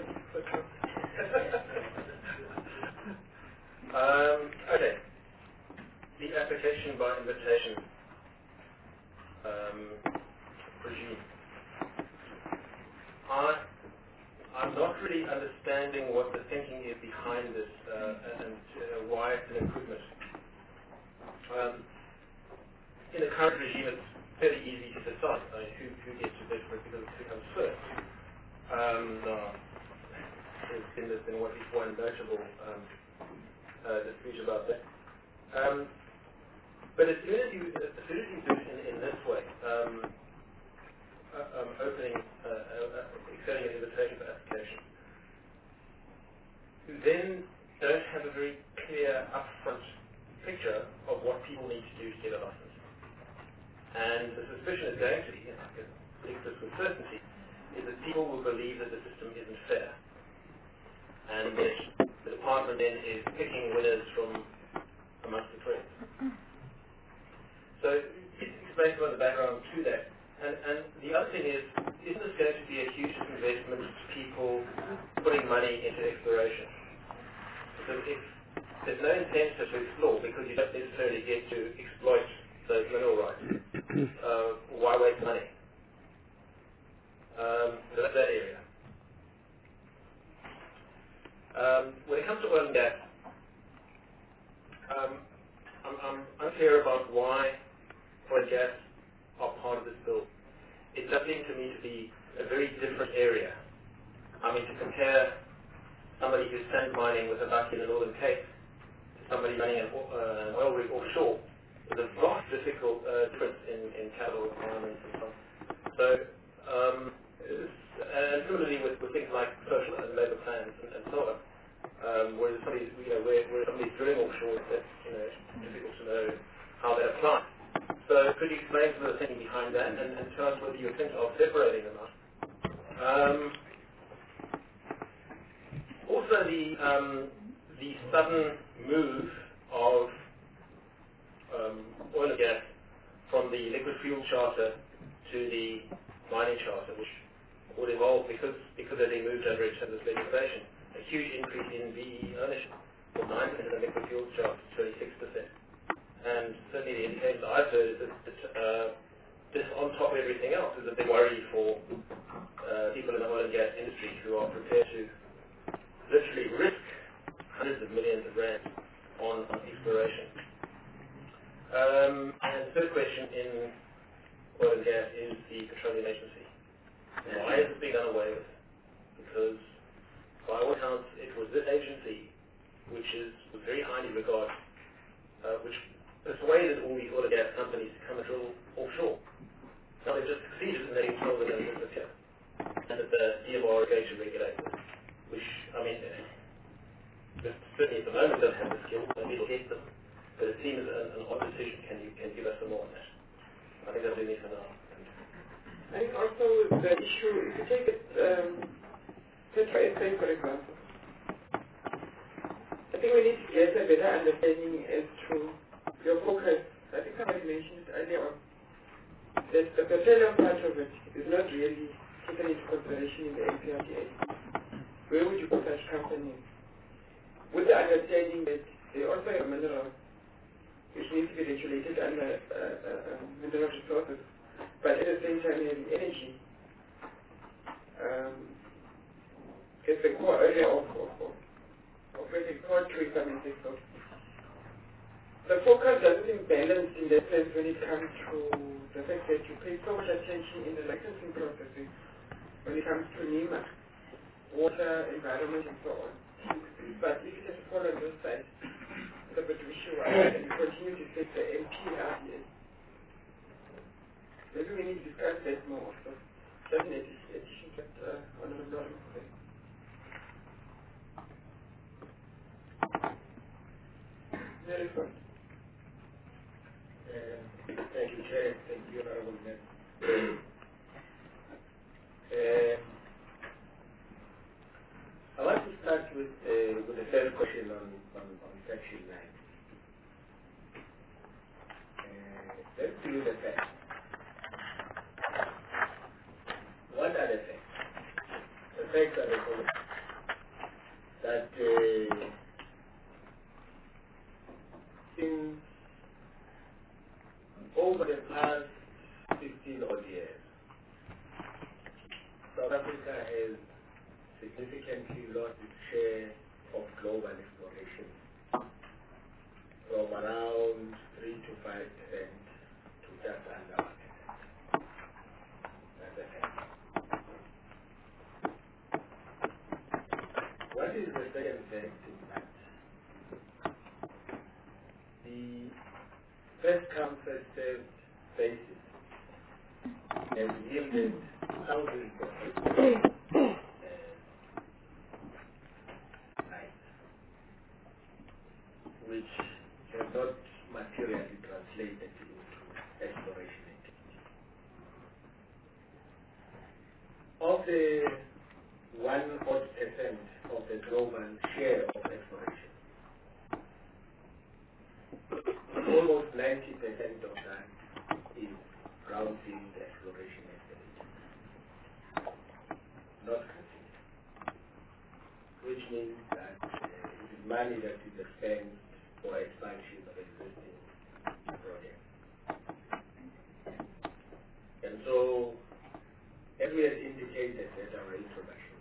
okay. The application by invitation regime. I'm not really understanding what the thinking is behind this and why it's an improvement. In the current regime, it's fairly easy to decide who gets to bid for it because it comes first. There's been at least one notable dispute about that. But as soon as you do it in this way, extending an invitation for application, you then don't have a very clear upfront picture of what people need to do to get a license. And the suspicion is going to be, I can predict this with certainty, is that people will believe that the system isn't fair. And that the department then is picking winners from amongst the friends. So please explain to us the background to that. And the other thing is this going to be a huge investment to people putting money into exploration? Because if there's no incentive to explore because you don't necessarily get to exploit those mineral rights, why waste money? So that's that area. When it comes to oil and gas, I'm unclear about why oil and gas are part of this bill. It does seem to me to be a very different area. I mean, to compare somebody who's sand mining with a bucket in the Northern Cape to somebody running an oil rig offshore, there's a vast difference in capital requirements and so on. So, and similarly with things like social and labour plans and so on, where somebody's drilling offshore, that's difficult to know how that applies. So could you explain some of the thinking behind that, and you think of separating them out. Also, the sudden move of oil and gas from the liquid fuel charter to the mining charter, which would involve, because they moved under each other's legislation, a huge increase in BE ownership from 9% of the liquid fuel charter to 26%. And certainly the indications I've heard is that this, on top of everything else, is a big worry for people in the oil and gas industry who are prepared to literally risk hundreds of millions of rands on exploration. And the third question in oil and gas is the Petroleum Agency. Why is it being done away with? Because by all accounts, it was this agency which was very highly regarded, which persuaded all these oil and gas companies to come and drill offshore. Now they've just succeeded in letting drill the business here, and that the EMR is going to regulate this, which, I mean, certainly at the moment don't have the skills, maybe it'll get them, but it seems an odd decision. Can you give us some more on that? I think that'll do me for now. I think also the issue, if you take it, Petra SA for example, I think we need to get a better understanding as to your focus. I think somebody mentioned earlier on that the petroleum part of it is not really taken into consideration in the MPRDA. Where would you put such companies? With the understanding that they also have minerals which need to be regulated under mineral resources, but at the same time having energy as the core area of what they call tourism and sector. The focus doesn't seem balanced in that sense when it comes to the fact that you pay so much attention in the licensing processes when it comes to NEMA, water, environment, and so on. But if it has to fall on those sides, it's a bit wishy-washy, and you continue to take the MPRDA. Maybe we need to discuss that more. So, just an addition that Honorable Lawrence said. Very good. Thank you, Chair. Thank you, Honorable Member. I want to start with the first question on Section 9. Let's do the facts. What are the facts? The facts are the following. That in over the past 15 odd years, South Africa has significantly lost its share of global exploration from around 3 to 5% to just under 1%. That's a fact. What is the second fact in that? The first come, first served basis has yielded thousands of which have not materially translated into exploration activity. Of the 1% of the global share of exploration, almost 90% of that is brownfield exploration activity, not considered, which means that it is money that is spent for expansion of existing projects. And so, as we had indicated at our introduction,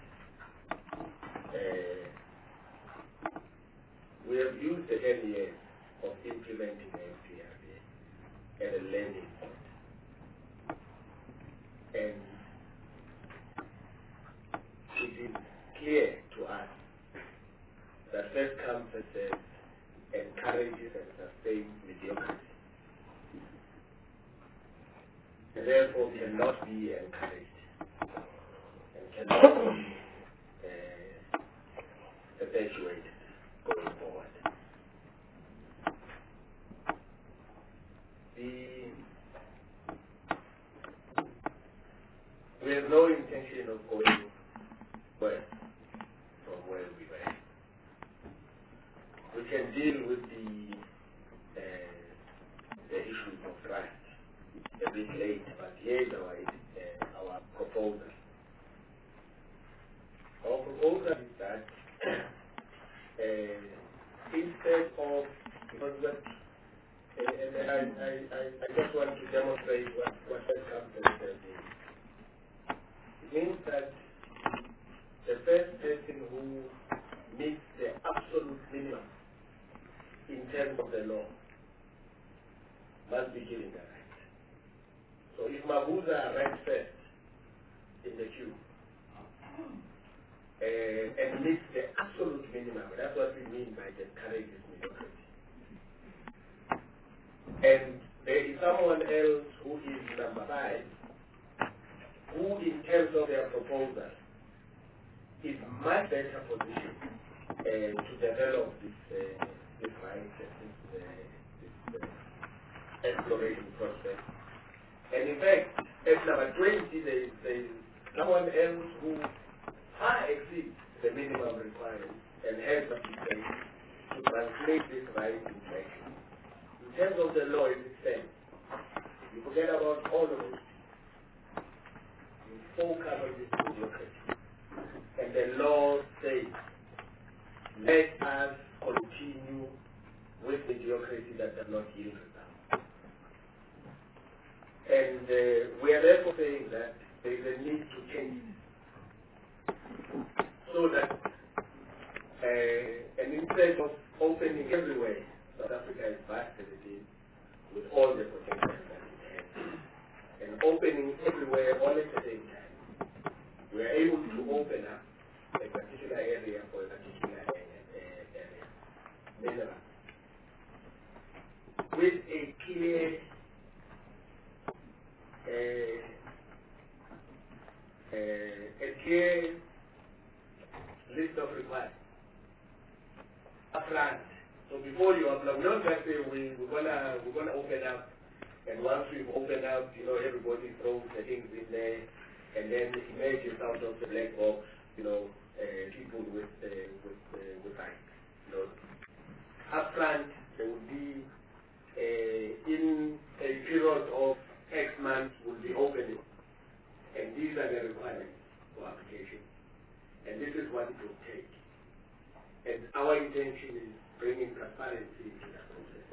that we have used the 10 years of implementing MPRDA at a landing point. And it is clear to us that first come, first served encourages and sustains mediocrity, and therefore cannot be encouraged and cannot be perpetuated going forward. I just want to demonstrate what that comes says. It means that the first person who meets the absolute minimum in terms of the law must be given the right. So if Mabuza ranks first in the queue and meets the absolute minimum, that's what we mean by the courageous mediocrity. And there is someone else who is number 5, who in terms of their proposal is much better positioned to develop this right, this exploration process. And in fact, at number 20, there is someone else who far exceeds the minimum requirements and has the potential to translate this right into action. In terms of the law as it stands, you forget about all of it. You focus on this mediocrity. And the law says, let us continue with mediocrity that does not yield results. And we are therefore saying that there is a need to change so that and instead of opening everywhere, South Africa is vast as it is, with all the potential that it has, and opening everywhere all at the same time, we are able to open up a particular area for a particular area, mineral, with a clear list of requirements upfront. So before you apply, we don't just say we're gonna open up, and once we've opened up, everybody throws the things in there, and then emerges out of the black box, people with rights. Upfront, there will be in a period of X months will be opening, and these are the requirements for application, and this is what it will take. And our intention is bringing transparency into that process.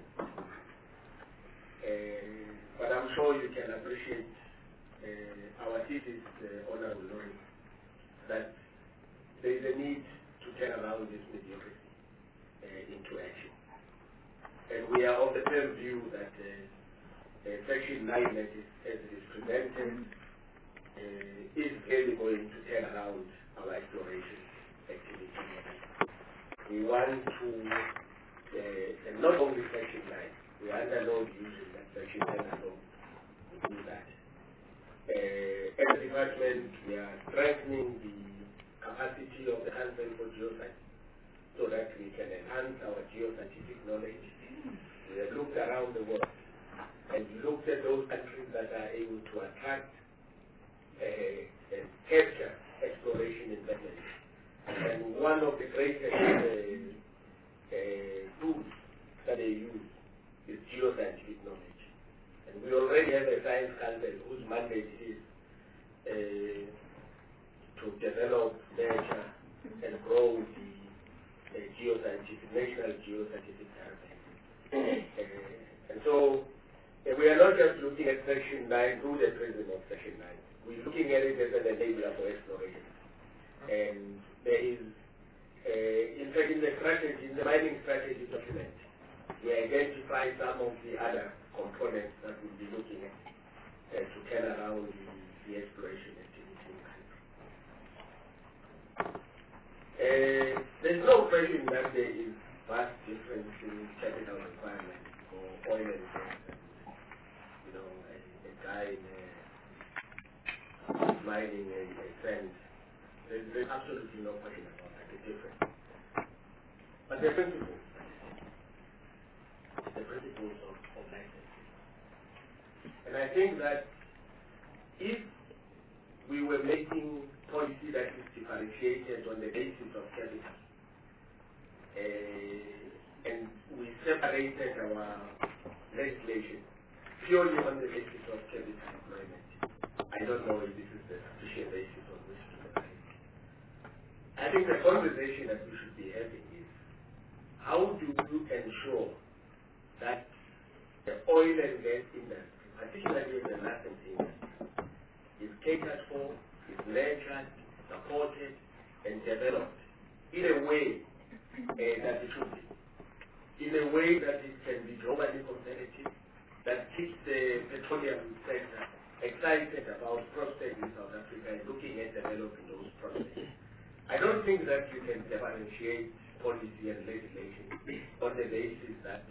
But I'm sure you can appreciate our thesis, Honorable Lawrence, that there is a need to turn around this mediocrity into action. And we are of the firm view that Section 9 as it is presented is really going to turn around our exploration activity. We want to, and not only Section 9, we are under no illusion that Section 10 alone will do that. As a department, we are strengthening the capacity of the Council for Geoscience so that we can enhance our geoscientific knowledge. We have looked around the world and looked at those countries that are able to attract and capture exploration investment. And one of the greatest tools that they use is geoscientific knowledge. And we already have a science council whose mandate is to develop, nurture, and grow the national geoscientific database. And so we are not just looking at Section 9 through the prism of Section 9. We're looking at it as an enabler for exploration. And there is, in fact, in the mining strategy document, we identify some of the other components that we'll be looking at to turn around the exploration activity in the country. There's no question that there is vast difference in capital requirements for oil and gas. A guy mining a sand. There's absolutely no question about that. It's different. But the principles of licensing. And I think that if we were making policy that is differentiated on the basis of capital, and we separated our legislation purely on the basis of capital employment, I don't know if this is the sufficient basis on which to separate. I think the conversation that we should be having is, how do you ensure that the oil and gas industry, particularly the license industry, is catered for, is nurtured, supported, and developed in a way that it should be. In a way that it can be globally competitive, that keeps the petroleum sector excited about prospects in South Africa and looking at developing those prospects. I don't think that you can differentiate policy and legislation on the basis that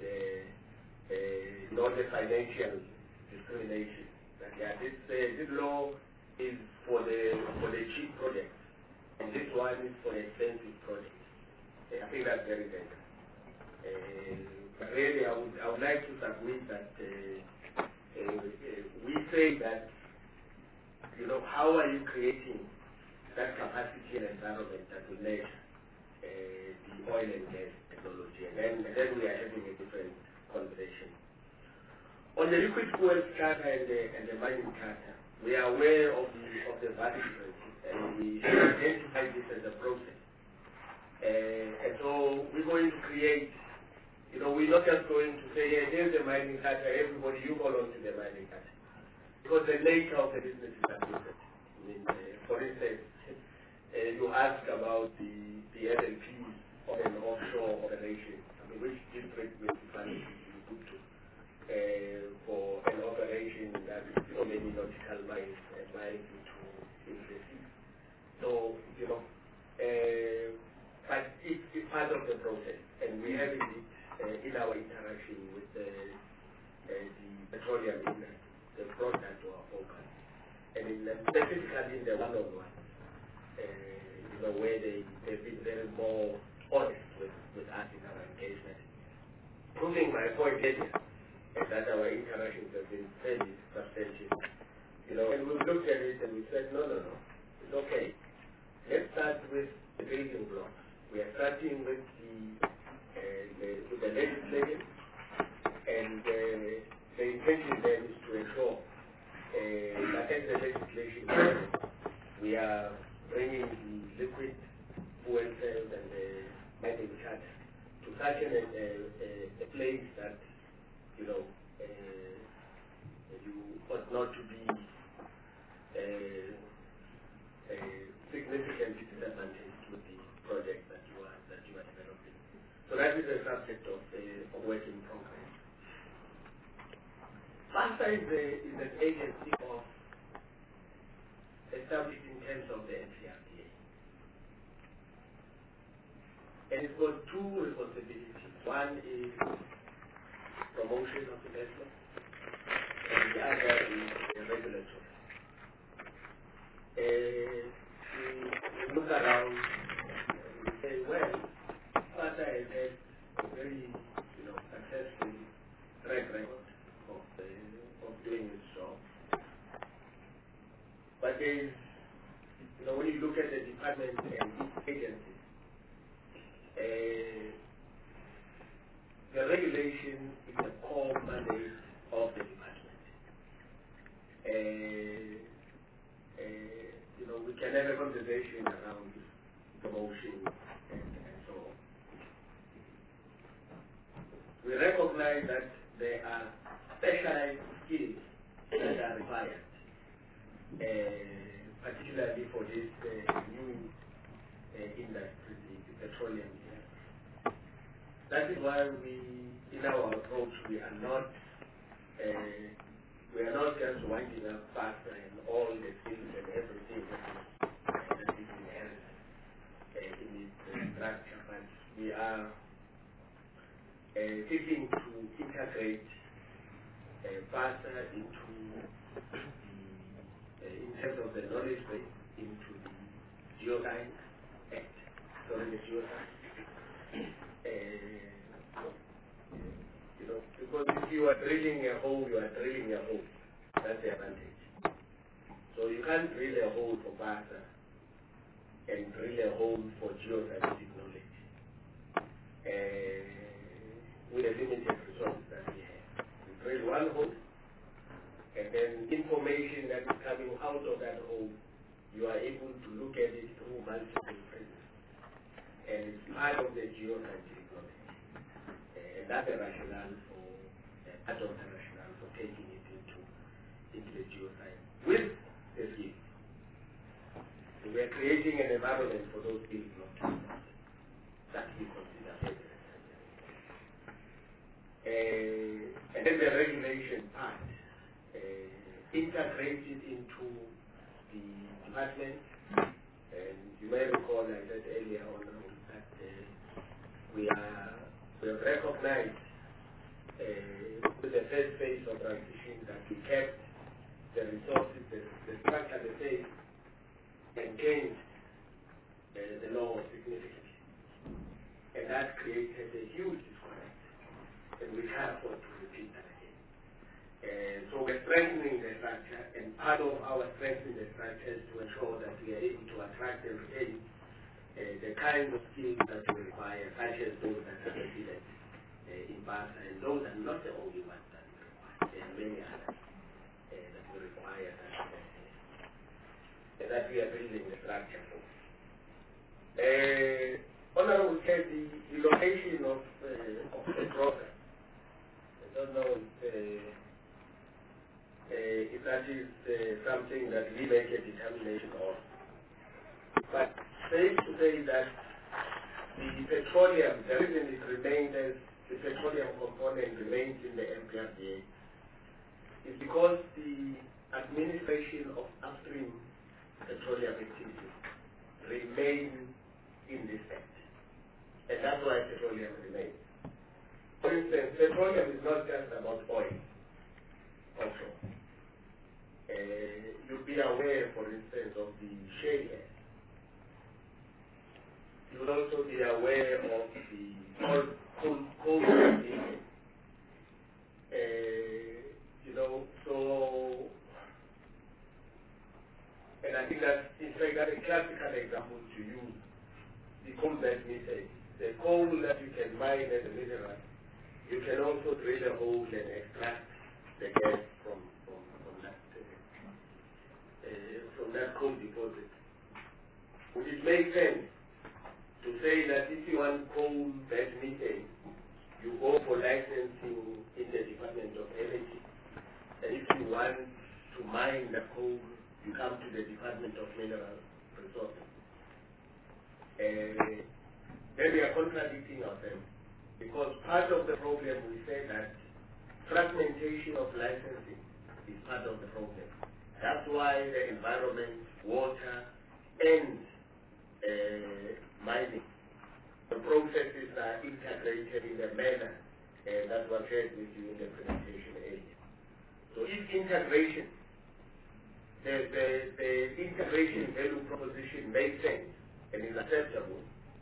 the financial discrimination. That this law is for the cheap projects, and this one is for the expensive projects. I think that's very dangerous. But really, I would like to submit that we say that, how are you creating that capacity and environment that will nurture the oil and gas technology, and then we are having a different conversation. On the liquid fuels charter and the mining charter, we are aware of the value differences, and we identify this as a process. And so we're going to create, we're not just going to say, yeah, there's the mining charter, everybody, you go on to the mining charter. Because the nature of the business is different. I mean, for instance, you ask about the LLPs of an offshore operation. I mean, which district municipality you put to for an operation that is many nautical miles and miles into the sea. So, but it's part of the process, and we have it in our interaction with the petroleum industry. They brought that to our focus, and specifically in the one-on-one, where they've been very more honest with us in our engagement. Proving my point earlier, is that our interactions have been fairly substantial. And we've looked at it and we said, no, it's okay. Let's start with the building blocks. We are starting with the legislation, and the intention then is to ensure that as the legislation goes, we are bringing the liquid fuel cells and the mining charter to such a place that you ought not to be significantly disadvantaged with the project that you are developing. So that is a subject of work in progress. FASA is an agency established in terms of the NCRDA. And it's got two responsibilities. One is promotion of investment, and the other is regulatory. We look around and we say, well, FASA has had a very successful track record of doing its job. But there is, when you look at the department and its agencies, the regulation is a core mandate of the department. We can have a conversation around promotion and so on. We recognize that there are specialized skills that are required, particularly for this new industry, the petroleum industry. That is why in our approach, we are not just winding up FASA and all the skills and everything that is inherent in its structure, but we are seeking to integrate FASA into in terms of the knowledge base, into the Geoscience Act, the Geoscience. Because if you are drilling a hole, you are drilling a hole. That's the advantage. So you can't drill a hole for FASA and drill a hole for geoscientific knowledge with the limited resources that we have. You drill one hole, and then information that is coming out of that hole, you are able to look at it through multiple prisms. And it's part of the geoscientific knowledge. And that's the rationale for adult rationale for taking it into the geoscience with the skills. So we are creating an environment for those skills not to be lost. That we consider very and then the regulation part, integrated into the department. And you may recall I said earlier on that we have recognized with the first phase of transition that we kept the resources, the structure the same, and changed the law significantly. And that created a huge disconnect. And we can't afford to repeat that again. So we're strengthening the structure, and part of our strengthening the structure is to ensure that we are able to attract and retain the kinds of skills that we require, such as those that are resident in BASA, and those are not the only ones that we require. There are many others that we require that we are building the structure for. Honorable Chair, the location of the program, I don't know if that is something that we make a determination on. But safe to say that the petroleum, the reason it remains as the petroleum component remains in the MPRDA is because the administration of upstream petroleum activities remain in this act. And that's why petroleum remains. For instance, petroleum is not just about oil offshore. You'll be aware, for instance, of the shale gas. You will also be aware of the coal mining. And I think that, in fact, that's a classical example to use the coal bed method. The coal that you can mine as a mineral, you can also drill a hole and extract the gas from that coal deposit. Would it make sense to say that if you want coal bed methane, you go for licensing in the Department of Energy, and if you want to mine the coal, you come to the Department of Mineral Resources? Then we are contradicting ourselves, because part of the problem we say that fragmentation of licensing is part of the problem. That's why the environment, water, and mining, the processes are integrated in a manner that was shared with you in the presentation earlier. So if integration, the integration value proposition makes sense and is acceptable,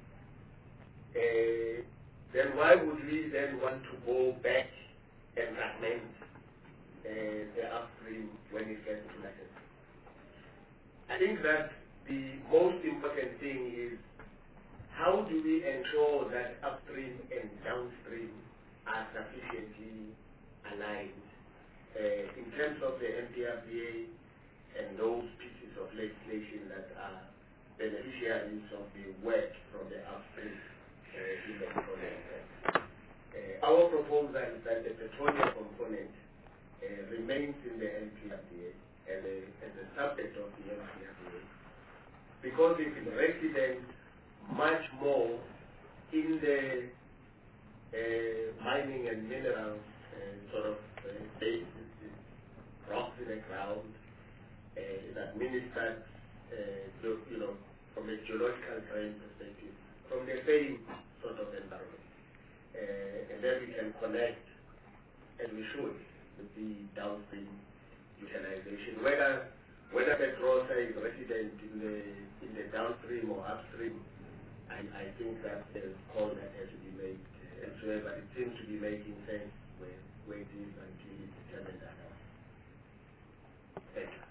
then why would we then want to go back and fragment the upstream when it gets to licensing? I think that the most important thing is how do we ensure that upstream and downstream are sufficiently aligned in terms of the MPRDA and those pieces of legislation that are beneficiaries of the work from the upstream in the petroleum sector. Our proposal is that the petroleum component remains in the MPRDA as a subject of the MPRDA, because it is resident much more in the mining and mineral bases, rocks in the ground, is administered, from a geological terrain perspective, from the same sort of environment. And then we can connect, and we should, with the downstream utilization. Whether Petrosa is resident in the downstream or upstream, I think that there's a call that has to be made elsewhere, but it seems to be making sense where it is until it's determined that. Thank you.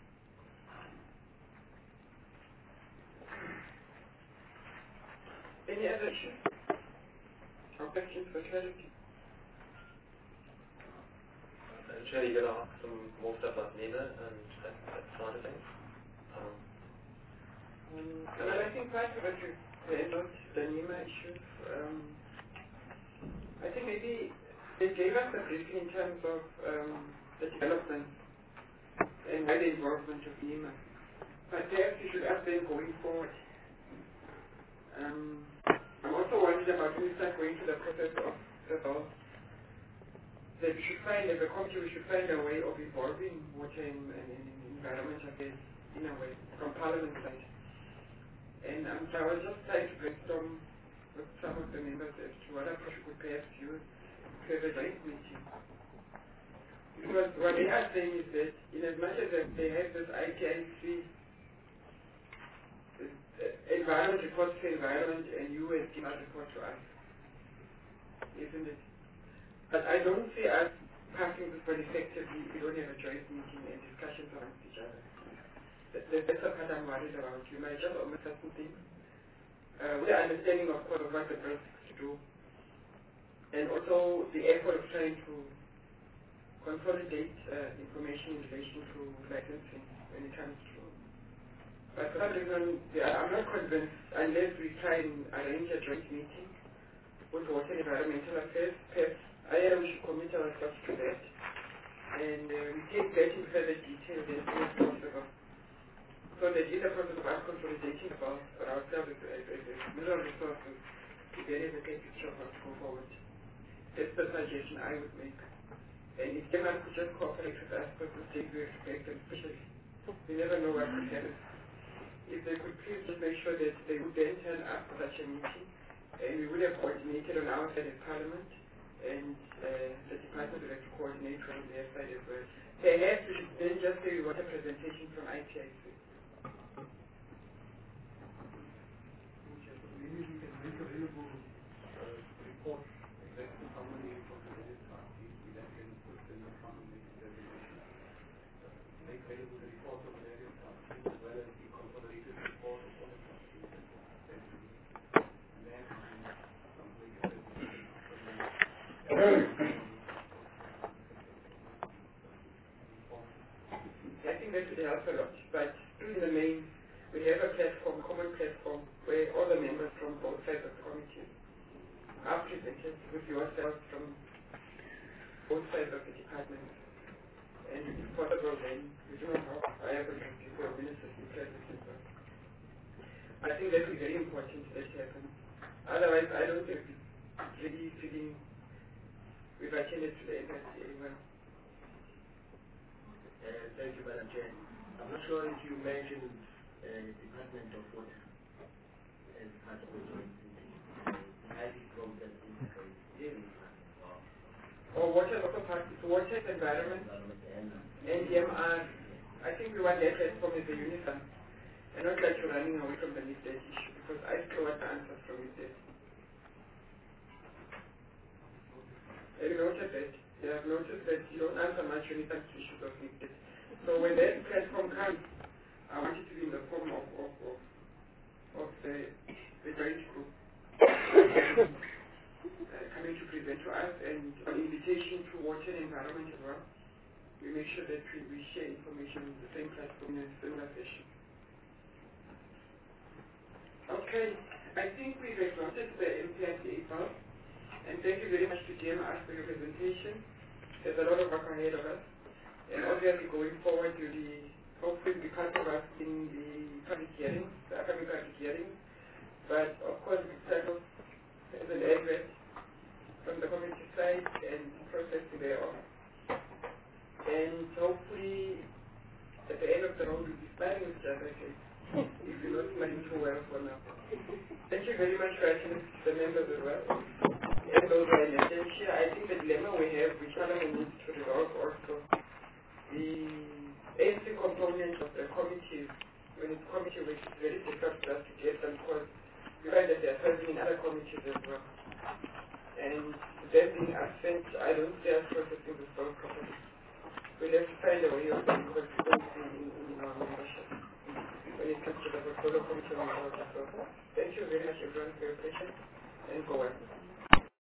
Any other issues or questions for clarity? I'm sure you're going to ask some more stuff about NEMA and that side of things. Well, I think part of it is not the NEMA issue. I think maybe They gave us a briefing in terms of the development and why the involvement of NEMA. But perhaps you should ask them going forward. I'm also worried about when we start going to the process of the bill, that we should find, as a committee, we should find a way of evolving water and environment affairs in a way, from Parliament side. And I was just trying to brainstorm with some of the members as to what approach we could perhaps use to have a joint meeting. Because what they are saying is that in as much as they have this ITIC environment report to environment and USD report to us, isn't it? But I don't see us passing this one effectively if we don't have a joint meeting and discussions amongst each other. That's the part I'm worried about. We might just omit certain things. With the understanding, of course, of what the bill seeks to do, and also the effort of trying to consolidate information in relation to licensing when it comes to. But for that reason, I'm not convinced unless we try and arrange a joint meeting with water and environmental affairs. Perhaps we should commit ourselves to that, and we take that in further detail as soon as possible. So that in the process of us consolidating about ourselves as mineral resources, to get a okay picture of how to go forward. That's the suggestion I would make. And if anyone could just cooperate with us, because the state we expect, and especially, we never know what could happen. If they could please just make sure that they would then turn up for such a meeting, and we would have coordinated on our side as Parliament, and the department would have to coordinate from their side as well. Perhaps we should then just say we want a presentation from ITIC. Maybe we can make available reports exactly how many from the various parties we then can put in the fund and make a presentation. Make available the reports of the various parties as well as the consolidated report of all the parties. And then make a presentation after I think that would help a lot, but in the main, we have a platform, common platform, where all the members from both sides of the committee are presented with yourselves from both sides of the department. And if possible, then we do not know how viable it is for ministers to play this as well. I think that is very important that happens. Otherwise, I don't think it's really feeling we've attended to the embassy anywhere. Thank you, Madam Chair. I'm not sure if you mentioned Department of Water as part of the joint meeting. I think that is or water also part, so water, environment, and EMR. I think we want that platform as a unison, and not like you're running away from the midday issue, because I still want the answers from midday. Have you noticed that? You have noticed that you don't answer much when it comes to issues of midday. So when that platform comes, I want it to be in the form of the joint group coming to present to us, and on invitation to water and environment as well. We make sure that we share information in the same platform in a similar fashion. Okay, I think we've exhausted the MPICA part, and thank you very much to GMR for your presentation. There's a lot of work ahead of us, and obviously going forward you'll be hopefully be part of us in the public hearings, the upcoming public hearings, but of course it settles as an address from the community side and processing thereof. And hopefully at the end of the road we'll be smiling with each other again, if we're not smiling too well for now. Thank you very much for attending to the members as well. And those are in attention. I think the dilemma we have, which Parliament needs to resolve also, the ANC component of the committees, when it's committee work, it's very difficult for us to get them because we find that they are serving in other committees as well. And them being absent, I don't see us processing the bill properly. We'll have to find a way of doing consistency in our membership when it comes to the portfolio committee. So thank you very much everyone for your patience, and go on.